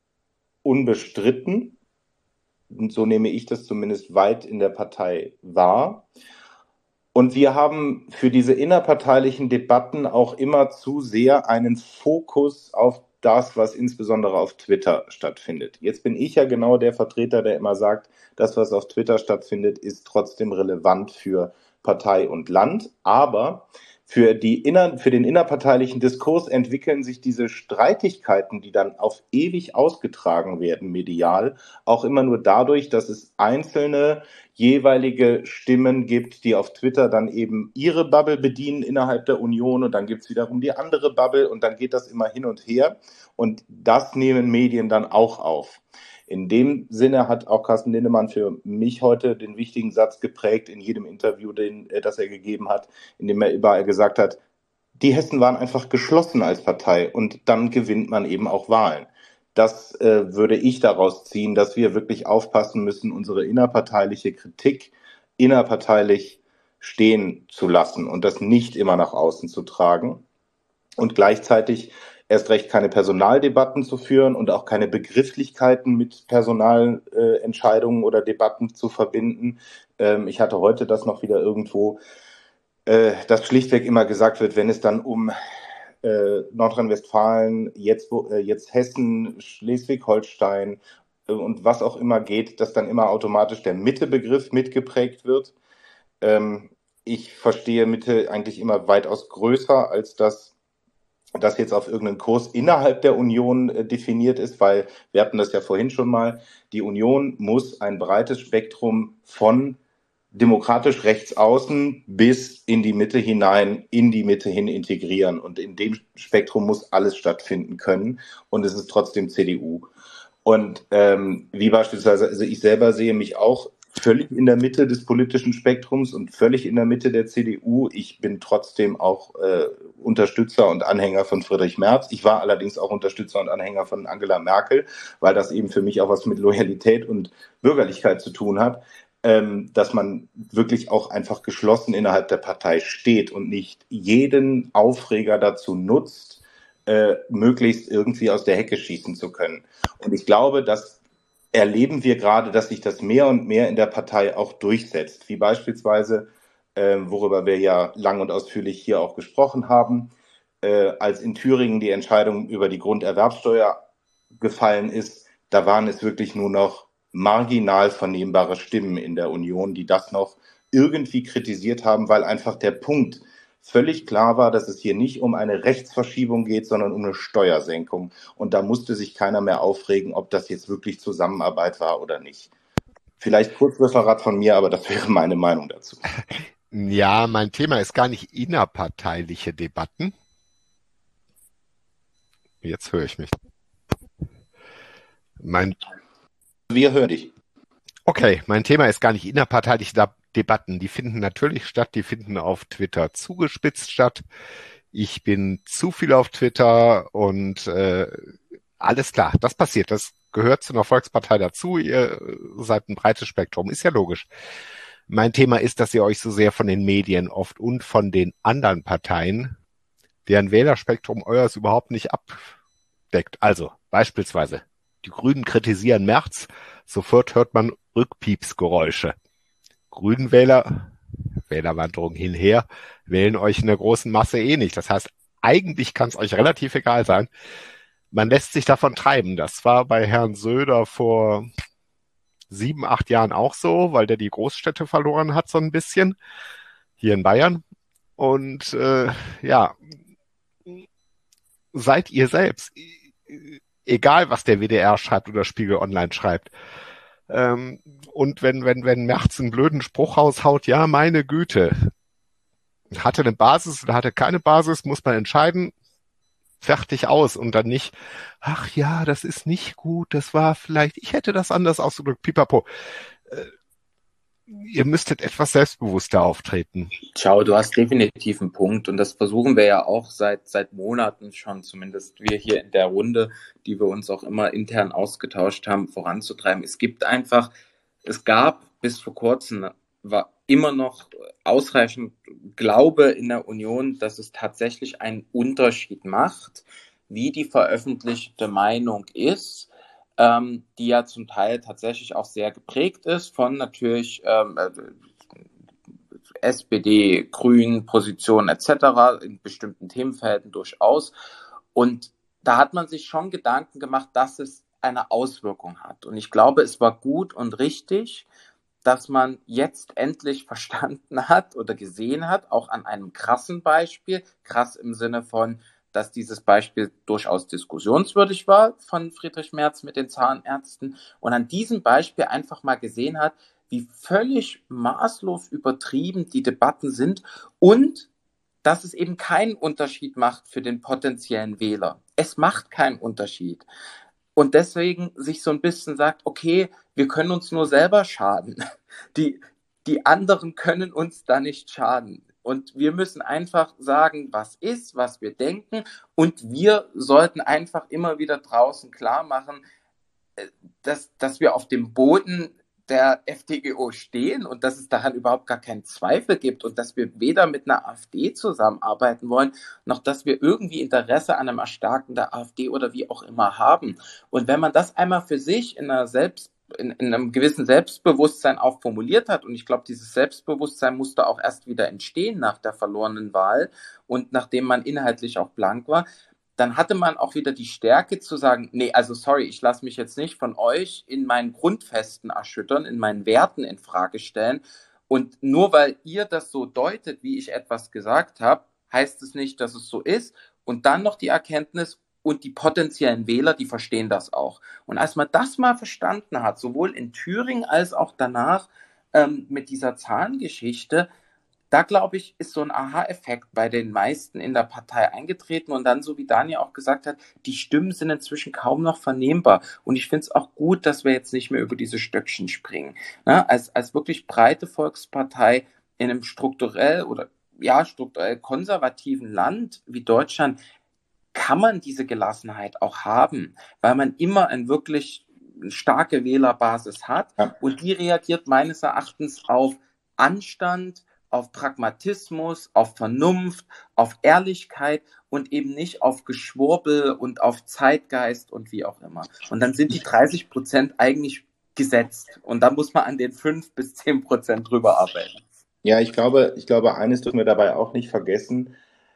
unbestritten. Und so nehme ich das zumindest weit in der Partei wahr. Und wir haben für diese innerparteilichen Debatten auch immer zu sehr einen Fokus auf das, was insbesondere auf Twitter stattfindet. Jetzt bin ich ja genau der Vertreter, der immer sagt, das, was auf Twitter stattfindet, ist trotzdem relevant für Partei und Land. Aber für, die inner, für den innerparteilichen Diskurs entwickeln sich diese Streitigkeiten, die dann auf ewig ausgetragen werden, medial, auch immer nur dadurch, dass es einzelne jeweilige Stimmen gibt, die auf Twitter dann eben ihre Bubble bedienen innerhalb der Union und dann gibt es wiederum die andere Bubble und dann geht das immer hin und her und das nehmen Medien dann auch auf. In dem Sinne hat auch Carsten Linnemann für mich heute den wichtigen Satz geprägt in jedem Interview, den, das er gegeben hat, in dem er überall gesagt hat, die Hessen waren einfach geschlossen als Partei und dann gewinnt man eben auch Wahlen. Das äh, würde ich daraus ziehen, dass wir wirklich aufpassen müssen, unsere innerparteiliche Kritik innerparteilich stehen zu lassen und das nicht immer nach außen zu tragen und gleichzeitig erst recht keine Personaldebatten zu führen und auch keine Begrifflichkeiten mit Personalentscheidungen äh, oder Debatten zu verbinden. Ähm, ich hatte heute das noch wieder irgendwo, äh, dass schlichtweg immer gesagt wird, wenn es dann um äh, Nordrhein-Westfalen, jetzt, äh, jetzt Hessen, Schleswig-Holstein äh, und was auch immer geht, dass dann immer automatisch der Mitte-Begriff mitgeprägt wird. Ähm, ich verstehe Mitte eigentlich immer weitaus größer, als dass das jetzt auf irgendeinen Kurs innerhalb der Union äh, definiert ist, weil wir hatten das ja vorhin schon mal, die Union muss ein breites Spektrum von demokratisch rechts außen bis in die Mitte hinein, in die Mitte hin integrieren. Und in dem Spektrum muss alles stattfinden können. Und es ist trotzdem C D U. Und ähm, wie beispielsweise, also ich selber sehe mich auch völlig in der Mitte des politischen Spektrums und völlig in der Mitte der C D U. Ich bin trotzdem auch äh, Unterstützer und Anhänger von Friedrich Merz. Ich war allerdings auch Unterstützer und Anhänger von Angela Merkel, weil das eben für mich auch was mit Loyalität und Bürgerlichkeit zu tun hat, ähm, dass man wirklich auch einfach geschlossen innerhalb der Partei steht und nicht jeden Aufreger dazu nutzt, äh, möglichst irgendwie aus der Hecke schießen zu können. Und ich glaube, dass erleben wir gerade, dass sich das mehr und mehr in der Partei auch durchsetzt, wie beispielsweise, äh, worüber wir ja lang und ausführlich hier auch gesprochen haben, äh, als in Thüringen die Entscheidung über die Grunderwerbsteuer gefallen ist, da waren es wirklich nur noch marginal vernehmbare Stimmen in der Union, die das noch irgendwie kritisiert haben, weil einfach der Punkt völlig klar war, dass es hier nicht um eine Rechtsverschiebung geht, sondern um eine Steuersenkung. Und da musste sich keiner mehr aufregen, ob das jetzt wirklich Zusammenarbeit war oder nicht. Vielleicht Kurzreferat von mir, aber das wäre meine Meinung dazu. Ja, mein Thema ist gar nicht innerparteiliche Debatten. Jetzt höre ich mich. Mein Wir hören dich. Okay, mein Thema ist gar nicht innerparteiliche Debatten. Debatten, die finden natürlich statt, die finden auf Twitter zugespitzt statt. Ich bin zu viel auf Twitter und äh, alles klar, das passiert, das gehört zu einer Volkspartei dazu, ihr seid ein breites Spektrum, ist ja logisch. Mein Thema ist, dass ihr euch so sehr von den Medien oft und von den anderen Parteien, deren Wählerspektrum eures überhaupt nicht abdeckt. Also beispielsweise, die Grünen kritisieren Merz, sofort hört man Rückpiepsgeräusche. Grünenwähler, Wählerwanderung hinher, wählen euch in der großen Masse eh nicht. Das heißt, eigentlich kann es euch relativ egal sein. Man lässt sich davon treiben. Das war bei Herrn Söder vor sieben, acht Jahren auch so, weil der die Großstädte verloren hat so ein bisschen, hier in Bayern. Und äh, ja, seid ihr selbst, egal was der W D R schreibt oder Spiegel Online schreibt. Ähm, und wenn, wenn, wenn Merz einen blöden Spruch raushaut, ja, meine Güte, hatte eine Basis oder hatte keine Basis, muss man entscheiden, fertig aus und dann nicht, ach ja, das ist nicht gut, das war vielleicht, ich hätte das anders ausgedrückt, pipapo. Äh, ihr müsstet etwas selbstbewusster auftreten. Ciao, du hast definitiv einen Punkt und das versuchen wir ja auch seit seit Monaten schon, zumindest wir hier in der Runde, die wir uns auch immer intern ausgetauscht haben, voranzutreiben. Es gibt einfach, es gab bis vor kurzem, war immer noch ausreichend Glaube in der Union, dass es tatsächlich einen Unterschied macht, wie die veröffentlichte Meinung ist, ähm, die ja zum Teil tatsächlich auch sehr geprägt ist von natürlich ähm, S P D, Grünen, Positionen et cetera in bestimmten Themenfelden durchaus. Und da hat man sich schon Gedanken gemacht, dass es eine Auswirkung hat. Und ich glaube, es war gut und richtig, dass man jetzt endlich verstanden hat oder gesehen hat, auch an einem krassen Beispiel, krass im Sinne von, dass dieses Beispiel durchaus diskussionswürdig war von Friedrich Merz mit den Zahnärzten und an diesem Beispiel einfach mal gesehen hat, wie völlig maßlos übertrieben die Debatten sind und dass es eben keinen Unterschied macht für den potenziellen Wähler. Es macht keinen Unterschied. Und deswegen sich so ein bisschen sagt, okay, wir können uns nur selber schaden. Die, die anderen können uns da nicht schaden. Und wir müssen einfach sagen, was ist, was wir denken. Und wir sollten einfach immer wieder draußen klar machen, dass, dass wir auf dem Boden der F D G O stehen und dass es daran überhaupt gar keinen Zweifel gibt und dass wir weder mit einer AfD zusammenarbeiten wollen, noch dass wir irgendwie Interesse an einem Erstarken der AfD oder wie auch immer haben. Und wenn man das einmal für sich in einer Selbst In, in einem gewissen Selbstbewusstsein auch formuliert hat. Und ich glaube, dieses Selbstbewusstsein musste auch erst wieder entstehen nach der verlorenen Wahl und nachdem man inhaltlich auch blank war. Dann hatte man auch wieder die Stärke zu sagen, nee, also sorry, ich lasse mich jetzt nicht von euch in meinen Grundfesten erschüttern, in meinen Werten in Frage stellen. Und nur weil ihr das so deutet, wie ich etwas gesagt habe, heißt es nicht, dass es so ist. Und dann noch die Erkenntnis, und die potenziellen Wähler, die verstehen das auch. Und als man das mal verstanden hat, sowohl in Thüringen als auch danach ähm, mit dieser Zahngeschichte, da glaube ich, ist so ein Aha-Effekt bei den meisten in der Partei eingetreten. Und dann, so wie Daniel auch gesagt hat, die Stimmen sind inzwischen kaum noch vernehmbar. Und ich finde es auch gut, dass wir jetzt nicht mehr über diese Stöckchen springen. Na, als, als wirklich breite Volkspartei in einem strukturell oder ja, strukturell konservativen Land wie Deutschland kann man diese Gelassenheit auch haben, weil man immer eine wirklich starke Wählerbasis hat ja. Und die reagiert meines Erachtens auf Anstand, auf Pragmatismus, auf Vernunft, auf Ehrlichkeit und eben nicht auf Geschwurbel und auf Zeitgeist und wie auch immer. Und dann sind die dreißig Prozent eigentlich gesetzt und da muss man an den fünf bis zehn Prozent drüber arbeiten. Ja, ich glaube, ich glaube, eines dürfen wir dabei auch nicht vergessen.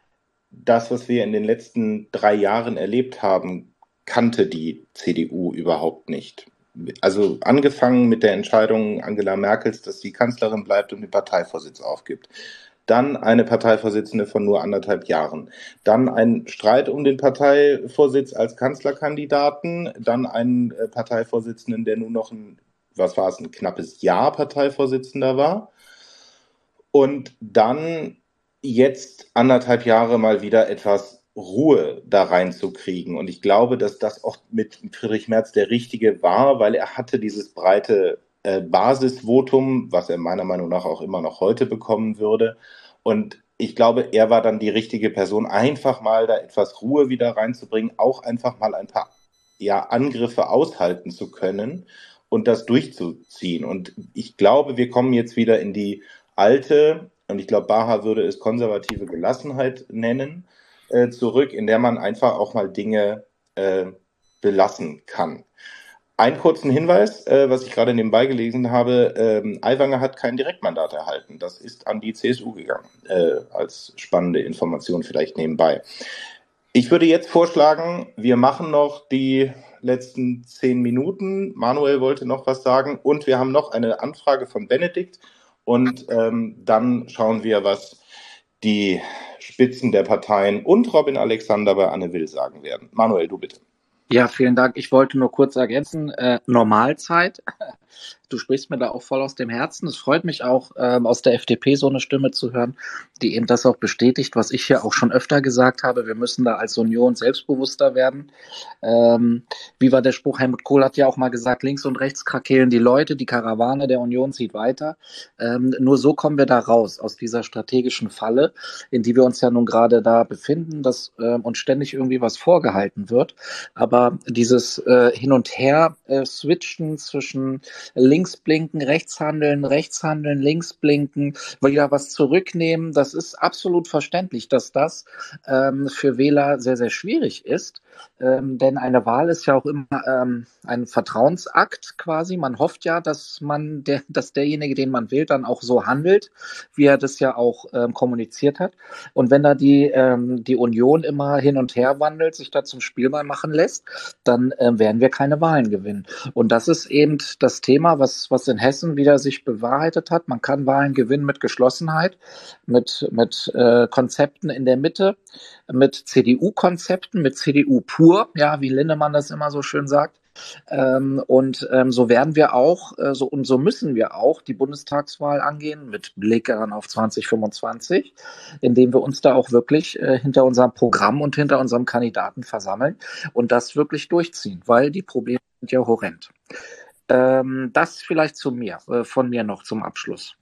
Das, was wir in den letzten drei Jahren erlebt haben, kannte die C D U überhaupt nicht. Also angefangen mit der Entscheidung Angela Merkels, dass sie Kanzlerin bleibt und den Parteivorsitz aufgibt. Dann eine Parteivorsitzende von nur anderthalb Jahren. Dann ein Streit um den Parteivorsitz als Kanzlerkandidaten. Dann einen Parteivorsitzenden, der nur noch ein, was war es, ein knappes Jahr Parteivorsitzender war. Und dann jetzt anderthalb Jahre mal wieder etwas Ruhe da reinzukriegen. Und ich glaube, dass das auch mit Friedrich Merz der Richtige war, weil er hatte dieses breite äh, Basisvotum, was er meiner Meinung nach auch immer noch heute bekommen würde. Und ich glaube, er war dann die richtige Person, einfach mal da etwas Ruhe wieder reinzubringen, auch einfach mal ein paar ja, Angriffe aushalten zu können und das durchzuziehen. Und ich glaube, wir kommen jetzt wieder in die alte, und ich glaube, Baha würde es konservative Gelassenheit nennen, äh, zurück, in der man einfach auch mal Dinge äh, belassen kann. Einen kurzen Hinweis, äh, was ich gerade nebenbei gelesen habe, ähm, Aiwanger hat kein Direktmandat erhalten. Das ist an die C S U gegangen, äh, als spannende Information vielleicht nebenbei. Ich würde jetzt vorschlagen, wir machen noch die letzten zehn Minuten. Manuel wollte noch was sagen und wir haben noch eine Anfrage von Benedikt und ähm, dann schauen wir, was die Spitzen der Parteien und Robin Alexander bei Anne Will sagen werden. Manuel, du bitte. Ja, vielen Dank. Ich wollte nur kurz ergänzen, äh, Normalzeit. Du sprichst mir da auch voll aus dem Herzen. Es freut mich auch, ähm, aus der F D P so eine Stimme zu hören, die eben das auch bestätigt, was ich ja auch schon öfter gesagt habe. Wir müssen da als Union selbstbewusster werden. Ähm, wie war der Spruch? Helmut Kohl hat ja auch mal gesagt, links und rechts krakeelen die Leute, die Karawane der Union zieht weiter. Ähm, nur so kommen wir da raus, aus dieser strategischen Falle, in die wir uns ja nun gerade da befinden, dass ähm, uns ständig irgendwie was vorgehalten wird. Aber dieses äh, Hin und Her äh, switchen zwischen links blinken, rechts handeln, rechts handeln, links blinken, wieder was zurücknehmen. Das ist absolut verständlich, dass das ähm, für Wähler sehr, sehr schwierig ist. Ähm, denn eine Wahl ist ja auch immer ähm, ein Vertrauensakt quasi. Man hofft ja, dass man, der, dass derjenige, den man wählt, dann auch so handelt, wie er das ja auch ähm, kommuniziert hat. Und wenn da die, ähm, die Union immer hin und her wandelt, sich da zum Spielball machen lässt, dann äh, werden wir keine Wahlen gewinnen. Und das ist eben das Thema, was, was in Hessen wieder sich bewahrheitet hat. Man kann Wahlen gewinnen mit Geschlossenheit, mit, mit äh, Konzepten in der Mitte, mit C D U-Konzepten, mit C D U pur, ja, wie Lindemann das immer so schön sagt. Ähm, und ähm, so werden wir auch, äh, so und so müssen wir auch die Bundestagswahl angehen, mit Blick dann auf zwanzig fünfundzwanzig, indem wir uns da auch wirklich äh, hinter unserem Programm und hinter unserem Kandidaten versammeln und das wirklich durchziehen, weil die Probleme sind ja horrend. Ähm, das vielleicht zu mir, äh, von mir noch zum Abschluss.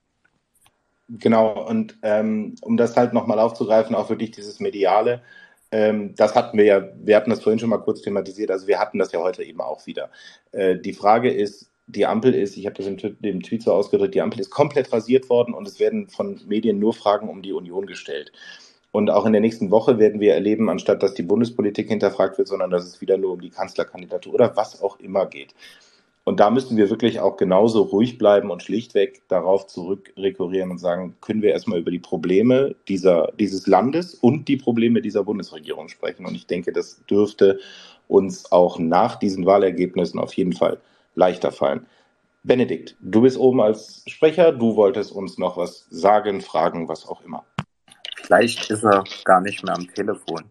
Genau, und ähm, um das halt nochmal aufzugreifen, auch wirklich dieses Mediale, ähm, das hatten wir ja, wir hatten das vorhin schon mal kurz thematisiert, also wir hatten das ja heute eben auch wieder. Äh, die Frage ist, die Ampel ist, ich habe das im, im Tweet so ausgedrückt, die Ampel ist komplett rasiert worden und es werden von Medien nur Fragen um die Union gestellt. Und auch in der nächsten Woche werden wir erleben, anstatt dass die Bundespolitik hinterfragt wird, sondern dass es wieder nur um die Kanzlerkandidatur oder was auch immer geht. Und da müssen wir wirklich auch genauso ruhig bleiben und schlichtweg darauf zurückrekurrieren und sagen, können wir erstmal über die Probleme dieser, dieses Landes und die Probleme dieser Bundesregierung sprechen. Und ich denke, das dürfte uns auch nach diesen Wahlergebnissen auf jeden Fall leichter fallen. Benedikt, du bist oben als Sprecher, du wolltest uns noch was sagen, fragen, was auch immer. Vielleicht ist er gar nicht mehr am Telefon.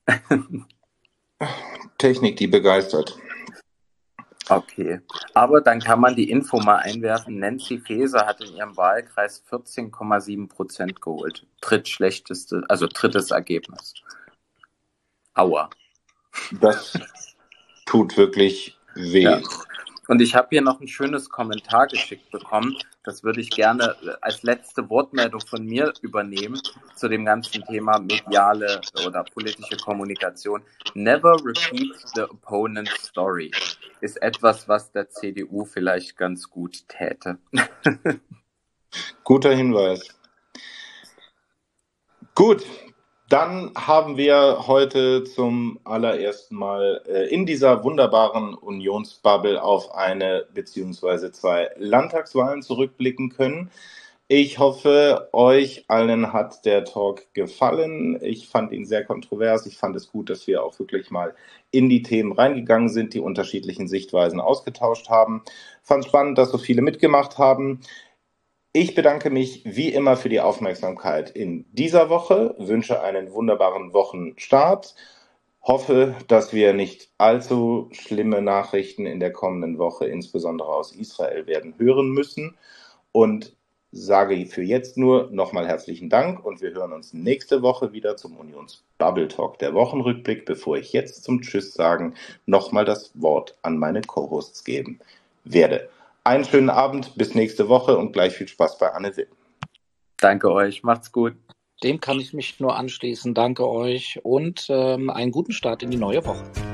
Technik, die begeistert. Okay, aber dann kann man die Info mal einwerfen. Nancy Faeser hat in ihrem Wahlkreis vierzehn Komma sieben Prozent geholt. Drittschlechteste, also drittes Ergebnis. Aua. Das tut wirklich weh. Ja. Und ich habe hier noch ein schönes Kommentar geschickt bekommen. Das würde ich gerne als letzte Wortmeldung von mir übernehmen zu dem ganzen Thema mediale oder politische Kommunikation. Never repeat the opponent's story ist etwas, was der C D U vielleicht ganz gut täte. Guter Hinweis. Gut. Dann haben wir heute zum allerersten Mal äh, in dieser wunderbaren Unionsbubble auf eine beziehungsweise zwei Landtagswahlen zurückblicken können. Ich hoffe, euch allen hat der Talk gefallen. Ich fand ihn sehr kontrovers. Ich fand es gut, dass wir auch wirklich mal in die Themen reingegangen sind, die unterschiedlichen Sichtweisen ausgetauscht haben. Fand spannend, dass so viele mitgemacht haben. Ich bedanke mich wie immer für die Aufmerksamkeit in dieser Woche, wünsche einen wunderbaren Wochenstart, hoffe, dass wir nicht allzu schlimme Nachrichten in der kommenden Woche, insbesondere aus Israel, werden hören müssen und sage für jetzt nur nochmal herzlichen Dank und wir hören uns nächste Woche wieder zum Unions-Bubble Talk, der Wochenrückblick, bevor ich jetzt zum Tschüss sagen nochmal das Wort an meine Co-Hosts geben werde. Einen schönen Abend, bis nächste Woche und gleich viel Spaß bei Anne Will. Danke euch, macht's gut. Dem kann ich mich nur anschließen. Danke euch und ähm, einen guten Start in die neue Woche.